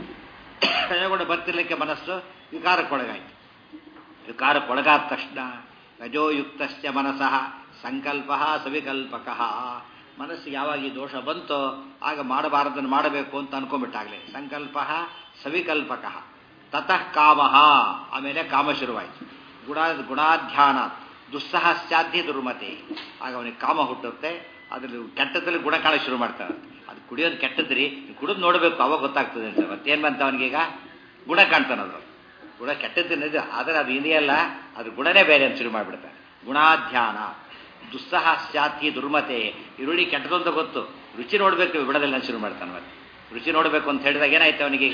ರಜೋಗುಣ ಬರ್ತಿರ್ಲಿಕ್ಕೆ ಮನಸ್ಸು ವಿಕಾರಕ್ಕೊಳಗಾಯ್ತು. ವಿಕಾರಕ್ಕೊಳಗಾದ ತಕ್ಷಣ ರಜೋಯುಕ್ತಸ್ಯ ಮನಸಃ ಸಂಕಲ್ಪ ಸವಿಕಲ್ಪಕಃ. ಮನಸ್ಸಿಗೆ ಯಾವಾಗ ಈ ದೋಷ ಬಂತೋ ಆಗ ಮಾಡಬಾರದನ್ನು ಮಾಡಬೇಕು ಅಂತ ಅನ್ಕೊಂಡ್ಬಿಟ್ಟಾಗಲೇ ಸಂಕಲ್ಪ ಸವಿಕಲ್ಪಕಃ. ತತಃ ಕಾಮಃ, ಆಮೇಲೆ ಕಾಮ ಶುರುವಾಯಿತು. ಗುಣಾಧ್ಯಾನ ದುಸ್ಸಹ ಸ್ಯಾದ್ಧಿ ದುರ್ಮತೆ. ಆಗ ಅವನಿಗೆ ಕಾಮ ಹುಟ್ಟುತ್ತೆ. ಅದ್ರಲ್ಲಿ ಕೆಟ್ಟದಲ್ಲಿ ಗುಣ ಕಾಣ ಶುರು ಮಾಡ್ತಾರೆ. ಅದು ಕುಡಿಯೋದು ಕೆಟ್ಟದ್ರಿ, ಕುಡಿದು ನೋಡಬೇಕು ಅವಾಗ ಗೊತ್ತಾಗ್ತದೆ ಅಂತ. ಮತ್ತೇನು ಬಂತ ಅವನಿಗೀಗ ಗುಣ ಕಾಣ್ತಾನದು. ಗುಣ ಕೆಟ್ಟದ್ದು ಆದರೆ ಅದು ಇದೆಯಲ್ಲ, ಅದು ಗುಣನೇ ಬೇರೆ ಅಂತ ಶುರು ಮಾಡಿಬಿಡ್ತಾನೆ. ಗುಣಾಧ್ಯಾನ ದುಸ್ಸಹ ಸ್ಯಾದ್ಧಿ ದುರ್ಮತೆ. ಈರುಳ್ಳಿ ಕೆಟ್ಟದು ಅಂತ ಗೊತ್ತು, ರುಚಿ ನೋಡಬೇಕು ಬಿಡೋದೆಲ್ಲ ಶುರು ಮಾಡ್ತಾನೆ. ಮತ್ತೆ ರುಚಿ ನೋಡಬೇಕು ಅಂತ ಹೇಳಿದಾಗ ಏನಾಯ್ತು ಅವನಿಗೀಗ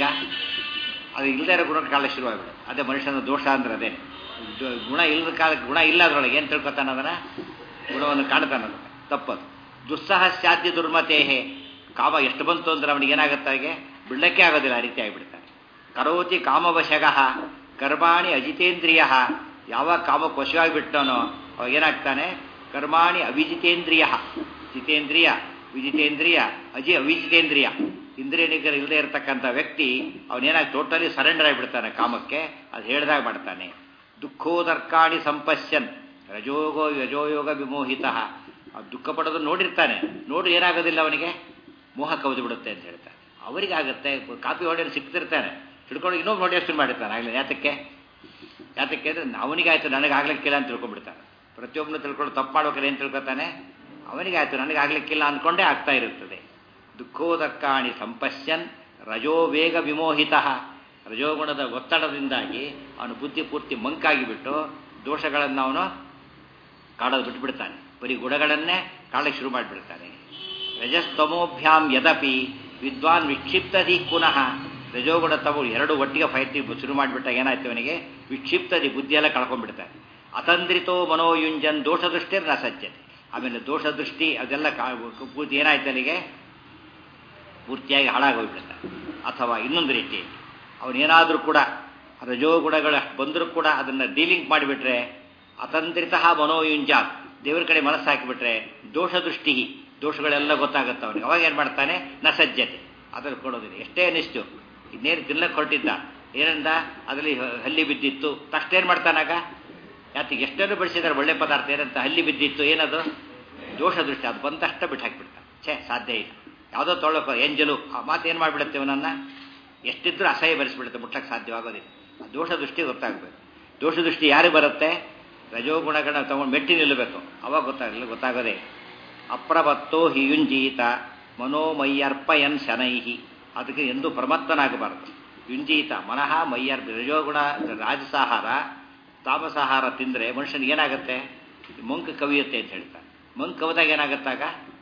ಅದು ಇಲ್ಲದೇ ಇರೋ ಗುಣ ಕಾಲ ಶುರುವಾಗ್ಬಿಡು. ಅದೇ ಮನುಷ್ಯನ ದೋಷ ಅಂದ್ರೆ ಅದೇನೆ. ಗುಣ ಇಲ್ಲದ ಕಾಲಕ್ಕೆ ಗುಣ ಇಲ್ಲ ಅದರೊಳಗೆ ಏನು ತಿಳ್ಕೊತಾನೆ ಅದನ್ನ, ಗುಣವನ್ನು ಕಾಣ್ತಾನದು. ತಪ್ಪದು. ದುಸ್ಸಹ ಸ್ಯಾದ್ಧಿ ದುರ್ಮತೇಹೆ. ಕಾಮ ಎಷ್ಟು ಬಂತು ಅಂದ್ರೆ ಅವನಿಗೆ ಏನಾಗುತ್ತೆ, ಬಿಡಲಿಕ್ಕೆ ಆಗೋದಿಲ್ಲ, ಆ ರೀತಿ ಆಗಿಬಿಡ್ತಾನೆ. ಕರೋತಿ ಕಾಮವಶಗಃ ಕರ್ಮಾಣಿ ಅಜಿತೇಂದ್ರಿಯ. ಯಾವಾಗ ಕಾಮಕ್ಕೆ ವಶವಾಗಿಬಿಟ್ಟನೋ ಅವಾಗ ಏನಾಗ್ತಾನೆ, ಕರ್ಮಾಣಿ ಅವಿಜಿತೇಂದ್ರಿಯ. ಜಿತೇಂದ್ರಿಯ ವಿಜಿತೇಂದ್ರಿಯ ಅವಿಜಿತೇಂದ್ರಿಯ. ಇಂದ್ರಿಯ ನಿಗ್ರಹ ಇಲ್ಲದೆ ಇರತಕ್ಕಂಥ ವ್ಯಕ್ತಿ ಅವನೇನಾಗಿ ಟೋಟಲಿ ಸರೆಂಡರ್ ಆಗಿಬಿಡ್ತಾನೆ ಕಾಮಕ್ಕೆ. ಅದು ಹೇಳಿದಾಗ ಮಾಡ್ತಾನೆ. ದುಃಖೋದರ್ಕಾಣಿ ಸಂಪಶ್ಯನ್ ರಜೋಯೋಗ ವಿಮೋಹಿತ. ದುಃಖ ಪಡೋದು ನೋಡಿರ್ತಾನೆ, ನೋಡಿ ಏನಾಗೋದಿಲ್ಲ ಅವನಿಗೆ, ಮೋಹ ಕವಿದು ಬಿಡುತ್ತೆ ಅಂತ ಹೇಳ್ತಾನೆ. ಅವರಿಗಾಗುತ್ತೆ. ಕಾಪಿ ಹೊಡೆಯನ್ನು ಸಿಗ್ತಿರ್ತಾನೆ, ಹಿಡ್ಕೊಂಡು ಇನ್ನೊಬ್ಬ ನೋಡಿ ಎಷ್ಟು ಮಾಡಿರ್ತಾನೆ. ಆಗಲಿ ಯಾತಕ್ಕೆ ಅಂದರೆ ಅವನಿಗಾಯ್ತು ನನಗಾಗ್ಲಿಕ್ಕಿಲ್ಲ ಅಂತ ತಿಳ್ಕೊಂಡ್ಬಿಡ್ತಾನೆ. ಪ್ರತಿಯೊಬ್ಬನು ತಿಳ್ಕೊಂಡು ತಪ್ಪು ಮಾಡ್ಬೇಕಾದ್ರೆ ಏನು ತಿಳ್ಕೊತಾನೆ, ಅವನಿಗಾಯ್ತು ನನಗಾಗ್ಲಿಕ್ಕಿಲ್ಲ ಅಂದ್ಕೊಂಡೇ ಆಗ್ತಾ ಇರುತ್ತದೆ. ದುಃಖೋದಕ್ಕಾಣಿ ಸಂಪಶ್ಯನ್ ರಜೋ ವೇಗ ವಿಮೋಹಿತ. ರಜೋಗುಣದ ಒತ್ತಡದಿಂದಾಗಿ ಅವನು ಬುದ್ಧಿ ಪೂರ್ತಿ ಮಂಕಾಗಿಬಿಟ್ಟು ದೋಷಗಳನ್ನು ಅವನು ಕಾಡೋದು ಬಿಟ್ಟುಬಿಡ್ತಾನೆ. ಬರೀ ಗುಣಗಳನ್ನೇ ಕಾಡಕ್ಕೆ ಶುರು ಮಾಡಿಬಿಡ್ತಾನೆ. ರಜಸ್ತಮೋಭ್ಯಾಂ ಯದಪಿ ವಿದ್ವಾನ್ ವಿಕ್ಷಿಪ್ತದಿ ಪುನಃ. ರಜೋಗುಣ ತಮೋ ಎರಡು ಒಟ್ಟಿಗೆ ಫೈಟ್ ಶುರು ಮಾಡಿಬಿಟ್ಟಾಗ ಏನಾಯ್ತು ಅವನಿಗೆ, ವಿಕ್ಷಿಪ್ತದಿ ಬುದ್ಧಿಯೆಲ್ಲ ಕಳ್ಕೊಂಡ್ಬಿಡ್ತಾನೆ. ಅತಂದ್ರಿತೋ ಮನೋಯುಂಜನ್ ದೋಷದೃಷ್ಟಿರ್ ನ ಸಜ್ಜತೆ. ಆಮೇಲೆ ದೋಷದೃಷ್ಟಿ ಅದೆಲ್ಲ ಪೂರ್ತಿ ಏನಾಯ್ತು ಅಲ್ಲಿಗೆ, ಪೂರ್ತಿಯಾಗಿ ಹಾಳಾಗೋಗ್ಬಿಡ್ತಾನೆ. ಅಥವಾ ಇನ್ನೊಂದು ರೀತಿ ಅವನೇನಾದರೂ ಕೂಡ ರಜೋಗುಣಗಳು ಬಂದರೂ ಕೂಡ ಅದನ್ನು ಡೀಲಿಂಗ್ ಮಾಡಿಬಿಟ್ರೆ ಅತಂತ್ರಿತ ಮನೋಯುಂಜಾತ್, ದೇವರ ಕಡೆ ಮನಸ್ಸು ಹಾಕಿಬಿಟ್ರೆ ದೋಷದೃಷ್ಟಿ, ದೋಷಗಳೆಲ್ಲ ಗೊತ್ತಾಗುತ್ತೆ ಅವನಿಗೆ. ಅವಾಗ ಏನು ಮಾಡ್ತಾನೆ, ನ ಸಜ್ಜತೆ, ಅದನ್ನು ಕೊಡೋದಿಲ್ಲ. ಎಷ್ಟೇ ಅನಿಷ್ಟು ಇನ್ನೇನು ತಿನ್ನಕ್ಕೆ ಹೊರಟಿದ್ದ, ಏನಂದ ಅದರಲ್ಲಿ ಹಲ್ಲಿ ಬಿದ್ದಿತ್ತು, ತಕ್ಷಣ ಏನು ಮಾಡ್ತಾನಾಗ, ಯಾತಿಗೆ ಎಷ್ಟೇನು ಬೆಳೆಸಿದ್ದಾರೆ ಒಳ್ಳೆ ಪದಾರ್ಥ, ಏನಂತ ಹಲ್ಲಿ ಬಿದ್ದಿತ್ತು, ಏನದು ದೋಷದೃಷ್ಟಿ. ಅದು ಬಂದಷ್ಟ ಬಿಟ್ಟು ಹಾಕಿಬಿಡ್ತಾನೆ. ಸಾಧ್ಯ ಇಲ್ಲ. ಯಾವುದೋ ತೊಳಕ ಎಂಜಲು ಆ ಮಾತು ಏನು ಮಾಡಿಬಿಡುತ್ತೆ ಅವನನ್ನು, ಎಷ್ಟಿದ್ರೂ ಅಸಹ್ಯ ಬರೆಸಿಬಿಡುತ್ತೆ, ಮುಟ್ಲಕ್ಕೆ ಸಾಧ್ಯವಾಗೋದಿಲ್ಲ. ದೋಷದೃಷ್ಟಿ ಗೊತ್ತಾಗಬೇಕು. ದೋಷದೃಷ್ಟಿ ಯಾರು ಬರುತ್ತೆ, ರಜೋಗುಣಗಳನ್ನ ತಗೊಂಡು ಮೆಟ್ಟಿ ನಿಲ್ಲಬೇಕು, ಅವಾಗ ಗೊತ್ತಾಗೋದೇ. ಅಪ್ರಮತ್ತೋ ಹಿಯುಂಜೀತ ಮನೋಮಯ್ಯರ್ಪಯನ್ ಶನೈಹಿ. ಅದಕ್ಕೆ ಎಂದೂ ಪ್ರಮತ್ತನಾಗಬಾರದು. ಯುಂಜೀತ ಮನಃ ಮಯ್ಯರ್. ರಜೋಗುಣ ರಾಜಸಾಹಾರ ತಾಮಸಾಹಾರ ತಿಂದರೆ ಮನುಷ್ಯನಿಗೆ ಏನಾಗುತ್ತೆ? ಮಂಕು ಕವಿಯುತ್ತೆ ಅಂತ ಹೇಳ್ತಾರೆ. ಮಂಕು ಕವಿದಾಗ ಏನಾಗುತ್ತಾಗ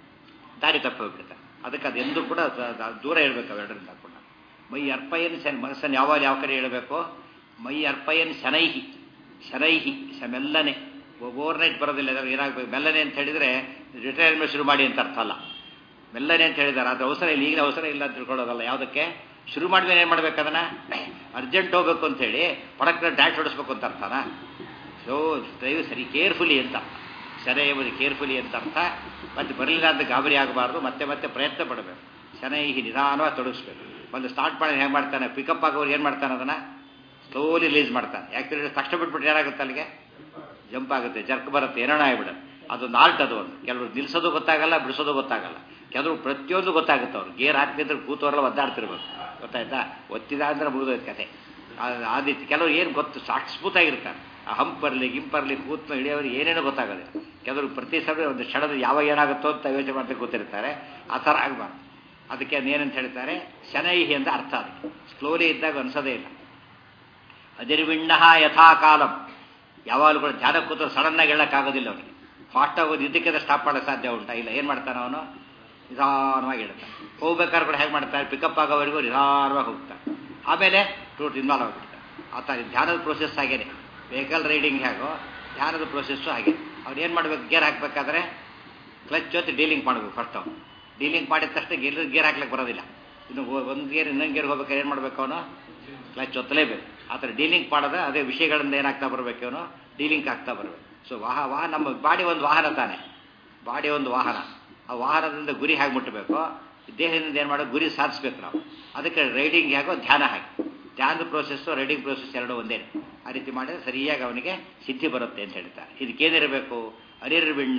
ದಾರಿ ತಪ್ಪಿ ಹೋಗ್ಬಿಡ್ತಾರೆ. ಅದಕ್ಕೆ ಅದೆಂದೂ ಕೂಡ ದೂರ ಇರಬೇಕು ಅವೆರಡರಿಂದ ಕೂಡ. ಮೈ ಅರ್ಪಯನ್ ಮನಸ್ಸನ್ನು ಯಾವಾಗ ಯಾವ ಕಡೆ ಹೇಳಬೇಕು? ಮೈ ಅರ್ಪಯನ್ ಶನೈಹಿ, ಶನೈಹಿ ಮೆಲ್ಲನೆ, ಓವರ್ ನೈಟ್ ಬರೋದಿಲ್ಲ. ಏನಾಗಬೇಕು? ಮೆಲ್ಲನೆ ಅಂತ ಹೇಳಿದರೆ ರಿಟೈರ್ಮೆಂಟ್ ಶುರು ಮಾಡಿ ಅಂತ ಅರ್ಥ ಅಲ್ಲ. ಮೆಲ್ಲನೆ ಅಂತ ಹೇಳಿದ್ದಾರೆ. ಅದು ಅವಸರ ಇಲ್ಲ, ಈಗಲೇ ಅವಸರ ಇಲ್ಲ ಅಂತ ತಿಳ್ಕೊಳ್ಳೋದಲ್ಲ. ಯಾವುದಕ್ಕೆ ಶುರು ಮಾಡಿದ್ಮೇಲೆ ಏನು ಮಾಡ್ಬೇಕು? ಅದನ್ನು ಅರ್ಜೆಂಟ್ ಹೋಗ್ಬೇಕು ಅಂತೇಳಿ ಪಡಕ್ಕೆ ಡ್ಯಾಶ್ ಹೊಡಿಸ್ಬೇಕು ಅಂತ ಅರ್ಥನಾ? ಸೊ ಡ್ರೈವ್ ಸರಿ ಕೇರ್ಫುಲಿ ಅಂತ ಅರ್ಥ. ಶನೈ ಎಂಬುದು ಕೇರ್ಫುಲಿ ಅಂತ ಅರ್ಥ. ಮತ್ತೆ ಬರಲಿಲ್ಲ ಅಂತ ಗಾಬರಿ ಆಗಬಾರ್ದು, ಮತ್ತೆ ಮತ್ತೆ ಪ್ರಯತ್ನ ಪಡಬೇಕು. ಶನೈಹಿ ನಿಧಾನವಾಗಿ ತೊಡಗಿಸ್ಬೇಕು. ಒಂದು ಸ್ಟಾರ್ಟ್ ಮಾಡಿ ಹೇಗೆ ಮಾಡ್ತಾನೆ? ಪಿಕಪ್ ಆಗೋರು ಏನು ಮಾಡ್ತಾನೆ? ಅದನ್ನು ಸ್ಲೋಲಿ ರಿಲೀಸ್ ಮಾಡ್ತಾನೆ. ಯಾಕೆ ತಕ್ಷಣ ಬಿಟ್ಬಿಟ್ಟು ಏನಾಗುತ್ತೆ? ಅಲ್ಲಿಗೆ ಜಂಪ್ ಆಗುತ್ತೆ, ಜರ್ಕ್ ಬರುತ್ತೆ, ಏನೇನೋ ಆಗಿಬಿಡುತ್ತೆ. ಅದೊಂದು ಆಲ್ಟ್. ಅದು ಒಂದು ಕೆಲವರು ನಿಲ್ಲಿಸೋದು ಗೊತ್ತಾಗಲ್ಲ, ಬಿಡಿಸೋದು ಗೊತ್ತಾಗಲ್ಲ. ಕೆಲವರು ಪ್ರತಿಯೊಂದು ಗೊತ್ತಾಗುತ್ತೆ. ಅವ್ರು ಗೇರ್ ಹಾಕ್ತಿದ್ರೆ ಕೂತವರೆಲ್ಲ ಒದ್ದಾಡ್ತಿರ್ಬೇಕು. ಗೊತ್ತಾಯ್ತಾ? ಒತ್ತಿದ ಅಂದ್ರೆ ಮುಗಿದೋಯ್ತು ಕತೆ. ಆದಿತ್ತು ಕೆಲವರು ಏನು ಗೊತ್ತು, ಸಾಕ್ಷಿಸ್ಫೂತಾಗಿರ್ತಾರೆ. ಆ ಹಂಪ್ ಬರಲಿ ಗಿಂಪ್ ಬರಲಿ ಕೂತ್ ಹಿಡಿಯೋರಿಗೆ ಏನೇನೋ ಗೊತ್ತಾಗೋದಿಲ್ಲ. ಕೆಲವರು ಪ್ರತಿ ಸಭೆ ಒಂದು ಕ್ಷಣದ ಯಾವಾಗ ಏನಾಗುತ್ತೋ ಅಂತ ಯೋಚನೆ ಮಾಡ್ತಾ ಕೂತಿರ್ತಾರೆ. ಆ ಥರ ಆಗಬಾರ್ದು. ಅದಕ್ಕೆ ಅದೇನಂತ ಹೇಳ್ತಾರೆ? ಶನೈಹಿ ಅಂತ ಅರ್ಥ. ಅದಕ್ಕೆ ಸ್ಲೋಲಿ ಇದ್ದಾಗ ಅನ್ಸೋದೇ ಇಲ್ಲ. ಅದಿರ್ವಿಣ್ಣ ಯಥಾಕಾಲಂ. ಯಾವಾಗಲೂ ಕೂಡ ಧ್ಯಾನ ಕೂತರು ಸಡನ್ನಾಗಿ ಹೇಳೋಕ್ಕಾಗೋದಿಲ್ಲ. ಅವನಿಗೆ ಫಾಸ್ಟಾಗಿ ಹೋಗಿ ಇದಕ್ಕಿಂತ ಸ್ಟಾಪ್ ಮಾಡೋಕ್ಕೆ ಸಾಧ್ಯ ಉಂಟಾ? ಇಲ್ಲ. ಏನು ಮಾಡ್ತಾನೆ ಅವನು? ನಿಧಾನವಾಗಿ ಹೇಳ್ತಾನೆ. ಹೋಗ್ಬೇಕಾದ್ರೆ ಕೂಡ ಹೇಗೆ ಮಾಡ್ತಾರೆ? ಪಿಕಪ್ ಆಗೋವರೆಗೂ ನಿಧಾನವಾಗಿ ಹೋಗ್ತಾನೆ. ಆಮೇಲೆ ಟೂಟ್ ಇನ್ವಾಲ್ವ್ ಆಗಿಬಿಡ್ತಾರೆ. ಆ ಥರ ಧ್ಯಾನದ ಪ್ರೋಸೆಸ್ ಹಾಗೇನೆ. ವೆಹಿಕಲ್ ರೈಡಿಂಗ್ ಹೇಗೋ ಧ್ಯಾನದ ಪ್ರೋಸೆಸ್ಸು ಹಾಗೆ. ಅವ್ರು ಏನು ಮಾಡಬೇಕು? ಗೇರ್ ಹಾಕಬೇಕಾದ್ರೆ ಕ್ಲಚ್ ಜೊತೆ ಡೀಲಿಂಗ್ ಮಾಡಬೇಕು ಫಸ್ಟ್. ಅವನು ಡೀಲಿಂಗ್ ಮಾಡಿದ ತಕ್ಷಣ ಗೇರ್ ಹಾಕ್ಲಿಕ್ಕೆ ಬರೋದಿಲ್ಲ. ಇನ್ನು ಒಂದು ಗೇರ್ ಇನ್ನೊಂದು ಗೇರ್ ಹೋಗ್ಬೇಕಾದ್ರೆ ಏನು ಮಾಡಬೇಕು? ಅವನು ಕ್ಲಚ್ ಒತ್ತಲೇಬೇಕು. ಆ ಥರ ಡೀಲಿಂಗ್ ಮಾಡೋದು ಅದೇ ವಿಷಯಗಳಿಂದ ಏನಾಗ್ತಾ ಬರಬೇಕು? ಅವನು ಡೀಲಿಂಗ್ ಆಗ್ತಾ ಬರಬೇಕು. ಸೊ ನಮ್ಮ ಬಾಡಿ ಒಂದು ವಾಹನ ತಾನೆ. ಬಾಡಿ ಒಂದು ವಾಹನ. ಆ ವಾಹನದಿಂದ ಗುರಿ ಹೇಗೆ ಮುಟ್ಟಬೇಕು? ದೇಹದಿಂದ ಏನು ಮಾಡೋದು? ಗುರಿ ಸಾಧಿಸ್ಬೇಕು ನಾವು. ಅದಕ್ಕೆ ರೈಡಿಂಗ್ ಹೇಗೋ ಧ್ಯಾನ ಹಾಗೆ. ಧ್ಯಾನದ ಪ್ರೋಸೆಸ್ಸು ರೈಡಿಂಗ್ ಪ್ರೋಸೆಸ್ ಎರಡೂ ಒಂದೇ. ಆ ರೀತಿ ಮಾಡಿದ್ರೆ ಸರಿಯಾಗಿ ಅವನಿಗೆ ಸಿದ್ಧಿ ಬರುತ್ತೆ ಅಂತ ಹೇಳ್ತಾರೆ. ಇದಕ್ಕೇನಿರಬೇಕು? ಅನಿರ್ವಿಣ್ಣ.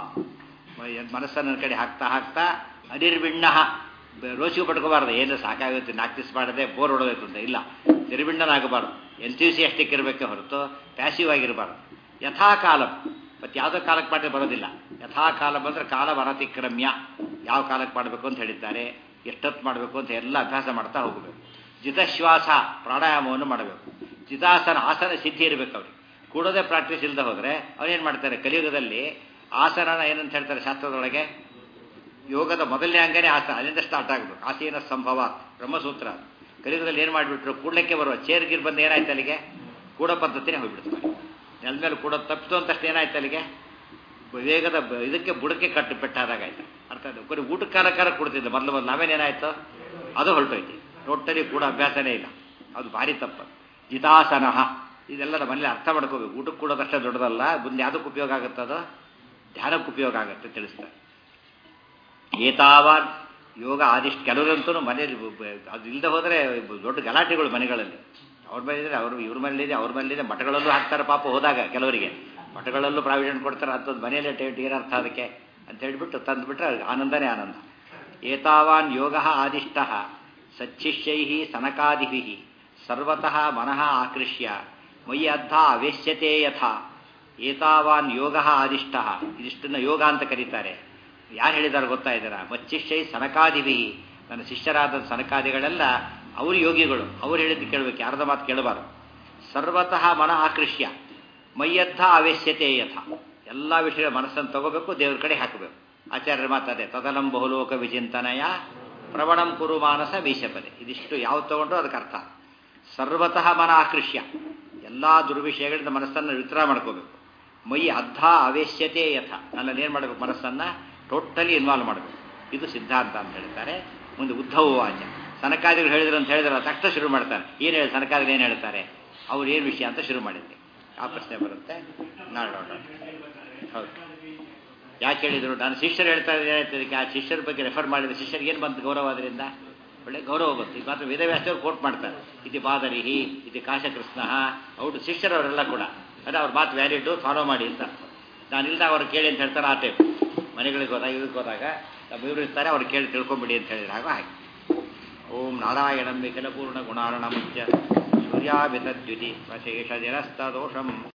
ಮನಸ್ಸನ್ನ ಕಡೆ ಹಾಕ್ತಾ ಹಾಕ್ತಾ ಅನಿರ್ವಿಣ್ಣ. ರೋಸಿಗೆ ಪಡ್ಕೋಬಾರ್ದು. ಏನು ಸಾಕಾಗುತ್ತೆ, 4 ದಿವಸ ಮಾಡದೆ ಬೋರ್ ಹೊಡೋದೈತು ಅಂತ ಇಲ್ಲ. ನಿರ್ವಿಣ್ಣನಾಗಬಾರ್ದು. ಎಂಥೂಸಿಯಾಸ್ಟಿಕ್ ಇರಬೇಕೆ ಹೊರತು ಪ್ಯಾಸಿವ್ ಆಗಿರಬಾರ್ದು. ಯಥಾಕಾಲಂ. ಮತ್ತು ಯಾವುದೋ ಕಾಲಕ್ಕೆ ಮಾಡಿದ್ರೆ ಬರೋದಿಲ್ಲ. ಯಥಾಕಾಲಂ ಅಂದರೆ ಕಾಲ ವರತಿಕ್ರಮ್ಯ. ಯಾವ ಕಾಲಕ್ಕೆ ಮಾಡಬೇಕು ಅಂತ ಹೇಳಿದ್ದಾರೆ, ಎಷ್ಟೊತ್ತು ಮಾಡಬೇಕು ಅಂತ ಎಲ್ಲ ಅಭ್ಯಾಸ ಮಾಡ್ತಾ ಹೋಗಬೇಕು. ಜಿತಶ್ವಾಸ ಪ್ರಾಣಾಯಾಮವನ್ನು ಮಾಡಬೇಕು. ಜಿತಾಸನ ಆಸನ ಸಿದ್ಧಿ ಇರಬೇಕು. ಅವ್ರಿಗೆ ಕೂಡೋದೇ ಪ್ರಾಕ್ಟೀಸ್ ಇಲ್ಲದೆ ಹೋದರೆ ಅವನೇನು ಮಾಡ್ತಾರೆ? ಕಲಿಯುಗದಲ್ಲಿ ಆಸನನ ಏನಂತ ಹೇಳ್ತಾರೆ ಶಾಸ್ತ್ರದೊಳಗೆ? ಯೋಗದ ಮೊದಲನೇ ಅಂಗನೇ ಆಸನ. ಅಲ್ಲಿಂದ ಸ್ಟಾರ್ಟ್ ಆಗಬೇಕು. ಆಸೀನ ಸಂಭವ ಬ್ರಹ್ಮಸೂತ್ರ. ಕಲಿಯುಗದಲ್ಲಿ ಏನು ಮಾಡಿಬಿಟ್ರು? ಕೂಡಲಿಕ್ಕೆ ಬರುವ ಚೇರ್ಗಿರ್ ಬಂದು ಏನಾಯ್ತು? ಅಲ್ಲಿಗೆ ಕೂಡ ಪದ್ಧತಿನೇ ಹೋಗ್ಬಿಡ್ತಾರೆ. ನೆಲ ಮೇಲೆ ಕೂಡ ತಪ್ಪಿತು ಅಂತಷ್ಟು ಏನಾಯ್ತು? ಅಲ್ಲಿಗೆ ವೇಗದ ಇದಕ್ಕೆ ಬುಡಕ್ಕೆ ಕಟ್ಟು ಪೆಟ್ಟಾದಾಗ ಆಯ್ತು. ಅರ್ಥ ಆಯ್ತು. ಬರೀ ಊಟಕ್ಕೆ ಕಾಲ ಕೊಡ್ತಿದ್ದೆ ಮೊದಲು ನಾವೇನೇನಾಯ್ತು? ಅದು ಹೊರಟೋಯ್ತು. ಟೋಟಲಿ ಕೂಡ ಅಭ್ಯಾಸನೇ ಇಲ್ಲ. ಅದು ಭಾರಿ ತಪ್ಪು. ಜಿತಾಸನ ಇದೆಲ್ಲ ನಮ್ಮ ಮನೇಲಿ ಅರ್ಥ ಮಾಡ್ಕೋಬೇಕು. ಊಟಕ್ಕೆ ಕೂಡೋದಷ್ಟೇ ದೊಡ್ಡದಲ್ಲ. ಮುಂದೆ ಯಾವುದಕ್ಕೆ ಉಪಯೋಗ ಆಗುತ್ತದೋ? ಧ್ಯಾನಕ್ಕೆ ಉಪಯೋಗ ಆಗುತ್ತೆ ತಿಳಿಸ್ತಾರೆ. ಏತಾವಾನ್ ಯೋಗ ಆದಿಷ್ಟು. ಕೆಲವರಂತೂ ಮನೇಲಿ ಅದು ಇಲ್ಲದೆ ಹೋದರೆ ದೊಡ್ಡ ಗಲಾಟೆಗಳು ಮನೆಗಳಲ್ಲಿ. ಅವ್ರ ಮೇಲಿದೆ, ಇವ್ರ ಮೇಲಿದೆ, ಅವ್ರ ಮೇಲಿದೆ. ಮಠಗಳಲ್ಲೂ ಹಾಕ್ತಾರೆ ಪಾಪ ಹೋದಾಗ. ಕೆಲವರಿಗೆ ಮಠಗಳಲ್ಲೂ ಪ್ರಾವಿಡೆಂಟ್ ಕೊಡ್ತಾರೆ. ಅಂಥದ್ದು ಮನೆಯಲ್ಲೇ ಏನರ್ಥ ಅದಕ್ಕೆ ಅಂತ ಹೇಳಿಬಿಟ್ಟು ತಂದುಬಿಟ್ರೆ ಆನಂದನೇ ಆನಂದ. ಏತಾವಾನ್ ಯೋಗ ಆದಿಷ್ಟ ಸಚ್ಚಿಷ್ಯೈ ಸನಕಾದಿಭಿ ಸರ್ವತಃ ಮನಃ ಆಕೃಷ್ಯ ಮಯಿ ಅದ್ಧ ಅವೇಶ್ಯತೆ ಯಥಾ. ಏತಾವಾನ್ ಯೋಗ ಆದಿಷ್ಟ. ಇದಿಷ್ಟನ್ನು ಯೋಗ ಅಂತ ಕರೀತಾರೆ. ಯಾರು ಹೇಳಿದ್ದಾರೆ ಗೊತ್ತಾ ಇದ್ದೀರಾ? ಮಚ್ಚಿಷ್ಯೈ ಸನಕಾದಿಭಿ. ನನ್ನ ಶಿಷ್ಯರಾದ ಸನಕಾದಿಗಳೆಲ್ಲ ಅವರು ಯೋಗಿಗಳು. ಅವ್ರು ಹೇಳಿದ್ದು ಕೇಳಬೇಕು, ಯಾರದ ಮಾತು ಕೇಳಬಾರ್ದು. ಸರ್ವತಃ ಮನ ಆಕೃಷ್ಯ ಮೈಯದ್ಧ ಅವೇಶ್ಯತೆ ಯಥ. ಎಲ್ಲ ವಿಷಯಗಳ ಮನಸ್ಸನ್ನು ತಗೋಬೇಕು, ದೇವ್ರ ಕಡೆ ಹಾಕಬೇಕು. ಆಚಾರ್ಯರ ಮಾತಾದೆ ತದಲಂ ಬಹುಲೋಕ ವಿಚಿಂತನಯ ಪ್ರವಣಂ ಕುರು ಮಾನಸ ಮೀಶಪದೆ. ಇದಿಷ್ಟು ಯಾವ ತಗೊಂಡ್ರು ಅದಕ್ಕೆ ಅರ್ಥ. ಸರ್ವತಃ ಮನ ಆಕೃಷ್ಯ. ಎಲ್ಲ ದುರ್ವಿಷಯಗಳಿಂದ ಮನಸ್ಸನ್ನು ವಿತ್ರ ಮಾಡ್ಕೋಬೇಕು. ಮೈ ಅದ್ಧ ಅವೇಶ್ಯತೆ ಯಥ. ನನ್ನಲ್ಲಿ ಏನು ಮಾಡಬೇಕು? ಮನಸ್ಸನ್ನು ಟೋಟಲಿ ಇನ್ವಾಲ್ವ್ ಮಾಡಬೇಕು. ಇದು ಸಿದ್ಧಾಂತ ಅಂತ ಹೇಳ್ತಾರೆ. ಮುಂದೆ ಉದ್ಧವ ವಾಚ. ಸನಕಾದಿಗಳು ಹೇಳಿದ್ರು ಅಂತ ಹೇಳಿದ್ರಲ್ಲ, ತಕ್ಷಣ ಶುರು ಮಾಡ್ತಾರೆ. ಏನು ಹೇಳಿ ಸನಕಾದಿಗಳು ಏನು ಹೇಳ್ತಾರೆ? ಅವ್ರು ಏನು ವಿಷಯ ಅಂತ ಶುರು ಮಾಡಿದ್ದೆ. ಆ ಪ್ರಶ್ನೆ ಬರುತ್ತೆ. ನೋಡೋಣ. ಹೌದು, ಯಾಕೆ ಹೇಳಿದರು? ನಾನು ಶಿಷ್ಯರು ಹೇಳ್ತಾ ಇದ್ದೀನಿ. ಆ ಶಿಷ್ಯರ ಬಗ್ಗೆ ರೆಫರ್ ಮಾಡಿದ್ರೆ ಶಿಷ್ಯರಿಗೆ ಏನು ಬಂತು? ಗೌರವ. ಅದರಿಂದ ಒಳ್ಳೆ ಗೌರವ ಬಂತು. ಈಗ ಮಾತ್ರ ವೇದವ್ಯಾಸರು ಕೋಟ್ ಮಾಡ್ತಾರೆ. ಇದು ಬಾದರಿಹಿ, ಇದು ಕಾಶಕೃಷ್ಣ. ಅವ್ರು ಶಿಷ್ಯರವರೆಲ್ಲ ಕೂಡ ಅದೇ ಅವ್ರ ಮಾತು ವ್ಯಾಲಿಡ್, ಫಾಲೋ ಮಾಡಿ ಅಂತ. ನಾನು ಇಲ್ದಾಗ ಅವ್ರು ಕೇಳಿ ಅಂತ ಹೇಳ್ತಾರೆ. ಆ ಟೈಪ್ ಮನೆಗಳಿಗೆ ಹೋದಾಗ ಇದಕ್ಕೆ ಹೋದಾಗ ನಮ್ಮ ಇವರು ಇರ್ತಾರೆ, ಅವ್ರು ಕೇಳಿ ತಿಳ್ಕೊಂಬಿಡಿ ಅಂತ ಹೇಳಿದ್ರೆ ಆಗ ಹಾಗೆ. ಓಂ ನಾರಾಯಣಂ ವಿಕಲಪೂರ್ಣ ಗುಣಾರ್ಣಮುಚ್ಯ ಸೂರ್ಯಾಭಿತದ್ಯುತಿ ವಶೇಷ ನಿರಸ್ತದೋಷಂ